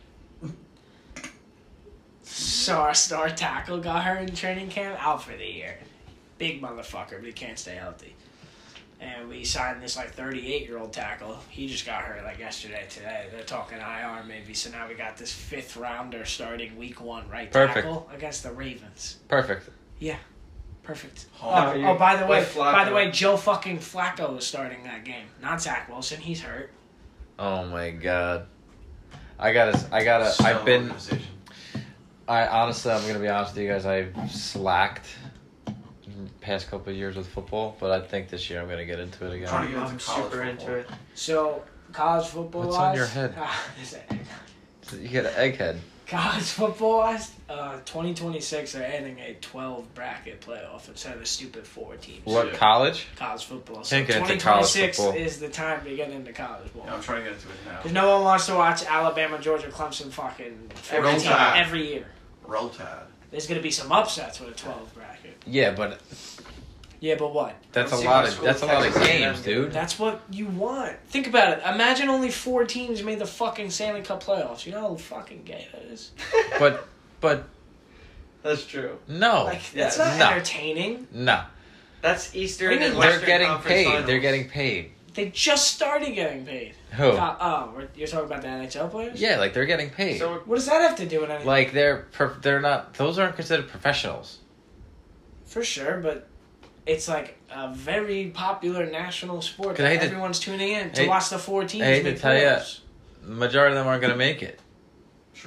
[SPEAKER 2] So our star tackle got hurt in training camp, out for the year. Big motherfucker, but he can't stay healthy. And we signed this like thirty-eight year old tackle. He just got hurt like yesterday, today. They're talking I R maybe. So now we got this fifth rounder starting week one right
[SPEAKER 1] Perfect.
[SPEAKER 2] tackle against the Ravens.
[SPEAKER 1] Perfect.
[SPEAKER 2] Perfect.
[SPEAKER 3] Oh,
[SPEAKER 2] Oh,
[SPEAKER 4] you-
[SPEAKER 2] oh, by the way,
[SPEAKER 4] with Flacco.
[SPEAKER 2] by the way, Joe fucking Flacco is starting that game. Not Zach Wilson. He's hurt.
[SPEAKER 1] Oh my god. I gotta. I gotta.
[SPEAKER 3] Stellar
[SPEAKER 1] I've been.
[SPEAKER 3] organization.
[SPEAKER 1] I honestly, I'm gonna be honest with you guys. I've slacked in the past couple of years with football, but I think this year I'm gonna get into it
[SPEAKER 3] Trying to
[SPEAKER 1] again.
[SPEAKER 3] get
[SPEAKER 4] I'm
[SPEAKER 3] into college
[SPEAKER 4] super
[SPEAKER 3] football.
[SPEAKER 4] into it.
[SPEAKER 2] So college football.
[SPEAKER 1] What's on
[SPEAKER 2] wise-
[SPEAKER 1] your head?
[SPEAKER 2] Ah, this ain't-
[SPEAKER 1] You get an egghead.
[SPEAKER 2] College football wise, uh, twenty twenty-six are adding a twelve bracket playoff instead of the stupid four teams.
[SPEAKER 1] What
[SPEAKER 3] Yeah.
[SPEAKER 1] college?
[SPEAKER 2] College football. So
[SPEAKER 1] Can't get into
[SPEAKER 2] twenty
[SPEAKER 1] college
[SPEAKER 2] twenty-six
[SPEAKER 1] football.
[SPEAKER 2] is the time to get into college ball.
[SPEAKER 3] Yeah, I'm trying to get into it now.
[SPEAKER 2] Because no one wants to watch Alabama, Georgia, Clemson fucking
[SPEAKER 3] Every
[SPEAKER 2] fourteen
[SPEAKER 3] time.
[SPEAKER 2] every year.
[SPEAKER 3] Rotad.
[SPEAKER 2] There's going to be some upsets with a twelve bracket.
[SPEAKER 1] Yeah, but
[SPEAKER 2] Yeah, but what?
[SPEAKER 1] that's a
[SPEAKER 4] Let's see
[SPEAKER 1] lot
[SPEAKER 4] what
[SPEAKER 1] of
[SPEAKER 4] school
[SPEAKER 1] that's a lot of
[SPEAKER 4] Texas A and M
[SPEAKER 1] games,
[SPEAKER 4] did.
[SPEAKER 1] dude.
[SPEAKER 2] That's what you want. Think about it. Imagine only four teams made the fucking Stanley Cup playoffs. You know how fucking gay that is?
[SPEAKER 1] But but
[SPEAKER 4] That's true.
[SPEAKER 1] no,
[SPEAKER 2] Like, that's
[SPEAKER 1] Yeah,
[SPEAKER 2] not
[SPEAKER 1] no.
[SPEAKER 2] entertaining.
[SPEAKER 1] no.
[SPEAKER 4] That's Eastern
[SPEAKER 2] What do you
[SPEAKER 4] and
[SPEAKER 2] mean?
[SPEAKER 1] They're
[SPEAKER 4] Western
[SPEAKER 1] getting
[SPEAKER 4] Conference
[SPEAKER 1] paid.
[SPEAKER 4] Finals.
[SPEAKER 1] They're getting paid.
[SPEAKER 2] They just started getting paid.
[SPEAKER 1] Who?
[SPEAKER 2] Uh, oh, we're- you're talking about the N H L players?
[SPEAKER 1] Yeah, like they're getting paid.
[SPEAKER 4] So
[SPEAKER 2] What does that have to do with anything?
[SPEAKER 1] Like they're pro- they're not. Those aren't considered professionals.
[SPEAKER 2] For sure, but it's like a very popular national sport
[SPEAKER 1] 'Cause I
[SPEAKER 2] that
[SPEAKER 1] hate to-
[SPEAKER 2] everyone's tuning in to
[SPEAKER 1] hate-
[SPEAKER 2] watch the four teams
[SPEAKER 1] I hate to
[SPEAKER 2] make
[SPEAKER 1] tell ya,
[SPEAKER 2] playoffs.
[SPEAKER 1] The majority of them aren't going to make it.
[SPEAKER 3] True.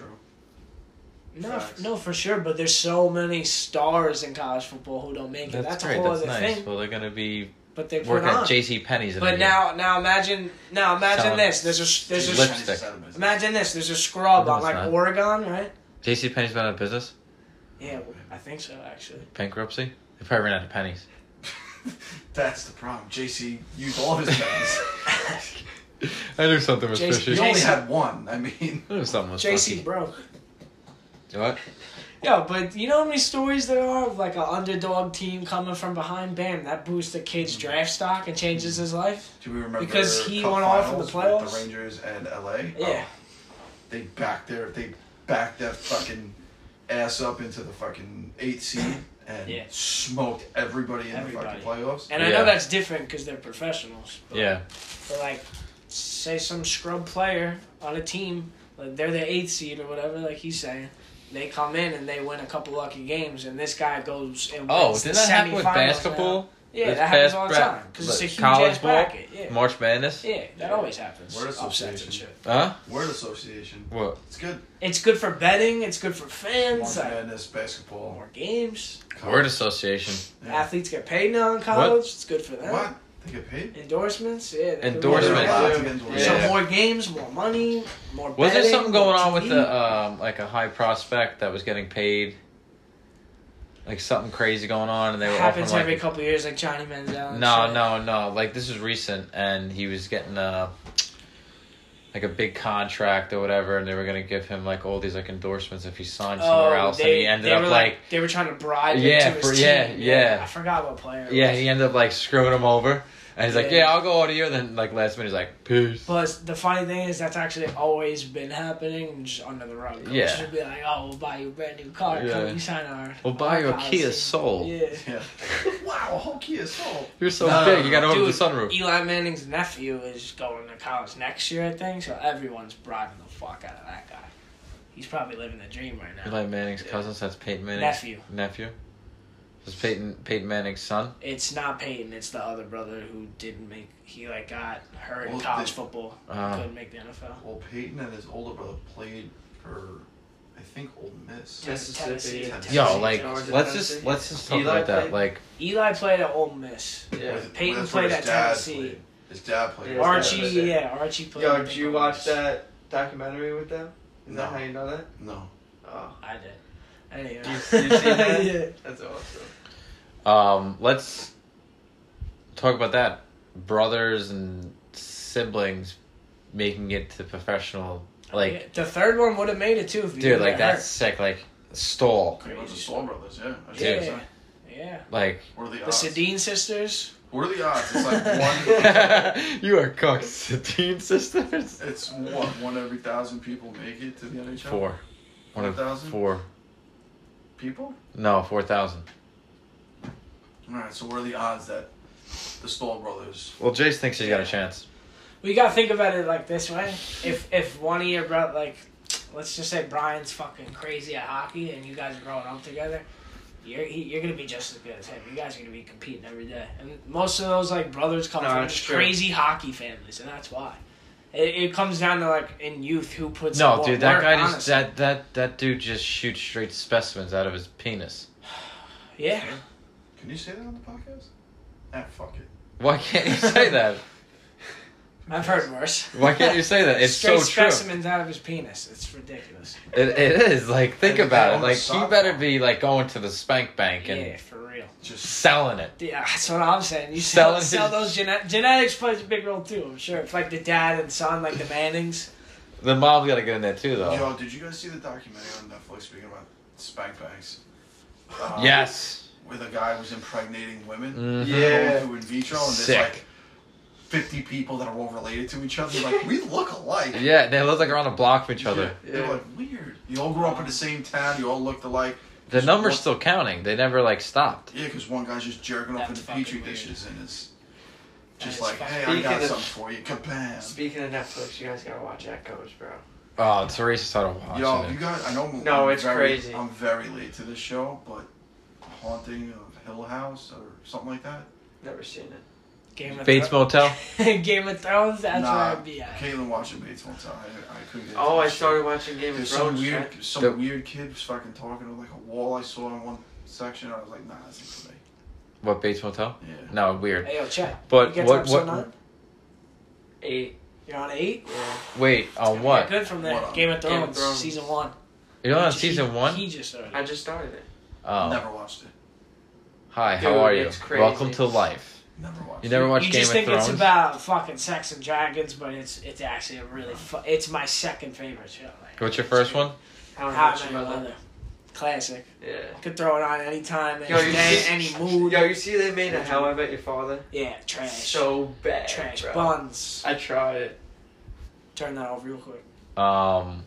[SPEAKER 2] No,
[SPEAKER 3] Facts.
[SPEAKER 2] f- no, for sure. But there's so many stars in college football who don't make it.
[SPEAKER 1] That's,
[SPEAKER 2] That's,
[SPEAKER 1] great.
[SPEAKER 2] a whole
[SPEAKER 1] That's
[SPEAKER 2] other
[SPEAKER 1] nice.
[SPEAKER 2] thing.
[SPEAKER 1] Well, they're going to be
[SPEAKER 2] But they put
[SPEAKER 1] working
[SPEAKER 2] on.
[SPEAKER 1] at J C Penney's.
[SPEAKER 2] But now, now imagine, now imagine
[SPEAKER 1] Selling
[SPEAKER 2] this. There's a there's a
[SPEAKER 1] lipstick.
[SPEAKER 2] imagine this. There's a scrub
[SPEAKER 1] No,
[SPEAKER 2] on
[SPEAKER 1] it's
[SPEAKER 2] like
[SPEAKER 1] not.
[SPEAKER 2] Oregon, right?
[SPEAKER 1] J C Penney's been out of business?
[SPEAKER 2] Yeah, I think so actually.
[SPEAKER 1] Bankruptcy? They probably ran out of pennies.
[SPEAKER 3] That's the problem. J C used all of his pennies.
[SPEAKER 1] I knew something was
[SPEAKER 2] J C
[SPEAKER 1] fishy.
[SPEAKER 3] He only
[SPEAKER 2] Jason-
[SPEAKER 3] had one. I mean,
[SPEAKER 1] I knew something was
[SPEAKER 2] J C
[SPEAKER 1] funky.
[SPEAKER 2] broke.
[SPEAKER 1] What?
[SPEAKER 2] Yeah, but you know how many stories there are of like an underdog team coming from behind? Bam, that boosts the kid's draft stock and changes his life.
[SPEAKER 3] do we remember
[SPEAKER 2] Because he
[SPEAKER 3] Cup
[SPEAKER 2] went off in the
[SPEAKER 3] finals with
[SPEAKER 2] playoffs?
[SPEAKER 3] the Rangers and L A?
[SPEAKER 2] Yeah.
[SPEAKER 3] Oh, they backed their they backed that fucking ass up into the fucking eighth seed and
[SPEAKER 2] Yeah.
[SPEAKER 3] smoked everybody in
[SPEAKER 2] Everybody.
[SPEAKER 3] the fucking playoffs.
[SPEAKER 2] And I
[SPEAKER 1] Yeah.
[SPEAKER 2] know that's different because they're professionals. But,
[SPEAKER 1] Yeah.
[SPEAKER 2] but like, say some scrub player on a team, like they're the eighth seed or whatever, like he's saying. They come in and they win a couple lucky games, and this guy goes and wins
[SPEAKER 1] Oh,
[SPEAKER 2] the
[SPEAKER 1] didn't that happen with
[SPEAKER 2] semifinals
[SPEAKER 1] basketball?
[SPEAKER 2] now. Yeah,
[SPEAKER 1] With
[SPEAKER 2] that happens
[SPEAKER 1] past
[SPEAKER 2] all the
[SPEAKER 1] bra-
[SPEAKER 2] time because it's a
[SPEAKER 1] like
[SPEAKER 2] huge
[SPEAKER 1] college
[SPEAKER 2] ass
[SPEAKER 1] ball?
[SPEAKER 2] bracket. Yeah,
[SPEAKER 1] March Madness?
[SPEAKER 2] yeah, that always happens.
[SPEAKER 3] Word
[SPEAKER 2] Upsets and
[SPEAKER 3] association.
[SPEAKER 2] shit.
[SPEAKER 1] Huh?
[SPEAKER 3] Word association.
[SPEAKER 1] What?
[SPEAKER 3] It's good.
[SPEAKER 2] It's good for betting. It's good for fans.
[SPEAKER 3] March
[SPEAKER 2] Like,
[SPEAKER 3] Madness, basketball.
[SPEAKER 2] more games.
[SPEAKER 1] Word association.
[SPEAKER 3] Yeah.
[SPEAKER 2] Athletes get paid now in college. It's good for them.
[SPEAKER 3] What? They get paid?
[SPEAKER 2] Endorsements. Yeah. they can
[SPEAKER 1] Endorsements.
[SPEAKER 2] really
[SPEAKER 3] They're allowed
[SPEAKER 2] get-
[SPEAKER 3] to get endorsed.
[SPEAKER 2] So
[SPEAKER 1] Yeah.
[SPEAKER 2] more games, more money, more.
[SPEAKER 1] Was there
[SPEAKER 2] betting,
[SPEAKER 1] something going
[SPEAKER 2] more
[SPEAKER 1] on with
[SPEAKER 2] T V?
[SPEAKER 1] the um like a high prospect that was getting paid? Like something crazy going on, and they were
[SPEAKER 2] It
[SPEAKER 1] offering
[SPEAKER 2] happens
[SPEAKER 1] like
[SPEAKER 2] every couple of years, like Johnny Manziel. and
[SPEAKER 1] no,
[SPEAKER 2] shit.
[SPEAKER 1] no, no. Like this is recent, and he was getting a like a big contract or whatever, and they were gonna give him like all these like endorsements if he signed somewhere
[SPEAKER 2] Oh,
[SPEAKER 1] else,
[SPEAKER 2] they,
[SPEAKER 1] and he ended
[SPEAKER 2] they
[SPEAKER 1] up
[SPEAKER 2] were
[SPEAKER 1] like
[SPEAKER 2] they were trying to bribe
[SPEAKER 1] Yeah,
[SPEAKER 2] him to his
[SPEAKER 1] for- yeah,
[SPEAKER 2] team.
[SPEAKER 1] yeah.
[SPEAKER 2] I forgot what player. it
[SPEAKER 1] yeah,
[SPEAKER 2] was.
[SPEAKER 1] he ended up like screwing him over, and he's like,
[SPEAKER 2] Yeah.
[SPEAKER 1] yeah, I'll go out of you. Then like last minute, he's like, peace.
[SPEAKER 2] But the funny thing is, that's actually always been happening, just under the rug. Coaches
[SPEAKER 1] Yeah.
[SPEAKER 2] would be like, "Oh, we'll buy you a brand new car.
[SPEAKER 1] Yeah.
[SPEAKER 2] Come, you sign our.
[SPEAKER 1] We'll buy you a
[SPEAKER 2] policy."
[SPEAKER 1] Kia Soul.
[SPEAKER 2] Yeah.
[SPEAKER 3] Yeah. Wow, a whole Kia Soul.
[SPEAKER 1] You're so
[SPEAKER 3] No,
[SPEAKER 1] big, you gotta open
[SPEAKER 2] Dude,
[SPEAKER 1] the sunroof.
[SPEAKER 2] Eli Manning's nephew is going to college next year, I think. So everyone's bribing the fuck out of that guy. He's probably living the dream right now.
[SPEAKER 1] Eli Manning's
[SPEAKER 2] Yeah.
[SPEAKER 1] cousin, so that's Peyton Manning's
[SPEAKER 2] Nephew.
[SPEAKER 1] Nephew. Is Peyton Peyton Manning's son?
[SPEAKER 2] It's not Peyton. It's the other brother who didn't make. He like got hurt in
[SPEAKER 3] Well,
[SPEAKER 2] college
[SPEAKER 3] they-
[SPEAKER 2] football.
[SPEAKER 1] Oh.
[SPEAKER 2] Couldn't make the N F L.
[SPEAKER 3] Well, Peyton and his older brother played for, I think, Ole Miss.
[SPEAKER 4] Mississippi.
[SPEAKER 2] Tennessee.
[SPEAKER 3] Tennessee.
[SPEAKER 1] Yo, like
[SPEAKER 4] Georgia,
[SPEAKER 1] let's
[SPEAKER 4] Tennessee.
[SPEAKER 1] just let's just talk
[SPEAKER 4] Eli
[SPEAKER 1] about that.
[SPEAKER 4] played-
[SPEAKER 1] Like
[SPEAKER 2] Eli played at Ole Miss.
[SPEAKER 4] Yeah.
[SPEAKER 3] With-
[SPEAKER 2] Peyton
[SPEAKER 3] that's where
[SPEAKER 2] played
[SPEAKER 3] his
[SPEAKER 2] at
[SPEAKER 3] dad
[SPEAKER 2] Tennessee.
[SPEAKER 3] played. His dad played.
[SPEAKER 4] Yeah,
[SPEAKER 2] Archie,
[SPEAKER 4] Tennessee.
[SPEAKER 2] yeah, Archie played.
[SPEAKER 4] Yo,
[SPEAKER 2] at
[SPEAKER 4] did you
[SPEAKER 2] Ole
[SPEAKER 4] watch
[SPEAKER 2] Miss.
[SPEAKER 4] that documentary with them? Is
[SPEAKER 3] No.
[SPEAKER 4] that how you know that?
[SPEAKER 3] No.
[SPEAKER 4] Oh,
[SPEAKER 2] I did. Anyway.
[SPEAKER 4] You- you seen that?
[SPEAKER 2] Yeah.
[SPEAKER 4] that's awesome.
[SPEAKER 1] um let's talk about that. Brothers and siblings making it to professional like
[SPEAKER 2] the third one would have made it too. If you
[SPEAKER 1] dude,
[SPEAKER 2] didn't
[SPEAKER 1] like
[SPEAKER 2] get
[SPEAKER 1] that's sick, like stall.
[SPEAKER 3] It was the Storm Brothers, yeah. I was
[SPEAKER 2] hurt.
[SPEAKER 3] gonna
[SPEAKER 2] Yeah,
[SPEAKER 3] say.
[SPEAKER 2] yeah.
[SPEAKER 1] Like
[SPEAKER 3] What are the
[SPEAKER 2] The
[SPEAKER 3] odds?
[SPEAKER 2] Sedin sisters.
[SPEAKER 3] What are the odds? It's like one.
[SPEAKER 1] you are cooked. Satine sisters?
[SPEAKER 3] It's what? One every thousand people make it to the N H L?
[SPEAKER 1] Four. One of
[SPEAKER 3] thousand?
[SPEAKER 1] four.
[SPEAKER 3] People?
[SPEAKER 1] No, four thousand.
[SPEAKER 3] Alright, so what are the odds that the Stoll Brothers.
[SPEAKER 1] Well, Jace thinks he's got a chance.
[SPEAKER 2] We gotta think about it like this way: if if one of your bro, like, let's just say Brian's fucking crazy at hockey, and you guys are growing up together, you're he, you're gonna be just as good as him. You guys are gonna be competing every day, and most of those like brothers come
[SPEAKER 4] No,
[SPEAKER 2] from
[SPEAKER 4] it's true.
[SPEAKER 2] crazy hockey families, and that's why. It, it comes down to like in youth who puts
[SPEAKER 1] No,
[SPEAKER 2] more
[SPEAKER 1] dude, that
[SPEAKER 2] work,
[SPEAKER 1] guy just
[SPEAKER 2] honestly.
[SPEAKER 1] that that that dude just shoots straight specimens out of his penis.
[SPEAKER 2] Yeah,
[SPEAKER 3] Can you say that on the podcast? Ah, fuck it.
[SPEAKER 1] Why can't you say that?
[SPEAKER 2] I've heard worse.
[SPEAKER 1] Why can't you say that? It's
[SPEAKER 2] Straight
[SPEAKER 1] so true.
[SPEAKER 2] specimens out of his penis. It's ridiculous.
[SPEAKER 1] It, it is. Like, think
[SPEAKER 3] And
[SPEAKER 1] about
[SPEAKER 3] they
[SPEAKER 1] it.
[SPEAKER 3] own the
[SPEAKER 1] Like, he
[SPEAKER 3] sock
[SPEAKER 1] better
[SPEAKER 3] farm.
[SPEAKER 1] be, like, going to the spank bank and
[SPEAKER 2] Yeah, for real.
[SPEAKER 3] Just
[SPEAKER 1] selling it.
[SPEAKER 2] Yeah, that's what I'm saying. You sell,
[SPEAKER 1] Selling
[SPEAKER 2] sell
[SPEAKER 1] his-
[SPEAKER 2] those gene- genetics plays a big role too. I'm sure. It's like the dad and son, like the Mannings.
[SPEAKER 1] The mom's got to get in there, too, though.
[SPEAKER 3] Yo, did you guys see the documentary on Netflix speaking about spank banks? Um,
[SPEAKER 1] Yes.
[SPEAKER 3] Where the guy was impregnating women.
[SPEAKER 1] Mhm.
[SPEAKER 4] Yeah.
[SPEAKER 3] Going through in vitro, and there's
[SPEAKER 1] Sick.
[SPEAKER 3] like fifty people that are all related to each other. Like, we look alike.
[SPEAKER 1] Yeah, they look like they're on a block from each other.
[SPEAKER 3] Yeah. They're like weird. You all grew up in the same town. You all looked alike.
[SPEAKER 1] The number's still counting. They never, like, stopped.
[SPEAKER 3] Yeah, because one guy's just jerking off in
[SPEAKER 2] That's
[SPEAKER 3] the petri
[SPEAKER 2] fucking weird.
[SPEAKER 3] dishes and is
[SPEAKER 2] That
[SPEAKER 3] just
[SPEAKER 2] is
[SPEAKER 3] like,
[SPEAKER 2] fucking
[SPEAKER 3] hey, I
[SPEAKER 4] weird.
[SPEAKER 3] got
[SPEAKER 4] Speaking of-
[SPEAKER 3] something for you. Kabam.
[SPEAKER 4] Speaking of Netflix, you guys gotta watch Echoes, bro.
[SPEAKER 1] Oh, Teresa started watching
[SPEAKER 3] Yo,
[SPEAKER 1] it.
[SPEAKER 3] you guys, I know.
[SPEAKER 4] No,
[SPEAKER 3] I'm
[SPEAKER 4] it's
[SPEAKER 3] very,
[SPEAKER 4] crazy.
[SPEAKER 3] I'm very late to this show, but Haunting of Hill House or something like that.
[SPEAKER 4] Never seen it.
[SPEAKER 2] Game of
[SPEAKER 1] Bates
[SPEAKER 2] Thro-
[SPEAKER 1] Motel.
[SPEAKER 2] Game of Thrones. That's
[SPEAKER 3] nah,
[SPEAKER 2] where I'd be at.
[SPEAKER 3] Caitlin watching Bates Motel. I, I couldn't get.
[SPEAKER 4] Oh,
[SPEAKER 3] into
[SPEAKER 4] I
[SPEAKER 3] that
[SPEAKER 4] started
[SPEAKER 3] shit.
[SPEAKER 4] watching Game of
[SPEAKER 3] There's some
[SPEAKER 4] Thrones.
[SPEAKER 3] weird,
[SPEAKER 4] right?
[SPEAKER 3] some
[SPEAKER 1] The-
[SPEAKER 3] weird kid was fucking talking to like a wall I saw in one section. I was like, nah, that's not for me.
[SPEAKER 1] What, Bates Motel?
[SPEAKER 3] Yeah.
[SPEAKER 1] No, weird.
[SPEAKER 2] Hey, yo, check.
[SPEAKER 1] But
[SPEAKER 2] you get
[SPEAKER 1] what-
[SPEAKER 2] to episode
[SPEAKER 1] what-
[SPEAKER 2] nine?
[SPEAKER 4] Eight.
[SPEAKER 2] You're on eight?
[SPEAKER 4] Yeah.
[SPEAKER 1] Wait, on
[SPEAKER 2] Yeah,
[SPEAKER 1] what?
[SPEAKER 2] good from there.
[SPEAKER 3] What on?
[SPEAKER 2] Game of Thrones,
[SPEAKER 4] Game of Thrones.
[SPEAKER 2] season one.
[SPEAKER 1] You're on
[SPEAKER 2] He-
[SPEAKER 1] season
[SPEAKER 2] he-
[SPEAKER 1] one?
[SPEAKER 2] He just started.
[SPEAKER 4] I just started it.
[SPEAKER 1] Oh.
[SPEAKER 3] Never watched it.
[SPEAKER 1] Hi, how
[SPEAKER 4] Dude,
[SPEAKER 1] are you?
[SPEAKER 4] it's crazy.
[SPEAKER 1] Welcome to life.
[SPEAKER 3] Never watched
[SPEAKER 1] You
[SPEAKER 3] it.
[SPEAKER 1] never watched
[SPEAKER 2] you
[SPEAKER 1] Game
[SPEAKER 2] just
[SPEAKER 1] of
[SPEAKER 2] think
[SPEAKER 1] Thrones?
[SPEAKER 2] it's about fucking sex and dragons, but it's it's actually a really fu- it's my second favorite show. Like,
[SPEAKER 1] What's your first one?
[SPEAKER 4] How
[SPEAKER 2] How
[SPEAKER 4] much
[SPEAKER 2] I
[SPEAKER 4] you
[SPEAKER 2] Met Your
[SPEAKER 4] mother?
[SPEAKER 2] Mother. Classic.
[SPEAKER 4] Yeah.
[SPEAKER 2] Could throw it on anytime, any
[SPEAKER 4] Yo, you
[SPEAKER 2] day,
[SPEAKER 4] see-
[SPEAKER 2] any mood.
[SPEAKER 4] Yo, you see they made a How I Met Your Father?
[SPEAKER 2] Yeah, trash.
[SPEAKER 4] So bad.
[SPEAKER 2] trash.
[SPEAKER 4] bro.
[SPEAKER 2] Buns.
[SPEAKER 4] I tried it.
[SPEAKER 2] Turn that off real quick.
[SPEAKER 1] Um.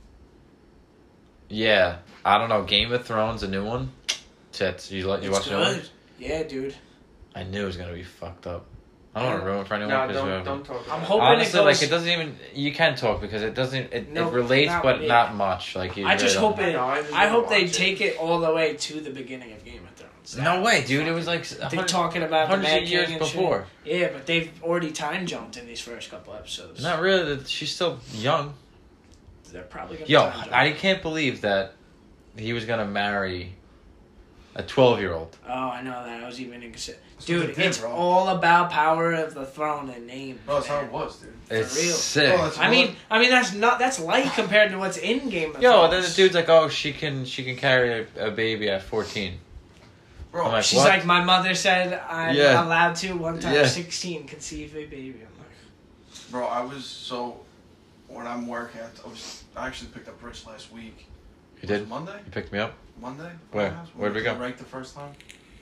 [SPEAKER 1] Yeah, I don't know. Game of Thrones, a new one. Tits. You let you
[SPEAKER 2] It's
[SPEAKER 1] watch the new one?
[SPEAKER 2] good. Yeah, dude.
[SPEAKER 1] I knew it was gonna be fucked up. I don't want to ruin it for anyone.
[SPEAKER 4] No,
[SPEAKER 1] 'cause
[SPEAKER 4] don't,
[SPEAKER 1] we have-
[SPEAKER 4] don't talk about
[SPEAKER 2] I'm
[SPEAKER 4] it.
[SPEAKER 2] hoping
[SPEAKER 1] Honestly,
[SPEAKER 2] it
[SPEAKER 1] like
[SPEAKER 2] goes.
[SPEAKER 1] it doesn't even. You can talk because it doesn't. It,
[SPEAKER 2] No,
[SPEAKER 1] it relates,
[SPEAKER 2] not-
[SPEAKER 1] but
[SPEAKER 2] yeah.
[SPEAKER 1] not much. Like you.
[SPEAKER 2] I just
[SPEAKER 1] really
[SPEAKER 2] hope
[SPEAKER 1] don't-
[SPEAKER 2] it.
[SPEAKER 4] No, I just
[SPEAKER 2] I hope
[SPEAKER 4] wanna
[SPEAKER 2] they
[SPEAKER 4] watch it.
[SPEAKER 2] take it all the way to the beginning of Game of Thrones.
[SPEAKER 1] No way, dude. It was like
[SPEAKER 2] They're
[SPEAKER 1] hundred-
[SPEAKER 2] talking about the
[SPEAKER 1] hundreds
[SPEAKER 2] Mad
[SPEAKER 1] of years
[SPEAKER 2] King and shit.
[SPEAKER 1] before.
[SPEAKER 2] Yeah, but they've already time jumped in these first couple episodes.
[SPEAKER 1] Not really. that- She's still young.
[SPEAKER 2] They're probably gonna
[SPEAKER 1] Yo,
[SPEAKER 2] time jump.
[SPEAKER 1] I can't believe that he was gonna marry a twelve-year-old.
[SPEAKER 2] Oh, I know that. I was even in.
[SPEAKER 3] That's what
[SPEAKER 2] Dude,
[SPEAKER 3] they did,
[SPEAKER 2] it's
[SPEAKER 3] bro.
[SPEAKER 2] all about power of the throne and name.
[SPEAKER 3] Bro, that's how
[SPEAKER 2] man.
[SPEAKER 3] it was, dude.
[SPEAKER 1] It's
[SPEAKER 2] real.
[SPEAKER 1] sick.
[SPEAKER 3] Oh, that's-
[SPEAKER 2] I mean, I mean that's not that's light compared to what's in Game of
[SPEAKER 1] Yo,
[SPEAKER 2] Thrones.
[SPEAKER 1] then the dude's like, oh, she can she can carry a, a baby at fourteen.
[SPEAKER 3] Bro,
[SPEAKER 1] I'm like,
[SPEAKER 2] She's
[SPEAKER 1] what?
[SPEAKER 2] like, my mother said I'm
[SPEAKER 1] Yeah.
[SPEAKER 2] allowed to one time
[SPEAKER 1] Yeah.
[SPEAKER 2] sixteen conceive a baby. I'm like,
[SPEAKER 3] bro, I was so when I'm working, I was I actually picked up Rich last week.
[SPEAKER 1] You
[SPEAKER 3] Was it
[SPEAKER 1] did?
[SPEAKER 3] Monday?
[SPEAKER 1] You picked me up?
[SPEAKER 3] Monday?
[SPEAKER 1] Where?
[SPEAKER 3] When
[SPEAKER 1] Where'd we
[SPEAKER 3] went to
[SPEAKER 1] go?
[SPEAKER 3] The rink the first time.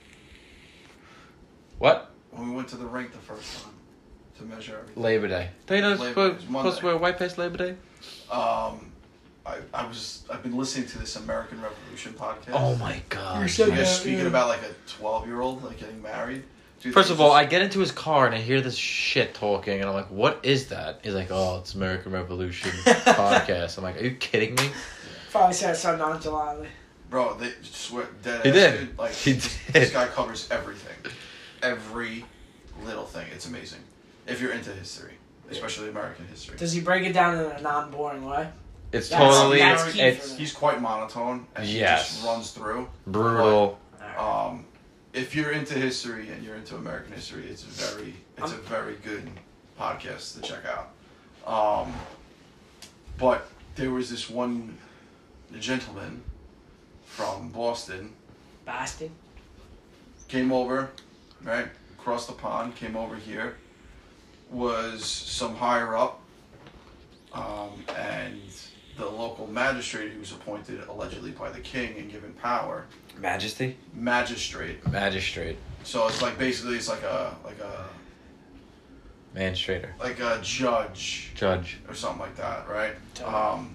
[SPEAKER 1] What?
[SPEAKER 3] When we went to the rink the first time to measure everything.
[SPEAKER 1] Labor Day. They know
[SPEAKER 3] Labor
[SPEAKER 1] supposed
[SPEAKER 3] Day. It's
[SPEAKER 1] supposed to
[SPEAKER 3] Monday.
[SPEAKER 1] wear white past Labor Day?
[SPEAKER 3] Um, I, I was I've been listening to this American Revolution podcast.
[SPEAKER 1] Oh my god.
[SPEAKER 2] You're so
[SPEAKER 3] They're
[SPEAKER 2] Yeah,
[SPEAKER 3] speaking
[SPEAKER 2] yeah.
[SPEAKER 3] about like a twelve year old like getting married. Dude,
[SPEAKER 1] First
[SPEAKER 3] they
[SPEAKER 1] of all, I
[SPEAKER 3] just-
[SPEAKER 1] get into his car and I hear this shit talking, and I'm like, "What is that?" He's like, "Oh, it's American Revolution podcast." I'm like, "Are you kidding me?"
[SPEAKER 2] probably said so nonchalantly.
[SPEAKER 3] bro, they swear dead.
[SPEAKER 1] He
[SPEAKER 3] ass,
[SPEAKER 1] did.
[SPEAKER 3] dude, Like
[SPEAKER 1] He
[SPEAKER 3] this,
[SPEAKER 1] did.
[SPEAKER 3] this guy covers everything, every little thing. It's amazing if you're into history, especially American history.
[SPEAKER 2] Does he break it down in a non-boring way?
[SPEAKER 1] It's
[SPEAKER 2] That's-
[SPEAKER 1] totally
[SPEAKER 2] that's key
[SPEAKER 1] it's
[SPEAKER 2] for
[SPEAKER 3] He's quite monotone and he
[SPEAKER 1] Yes.
[SPEAKER 3] just runs through.
[SPEAKER 1] brutal.
[SPEAKER 3] Um, if you're into history and you're into American history, it's very it's a very good podcast to check out. Um, but there was this one gentleman from Boston
[SPEAKER 2] Boston.
[SPEAKER 3] came over, right across the pond, came over here, was some higher up, um, and the local magistrate who was appointed allegedly by the king and given power,
[SPEAKER 1] Majesty,
[SPEAKER 3] magistrate.
[SPEAKER 1] magistrate,
[SPEAKER 3] So it's like basically it's like a like a
[SPEAKER 1] magistrator,
[SPEAKER 3] like a judge
[SPEAKER 1] judge.
[SPEAKER 3] or something like that, right?
[SPEAKER 2] Totally.
[SPEAKER 3] Um,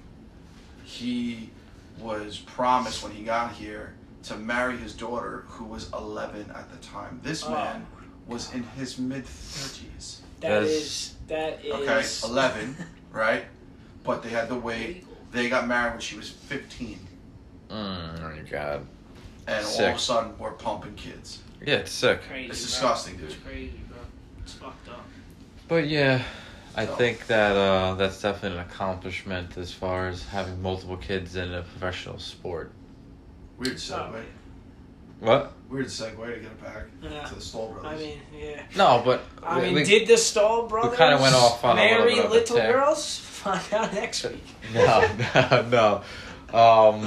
[SPEAKER 3] he was promised when he got here to marry his daughter, who was eleven at the time. This
[SPEAKER 2] Oh.
[SPEAKER 3] man was in his mid thirties.
[SPEAKER 2] That
[SPEAKER 1] That's-
[SPEAKER 2] is that is
[SPEAKER 3] Okay, eleven, right? But they had to wait. They got married when she was fifteen,
[SPEAKER 1] Mm, oh my god.
[SPEAKER 3] and all
[SPEAKER 1] Sick.
[SPEAKER 3] of a sudden we're pumping kids.
[SPEAKER 1] Yeah, it's sick.
[SPEAKER 2] Crazy,
[SPEAKER 3] It's
[SPEAKER 2] bro.
[SPEAKER 3] disgusting, dude.
[SPEAKER 2] It's crazy, bro. It's fucked up.
[SPEAKER 1] But yeah, I
[SPEAKER 3] So-
[SPEAKER 1] think that uh, that's definitely an accomplishment as far as having multiple kids in a professional sport.
[SPEAKER 3] Weird segue.
[SPEAKER 2] Oh.
[SPEAKER 1] What?
[SPEAKER 3] Weird segue to get it back
[SPEAKER 2] Yeah.
[SPEAKER 3] to the Stoll brothers.
[SPEAKER 2] I mean, yeah.
[SPEAKER 1] No, but
[SPEAKER 2] I
[SPEAKER 1] we-
[SPEAKER 2] mean,
[SPEAKER 1] we-
[SPEAKER 2] did the Stoll brothers
[SPEAKER 1] kinda went off on a little
[SPEAKER 2] marry
[SPEAKER 1] bit of a
[SPEAKER 2] little
[SPEAKER 1] tear.
[SPEAKER 2] girls? Find out next week.
[SPEAKER 1] no, no, no. Um,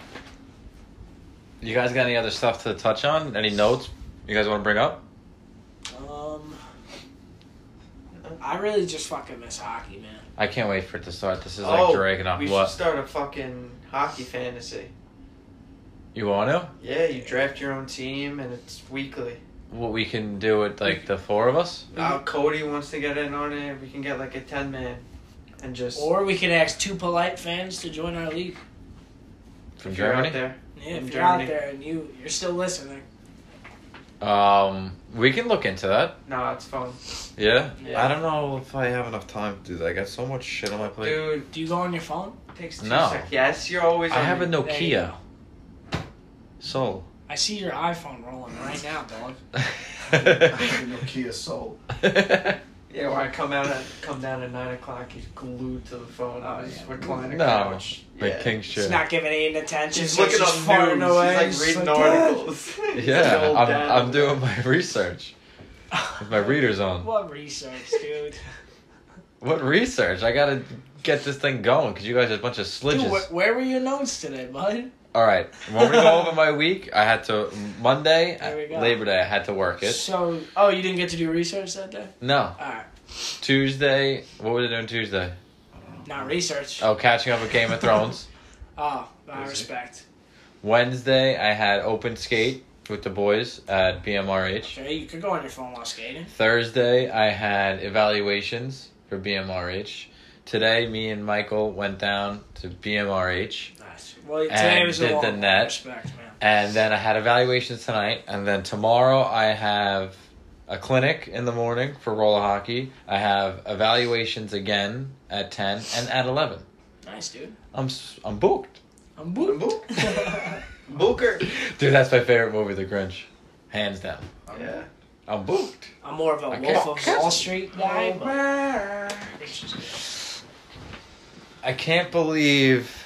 [SPEAKER 1] you guys got any other stuff to touch on? Any notes you guys want to bring up?
[SPEAKER 2] Um, I really just fucking miss hockey, man.
[SPEAKER 1] I can't wait for it to start. This is
[SPEAKER 4] Oh,
[SPEAKER 1] like dragging on.
[SPEAKER 4] we
[SPEAKER 1] What?
[SPEAKER 4] should start a fucking hockey fantasy.
[SPEAKER 1] You want to?
[SPEAKER 4] Yeah, you draft your own team and it's weekly.
[SPEAKER 1] What we can do it like the four of us?
[SPEAKER 4] Uh, Cody wants to get in on it. We can get like a ten man, and just
[SPEAKER 2] Or we could ask two polite fans to join our league.
[SPEAKER 1] From
[SPEAKER 4] if you're
[SPEAKER 1] Germany?
[SPEAKER 4] out there.
[SPEAKER 2] Yeah,
[SPEAKER 4] From
[SPEAKER 2] if you're
[SPEAKER 4] Germany.
[SPEAKER 2] out there and you you're still listening.
[SPEAKER 1] Um, we can look into that.
[SPEAKER 4] No, it's fun,
[SPEAKER 1] Yeah?
[SPEAKER 2] Yeah.
[SPEAKER 1] I don't know if I have enough time to do that. I got so much shit on my plate.
[SPEAKER 4] dude.
[SPEAKER 2] Do you go on your phone?
[SPEAKER 4] Takes two
[SPEAKER 1] No.
[SPEAKER 4] seconds. Yes, you're always.
[SPEAKER 1] I
[SPEAKER 4] on
[SPEAKER 1] have a
[SPEAKER 4] it.
[SPEAKER 2] There you
[SPEAKER 1] Nokia. Soul.
[SPEAKER 2] I see your iPhone rolling right now, dog.
[SPEAKER 3] The Nokia Soul.
[SPEAKER 4] Yeah, where I come out at come down at nine o'clock, he's glued to the phone
[SPEAKER 2] Oh,
[SPEAKER 4] on his
[SPEAKER 2] yeah.
[SPEAKER 4] recliner
[SPEAKER 1] No,
[SPEAKER 4] couch.
[SPEAKER 1] like
[SPEAKER 4] Yeah.
[SPEAKER 1] king
[SPEAKER 2] He's
[SPEAKER 1] shit.
[SPEAKER 2] not giving any attention.
[SPEAKER 4] He's
[SPEAKER 2] so
[SPEAKER 4] looking
[SPEAKER 2] just
[SPEAKER 4] up
[SPEAKER 2] farting
[SPEAKER 4] news.
[SPEAKER 2] away.
[SPEAKER 4] He's like
[SPEAKER 2] Just
[SPEAKER 4] reading
[SPEAKER 2] like, "Dad."
[SPEAKER 4] articles. He's
[SPEAKER 1] Yeah,
[SPEAKER 4] an old
[SPEAKER 1] I'm
[SPEAKER 4] dad.
[SPEAKER 1] I'm doing my research with my readers on.
[SPEAKER 2] What research, dude?
[SPEAKER 1] What research? I gotta get this thing going because you guys are a bunch of
[SPEAKER 2] Dude,
[SPEAKER 1] slidges.
[SPEAKER 2] wh- where were your notes today, bud?
[SPEAKER 1] All right, want me to go over my week? I had to Monday,
[SPEAKER 2] There we go.
[SPEAKER 1] Labor Day. I had to work it.
[SPEAKER 2] So, oh, you didn't get to do research that day?
[SPEAKER 1] No,
[SPEAKER 2] All right,
[SPEAKER 1] Tuesday. What was I doing Tuesday?
[SPEAKER 2] not research.
[SPEAKER 1] Oh, catching up with Game of Thrones.
[SPEAKER 2] Oh, I
[SPEAKER 3] Busy.
[SPEAKER 2] respect.
[SPEAKER 1] Wednesday, I had open skate with the boys at B M R H.
[SPEAKER 2] Okay, you could go on your phone while skating.
[SPEAKER 1] Thursday, I had evaluations for B M R H. Today, me and Michael went down to B M R H.
[SPEAKER 2] Nice. Well, today
[SPEAKER 1] And
[SPEAKER 2] was
[SPEAKER 1] did
[SPEAKER 2] a long
[SPEAKER 1] the
[SPEAKER 2] one.
[SPEAKER 1] net.
[SPEAKER 2] Respect, man.
[SPEAKER 1] And then I had evaluations tonight. And then tomorrow, I have a clinic in the morning for roller hockey. I have evaluations again at ten and at eleven.
[SPEAKER 2] Nice, dude.
[SPEAKER 1] I'm s- I'm booked.
[SPEAKER 2] I'm booked.
[SPEAKER 4] Booker.
[SPEAKER 1] Dude, that's my favorite movie, The Grinch. Hands down.
[SPEAKER 4] Yeah.
[SPEAKER 1] I'm booked.
[SPEAKER 2] I'm more of a
[SPEAKER 1] I
[SPEAKER 2] Wolf
[SPEAKER 1] can't-
[SPEAKER 2] of Wall Street guy, but it's just good.
[SPEAKER 1] I can't believe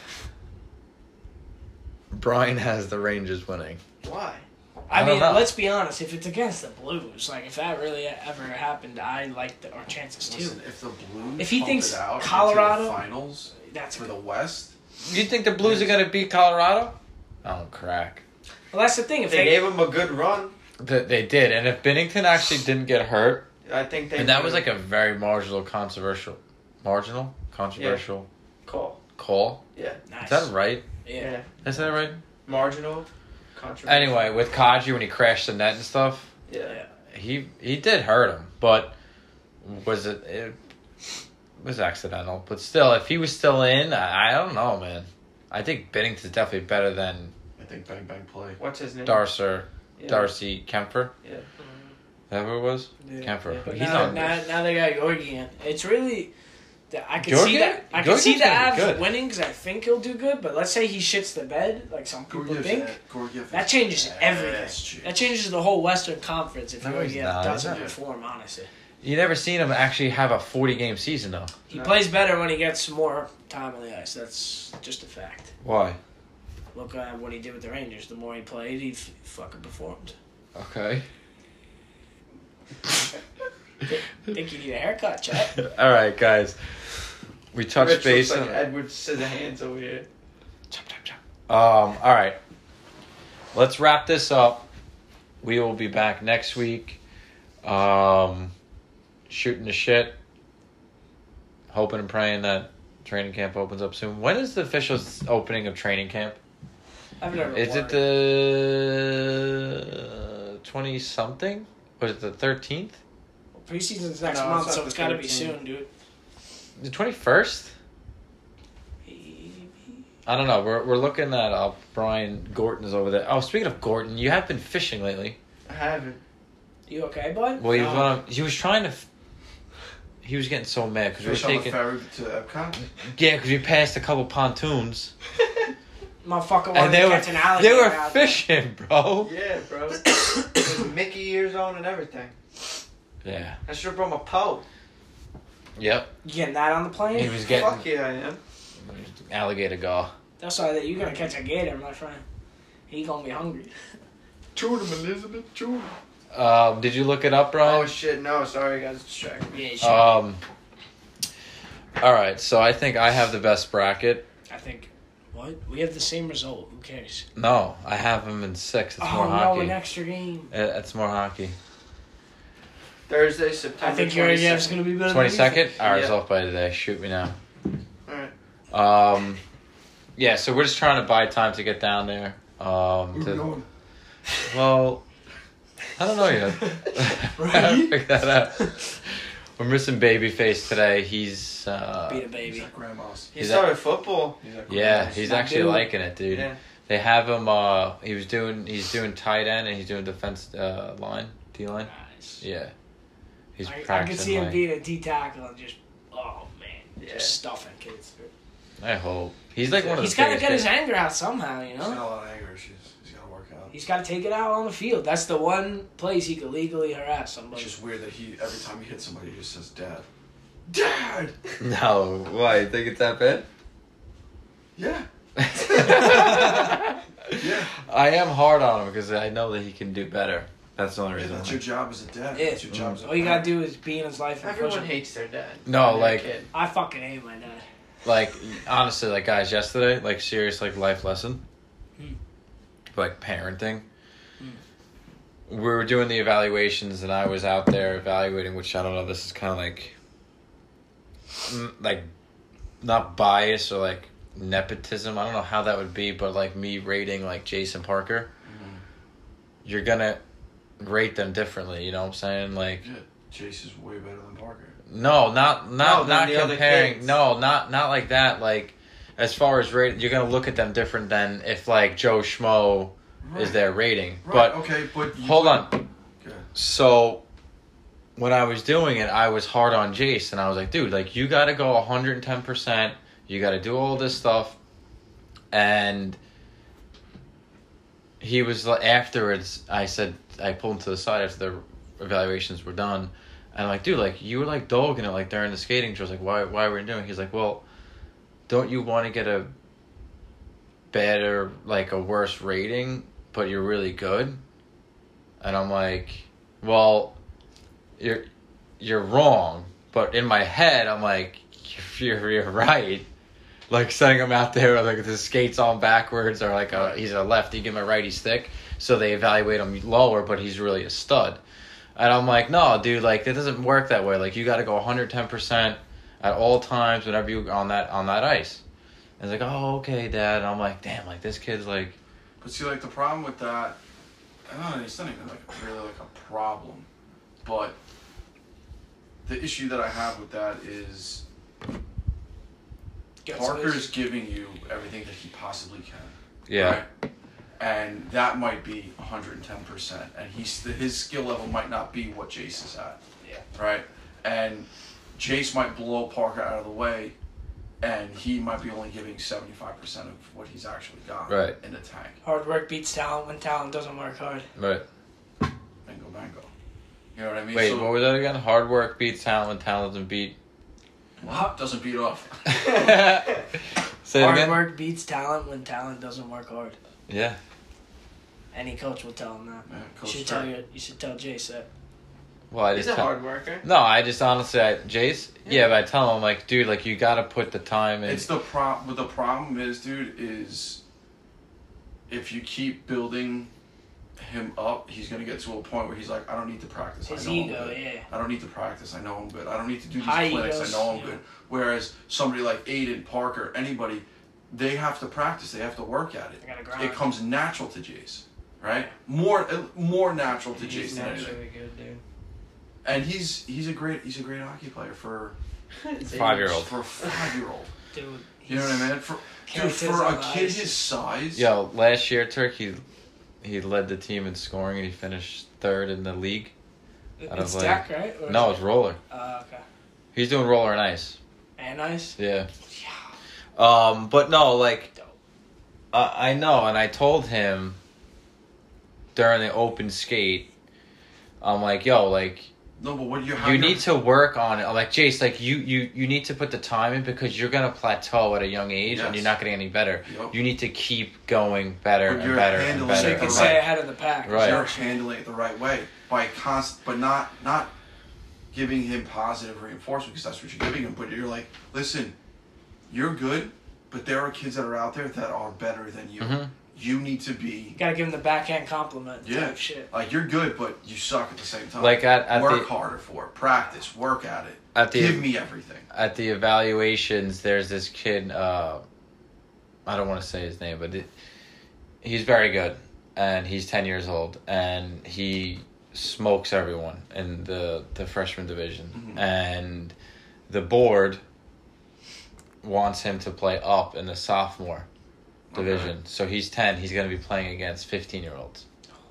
[SPEAKER 1] Brian has the Rangers winning.
[SPEAKER 4] Why?
[SPEAKER 2] I,
[SPEAKER 1] I don't
[SPEAKER 2] mean,
[SPEAKER 1] know.
[SPEAKER 2] let's be honest. If it's against the Blues, like if that really ever happened, I like the, our chances too.
[SPEAKER 3] Listen, if the Blues
[SPEAKER 2] If he
[SPEAKER 3] pump
[SPEAKER 2] thinks
[SPEAKER 3] it out
[SPEAKER 2] Colorado-
[SPEAKER 3] into the finals
[SPEAKER 2] That's
[SPEAKER 3] for
[SPEAKER 2] good.
[SPEAKER 3] the West,
[SPEAKER 1] You think the Blues are going to beat Colorado? Oh, crack.
[SPEAKER 2] Well, that's the thing. If
[SPEAKER 4] They
[SPEAKER 2] they,
[SPEAKER 4] gave him a good run.
[SPEAKER 1] Th- They did. And if Binnington actually didn't get hurt,
[SPEAKER 4] I think they.
[SPEAKER 1] and that was
[SPEAKER 4] would've-
[SPEAKER 1] like a very marginal, controversial, marginal, controversial
[SPEAKER 4] call.
[SPEAKER 1] call.
[SPEAKER 4] Yeah.
[SPEAKER 2] nice.
[SPEAKER 1] Is that right?
[SPEAKER 2] Yeah.
[SPEAKER 1] Is that right?
[SPEAKER 4] Marginal. Controversial.
[SPEAKER 1] Anyway, with Kaji when he crashed the net and stuff,
[SPEAKER 4] Yeah.
[SPEAKER 2] Yeah.
[SPEAKER 1] he he did hurt him, but was it, it was accidental. But still, if he was still in, I, I don't know, man. I think Binnington's definitely better than
[SPEAKER 3] I think bang bang play.
[SPEAKER 4] What's his name?
[SPEAKER 1] Darcy
[SPEAKER 4] Yeah.
[SPEAKER 1] Darcy Kemper.
[SPEAKER 4] Yeah.
[SPEAKER 1] Is that who it was?
[SPEAKER 2] Yeah.
[SPEAKER 1] Kemper.
[SPEAKER 4] Yeah,
[SPEAKER 2] But
[SPEAKER 1] He's
[SPEAKER 2] now,
[SPEAKER 1] not.
[SPEAKER 2] now, now they got Georgian. It's really, I can
[SPEAKER 1] Georgian?
[SPEAKER 2] see that. I can see
[SPEAKER 1] Georgian's
[SPEAKER 2] the
[SPEAKER 1] gonna be
[SPEAKER 2] Avs
[SPEAKER 1] good.
[SPEAKER 2] winning because I think he'll do good. But let's say he shits the bed, like some people
[SPEAKER 3] Gorgiev,
[SPEAKER 2] think.
[SPEAKER 3] Gorgiev
[SPEAKER 2] That
[SPEAKER 3] is
[SPEAKER 2] changes
[SPEAKER 3] ass,
[SPEAKER 2] everything.
[SPEAKER 3] dude.
[SPEAKER 2] That changes the whole Western Conference if
[SPEAKER 1] No, he's
[SPEAKER 2] Georgiev
[SPEAKER 1] not.
[SPEAKER 2] doesn't
[SPEAKER 3] Yeah.
[SPEAKER 2] perform. Honestly,
[SPEAKER 1] You never seen him actually have a forty game season though.
[SPEAKER 2] he
[SPEAKER 4] No.
[SPEAKER 2] plays better when he gets more time on the ice. That's just a fact.
[SPEAKER 1] Why?
[SPEAKER 2] Look at what he did with the Rangers. The more he played, he f- fucking performed.
[SPEAKER 1] Okay.
[SPEAKER 2] Think you need a haircut, Chet?
[SPEAKER 1] All right, guys. We touched
[SPEAKER 4] Rich
[SPEAKER 1] base
[SPEAKER 4] looks
[SPEAKER 1] on.
[SPEAKER 4] like Edward Scissorhands over here.
[SPEAKER 1] Chop, chop, chop. Um. All right. Let's wrap this up. We will be back next week. Um, shooting the shit. Hoping and praying that training camp opens up soon. When is the official s- opening of training camp?
[SPEAKER 2] I've never.
[SPEAKER 1] Is it the twenty something? Was it the thirteenth?
[SPEAKER 2] Preseason's next
[SPEAKER 4] No,
[SPEAKER 2] month,
[SPEAKER 4] it's
[SPEAKER 2] so
[SPEAKER 4] not
[SPEAKER 2] it's
[SPEAKER 4] the
[SPEAKER 2] got to be
[SPEAKER 4] thirteenth.
[SPEAKER 2] soon, dude.
[SPEAKER 1] The twenty first? I don't know. We're we're looking that up. Brian Gorton's over there. Oh, speaking of Gorton, you have been fishing lately.
[SPEAKER 4] I haven't.
[SPEAKER 2] You okay, bud?
[SPEAKER 1] Well, he was
[SPEAKER 4] No.
[SPEAKER 1] one of, he was trying to. f- He was getting so mad because we were
[SPEAKER 3] Fish on the
[SPEAKER 1] taking
[SPEAKER 3] ferry to Epcot.
[SPEAKER 1] yeah because we passed a couple pontoons
[SPEAKER 2] Motherfucker
[SPEAKER 1] and
[SPEAKER 2] wanted
[SPEAKER 1] they
[SPEAKER 2] to
[SPEAKER 1] were
[SPEAKER 2] catch an alligator
[SPEAKER 1] they were
[SPEAKER 2] out there.
[SPEAKER 1] fishing, bro.
[SPEAKER 4] Yeah, bro. With Mickey ears on and everything.
[SPEAKER 1] Yeah.
[SPEAKER 4] I should have brought my pole.
[SPEAKER 1] Yep.
[SPEAKER 2] You getting that on the plane?
[SPEAKER 1] He was getting
[SPEAKER 4] Fuck yeah, I am.
[SPEAKER 1] alligator gaw.
[SPEAKER 2] That's why that you're gonna catch a gator, my friend. He gonna be hungry.
[SPEAKER 3] Chew them, Elizabeth. Chew them.
[SPEAKER 1] Um, did you look it up, Brian?
[SPEAKER 4] Oh shit, no, sorry guys, distracted me.
[SPEAKER 2] Yeah, sure.
[SPEAKER 1] Um. All right, so I think I have the best bracket.
[SPEAKER 2] I think. What? We have the same result. Who cares?
[SPEAKER 1] No, I have him in six. It's
[SPEAKER 2] oh
[SPEAKER 1] more
[SPEAKER 2] no,
[SPEAKER 1] hockey.
[SPEAKER 2] an extra game.
[SPEAKER 1] Uh, It's more hockey.
[SPEAKER 4] Thursday, September
[SPEAKER 2] I think your yeah, it's gonna be better.
[SPEAKER 1] Twenty second.
[SPEAKER 2] Than
[SPEAKER 1] All right, it's
[SPEAKER 4] Yeah.
[SPEAKER 1] off by today. Shoot me now.
[SPEAKER 4] Alright.
[SPEAKER 1] Um. Yeah, so we're just trying to buy time to get down there. Um.
[SPEAKER 3] Where
[SPEAKER 1] to-
[SPEAKER 3] we going?
[SPEAKER 1] Well, I don't know yet. I haven't figured that out. We're missing Babyface today. He's uh,
[SPEAKER 2] beat a
[SPEAKER 3] He's
[SPEAKER 2] baby.
[SPEAKER 3] at grandma's.
[SPEAKER 4] He
[SPEAKER 1] He's
[SPEAKER 4] started football.
[SPEAKER 3] He's at
[SPEAKER 1] yeah,
[SPEAKER 3] grandma's.
[SPEAKER 1] he's
[SPEAKER 2] My
[SPEAKER 1] actually
[SPEAKER 2] dude.
[SPEAKER 1] liking it, dude.
[SPEAKER 4] Yeah.
[SPEAKER 1] They have him. Uh, he was doing. He's doing tight end and he's doing defense uh, line, D line.
[SPEAKER 2] Nice.
[SPEAKER 1] Yeah, he's
[SPEAKER 2] I, I
[SPEAKER 1] practicing.
[SPEAKER 2] could see him
[SPEAKER 1] like-
[SPEAKER 2] being a D tackle and just, oh man,
[SPEAKER 4] Yeah.
[SPEAKER 2] just stuffing kids.
[SPEAKER 1] I hope he's like one of
[SPEAKER 2] He's
[SPEAKER 1] the
[SPEAKER 2] got to
[SPEAKER 1] biggest
[SPEAKER 2] get his
[SPEAKER 1] guys.
[SPEAKER 2] anger out somehow, you
[SPEAKER 3] He's got
[SPEAKER 2] know.
[SPEAKER 3] a lot of anger issues. He's got to work out.
[SPEAKER 2] He's got to take it out on the field. That's the one place he could legally harass somebody.
[SPEAKER 3] It's just weird that he every time he hits somebody, he just says, "Dad, Dad."
[SPEAKER 1] No, why? You think it's that bad?
[SPEAKER 3] Yeah. Yeah.
[SPEAKER 1] I am hard on him because I know that he can do better. That's the only
[SPEAKER 3] Yeah,
[SPEAKER 1] reason.
[SPEAKER 3] that's
[SPEAKER 1] why.
[SPEAKER 3] your job as a dad.
[SPEAKER 2] Yeah.
[SPEAKER 3] That's your job as a
[SPEAKER 2] All you got to
[SPEAKER 3] parent.
[SPEAKER 2] do is be in his life and push
[SPEAKER 4] Everyone
[SPEAKER 2] him.
[SPEAKER 4] hates their dad.
[SPEAKER 1] No,
[SPEAKER 4] when they're a
[SPEAKER 1] like-
[SPEAKER 4] kid.
[SPEAKER 2] I fucking hate my dad.
[SPEAKER 1] Like, honestly, like, guys, yesterday, like, serious, like, life lesson.
[SPEAKER 2] Hmm.
[SPEAKER 1] Like, parenting. We were doing the evaluations, and I was out there evaluating, which, I don't know, this is kind of like, mm, like, not bias or, like, nepotism. I don't know how that would be, but, like, me rating, like, Jason Parker.
[SPEAKER 3] Mhm.
[SPEAKER 1] You're gonna rate them differently, you know what I'm saying? Like,
[SPEAKER 3] Yeah, Chase is way better than Parker.
[SPEAKER 1] no, not
[SPEAKER 4] No,
[SPEAKER 1] not
[SPEAKER 4] than
[SPEAKER 1] not
[SPEAKER 4] the other
[SPEAKER 1] comparing.
[SPEAKER 4] kids.
[SPEAKER 1] No, not not like that. Like, as far as rate, you're gonna look at them different than if like Joe Schmo is
[SPEAKER 3] Right.
[SPEAKER 1] their rating.
[SPEAKER 3] Right.
[SPEAKER 1] But
[SPEAKER 3] okay, but you
[SPEAKER 1] hold on.
[SPEAKER 3] Okay.
[SPEAKER 1] So when I was doing it, I was hard on Jace, and I was like, dude, like you got to go one hundred ten percent. You got to do all this stuff, and he was like, afterwards. I said, I pulled him to the side after the evaluations were done, and I'm like, dude, like you were like dogging it like during the skating show. I was like, why, why were you doing? It? He's like, well, don't you want to get a better, like a worse rating, but you're really good? And I'm like, well, you're you're wrong, but in my head, I'm like, you're you're right. Like setting him out there with like the skates on backwards, or like a, he's a lefty, give him a righty stick, so they evaluate him lower, but he's really a stud. And I'm like, no, dude, like it doesn't work that way. Like you got to go one hundred ten percent at all times whenever you on that on that ice. And he's like, oh, okay, Dad. And I'm like, damn, like this kid's like,
[SPEAKER 3] But see, like the problem with that, I don't know, it's not even like really like a problem, but the issue that I have with that is
[SPEAKER 2] Gets
[SPEAKER 3] Parker's
[SPEAKER 2] his-
[SPEAKER 3] giving you everything that he possibly can.
[SPEAKER 1] yeah,
[SPEAKER 3] Right? And that might be one hundred ten percent. And he's his skill level might not be what Jace is at.
[SPEAKER 2] Yeah.
[SPEAKER 3] Right? And Jace might blow Parker out of the way, and he might be only giving seventy-five percent of what he's actually got
[SPEAKER 1] Right.
[SPEAKER 3] in the tank.
[SPEAKER 2] Hard work beats talent when talent doesn't work hard.
[SPEAKER 1] right.
[SPEAKER 3] Bingo, bango. You know what I mean?
[SPEAKER 1] Wait,
[SPEAKER 3] So,
[SPEAKER 1] what was that again? Hard work beats talent, and talent doesn't beat.
[SPEAKER 3] what? Doesn't beat off.
[SPEAKER 1] Say it
[SPEAKER 2] Hard
[SPEAKER 1] again.
[SPEAKER 2] work beats talent when talent doesn't work hard.
[SPEAKER 1] Yeah.
[SPEAKER 2] Any coach will tell him that.
[SPEAKER 3] Yeah,
[SPEAKER 2] You
[SPEAKER 3] Coach
[SPEAKER 2] should
[SPEAKER 3] Stern.
[SPEAKER 2] tell you. You should tell Jace that.
[SPEAKER 1] Well, I
[SPEAKER 4] He's
[SPEAKER 1] just
[SPEAKER 4] a
[SPEAKER 1] tell-
[SPEAKER 4] hard worker.
[SPEAKER 1] No, I just honestly, I, Jace. Yeah.
[SPEAKER 4] Yeah.
[SPEAKER 1] but I tell him like, dude, like you got to put the time in.
[SPEAKER 3] It's the pro. But the problem is, dude, is if you keep building him up, he's gonna get to a point where he's like, I don't need to practice.
[SPEAKER 2] His
[SPEAKER 3] I know
[SPEAKER 2] ego,
[SPEAKER 3] I'm good.
[SPEAKER 2] yeah.
[SPEAKER 3] I don't need to practice. I know I'm good. I don't need to do these
[SPEAKER 2] High
[SPEAKER 3] clinics.
[SPEAKER 2] egos,
[SPEAKER 3] I know I'm
[SPEAKER 2] yeah.
[SPEAKER 3] good. Whereas somebody like Aiden, Parker, anybody, they have to practice. They have to work at it.
[SPEAKER 2] They gotta grind.
[SPEAKER 3] It comes natural to Jace, right? More, uh, more natural to
[SPEAKER 4] He's
[SPEAKER 3] Jace than anything.
[SPEAKER 4] naturally good, dude.
[SPEAKER 3] And he's he's a great he's a great hockey player for
[SPEAKER 1] Five-year-old.
[SPEAKER 3] for a five year old.
[SPEAKER 2] Dude.
[SPEAKER 3] You know what I mean? For dude,
[SPEAKER 2] Characters
[SPEAKER 3] for
[SPEAKER 2] on
[SPEAKER 3] a
[SPEAKER 2] the
[SPEAKER 3] kid
[SPEAKER 2] ice.
[SPEAKER 3] his size.
[SPEAKER 1] Yo, last year, Turk, he, he led the team in scoring, and he finished third in the league. Out of,
[SPEAKER 2] It's
[SPEAKER 1] like-
[SPEAKER 2] Dak, right? Or is
[SPEAKER 1] No,
[SPEAKER 2] it-
[SPEAKER 1] it's roller.
[SPEAKER 2] Uh, okay.
[SPEAKER 1] He's doing roller and ice.
[SPEAKER 2] And ice.
[SPEAKER 1] Yeah.
[SPEAKER 2] Yeah.
[SPEAKER 1] Um, but no, like,
[SPEAKER 2] Dope.
[SPEAKER 1] uh, I know, and I told him during the open skate, I'm like, yo, like,
[SPEAKER 3] No, but what do you have?
[SPEAKER 1] you
[SPEAKER 3] your-
[SPEAKER 1] need to work on it. Like, Jace, like, you, you, you need to put the time in because you're going to plateau at a young age and
[SPEAKER 3] Yes.
[SPEAKER 1] you're not getting any better.
[SPEAKER 3] Yup.
[SPEAKER 1] You need to keep going better
[SPEAKER 3] But
[SPEAKER 1] and
[SPEAKER 3] you're
[SPEAKER 1] better and
[SPEAKER 3] handling
[SPEAKER 1] better.
[SPEAKER 2] So you
[SPEAKER 3] it
[SPEAKER 2] can
[SPEAKER 1] and
[SPEAKER 2] stay
[SPEAKER 1] better.
[SPEAKER 2] ahead of the pack.
[SPEAKER 1] Right.
[SPEAKER 3] You're handling it the right way by const, but not not giving him positive reinforcement because that's what you're giving him. But you're like, listen, you're good, but there are kids that are out there that are better than you.
[SPEAKER 1] Mhm.
[SPEAKER 3] You need to be
[SPEAKER 2] You gotta give him the backhand compliment
[SPEAKER 3] Yeah.
[SPEAKER 2] type shit.
[SPEAKER 3] like you're good, but you suck at the same time.
[SPEAKER 1] Like, at, at
[SPEAKER 3] work
[SPEAKER 1] the
[SPEAKER 3] harder for it, practice, work at it.
[SPEAKER 1] at the
[SPEAKER 3] Give me everything.
[SPEAKER 1] at the evaluations, there's this kid. Uh, I don't want to say his name, but it, he's very good, and he's ten years old, and he smokes everyone in the the freshman division,
[SPEAKER 3] Mhm.
[SPEAKER 1] and the board wants him to play up in the sophomore division.
[SPEAKER 3] Okay.
[SPEAKER 1] So he's ten. He's going to be playing against fifteen year olds.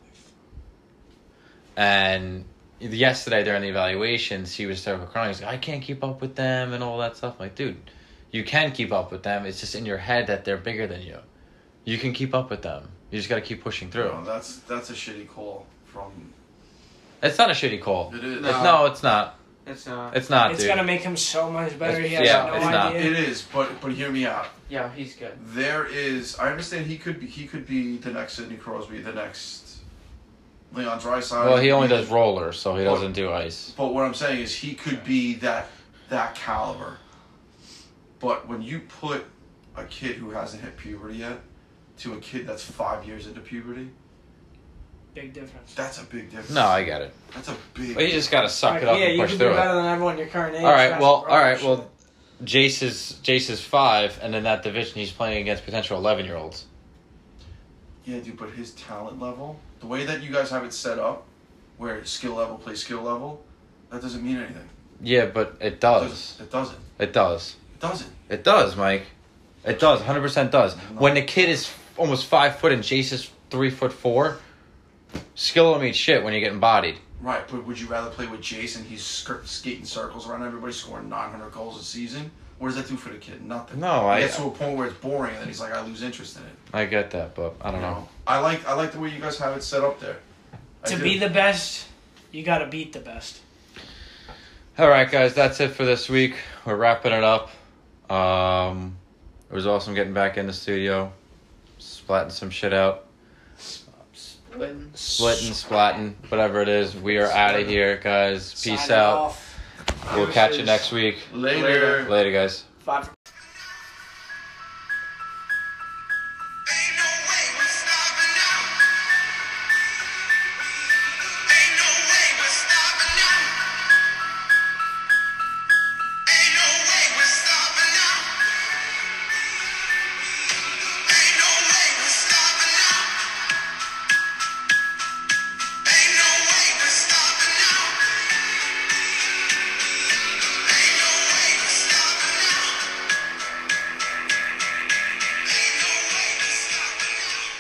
[SPEAKER 1] And yesterday during the evaluations, he was sort of crying. He's like, I can't keep up with them and all that stuff. I'm like, dude, you can keep up with them. It's just in your head that they're bigger than you. You can keep up with them. You just got to keep pushing through.
[SPEAKER 3] No, that's that's a shitty call from.
[SPEAKER 1] It's not a shitty call.
[SPEAKER 3] It is.
[SPEAKER 1] It's, no, it's not.
[SPEAKER 4] It's not.
[SPEAKER 1] It's not,
[SPEAKER 2] It's
[SPEAKER 1] dude.
[SPEAKER 2] gonna make him so much better. He has
[SPEAKER 1] Yeah,
[SPEAKER 2] no
[SPEAKER 1] it's not.
[SPEAKER 2] idea.
[SPEAKER 3] It is, but but hear me out.
[SPEAKER 4] Yeah, he's good.
[SPEAKER 3] There is. I understand he could be. He could be the next Sidney Crosby, the next Leon Draisaitl.
[SPEAKER 1] Well, he only does roller, so he doesn't do ice.
[SPEAKER 3] But what I'm saying is, he could be that that caliber. But when you put a kid who hasn't hit puberty yet to a kid that's five years into puberty,
[SPEAKER 2] Big difference.
[SPEAKER 3] that's a big difference.
[SPEAKER 1] No, I get it.
[SPEAKER 3] That's a big.
[SPEAKER 1] But you just got to suck
[SPEAKER 2] Right,
[SPEAKER 1] it up
[SPEAKER 2] yeah,
[SPEAKER 1] and
[SPEAKER 2] you
[SPEAKER 1] push
[SPEAKER 2] can do
[SPEAKER 1] through
[SPEAKER 2] better
[SPEAKER 1] it.
[SPEAKER 2] than everyone your current age.
[SPEAKER 1] All right,
[SPEAKER 2] That's
[SPEAKER 1] well,
[SPEAKER 2] the
[SPEAKER 1] all right,
[SPEAKER 2] problem.
[SPEAKER 1] well, Jace is Jace is five, and in that division, he's playing against potential eleven-year-olds.
[SPEAKER 3] Yeah, dude, but his talent level, the way that you guys have it set up, where skill level plays skill level, that doesn't mean anything.
[SPEAKER 1] Yeah, but it
[SPEAKER 3] It
[SPEAKER 1] does.
[SPEAKER 3] doesn't. It doesn't.
[SPEAKER 1] It does.
[SPEAKER 3] It doesn't.
[SPEAKER 1] It does, Mike. It does. one hundred percent does. When the kid is almost five foot and Jace is three foot four, skill don't mean shit when you're getting bodied.
[SPEAKER 3] Right, but would you rather play with Jason? He's skirt, skating circles around everybody, scoring nine hundred goals a season. What does that do for the kid? Nothing.
[SPEAKER 1] No,
[SPEAKER 3] He
[SPEAKER 1] I
[SPEAKER 3] gets to a point where it's boring, and then he's like, I lose interest in it.
[SPEAKER 1] I get that, but I don't
[SPEAKER 3] You
[SPEAKER 1] know.
[SPEAKER 3] I like I like the way you guys have it set up there. I
[SPEAKER 2] To
[SPEAKER 3] do.
[SPEAKER 2] be the best, you gotta beat the best.
[SPEAKER 1] All right, guys, that's it for this week. We're wrapping it up. Um, it was awesome getting back in the studio, splatting some shit out,
[SPEAKER 4] Splitting.
[SPEAKER 1] splitting, splatting, whatever it is. We are out of here, guys. Peace
[SPEAKER 2] Signing
[SPEAKER 1] out.
[SPEAKER 2] off.
[SPEAKER 1] We'll catch you next week.
[SPEAKER 3] Later.
[SPEAKER 1] Later, guys.
[SPEAKER 2] Five.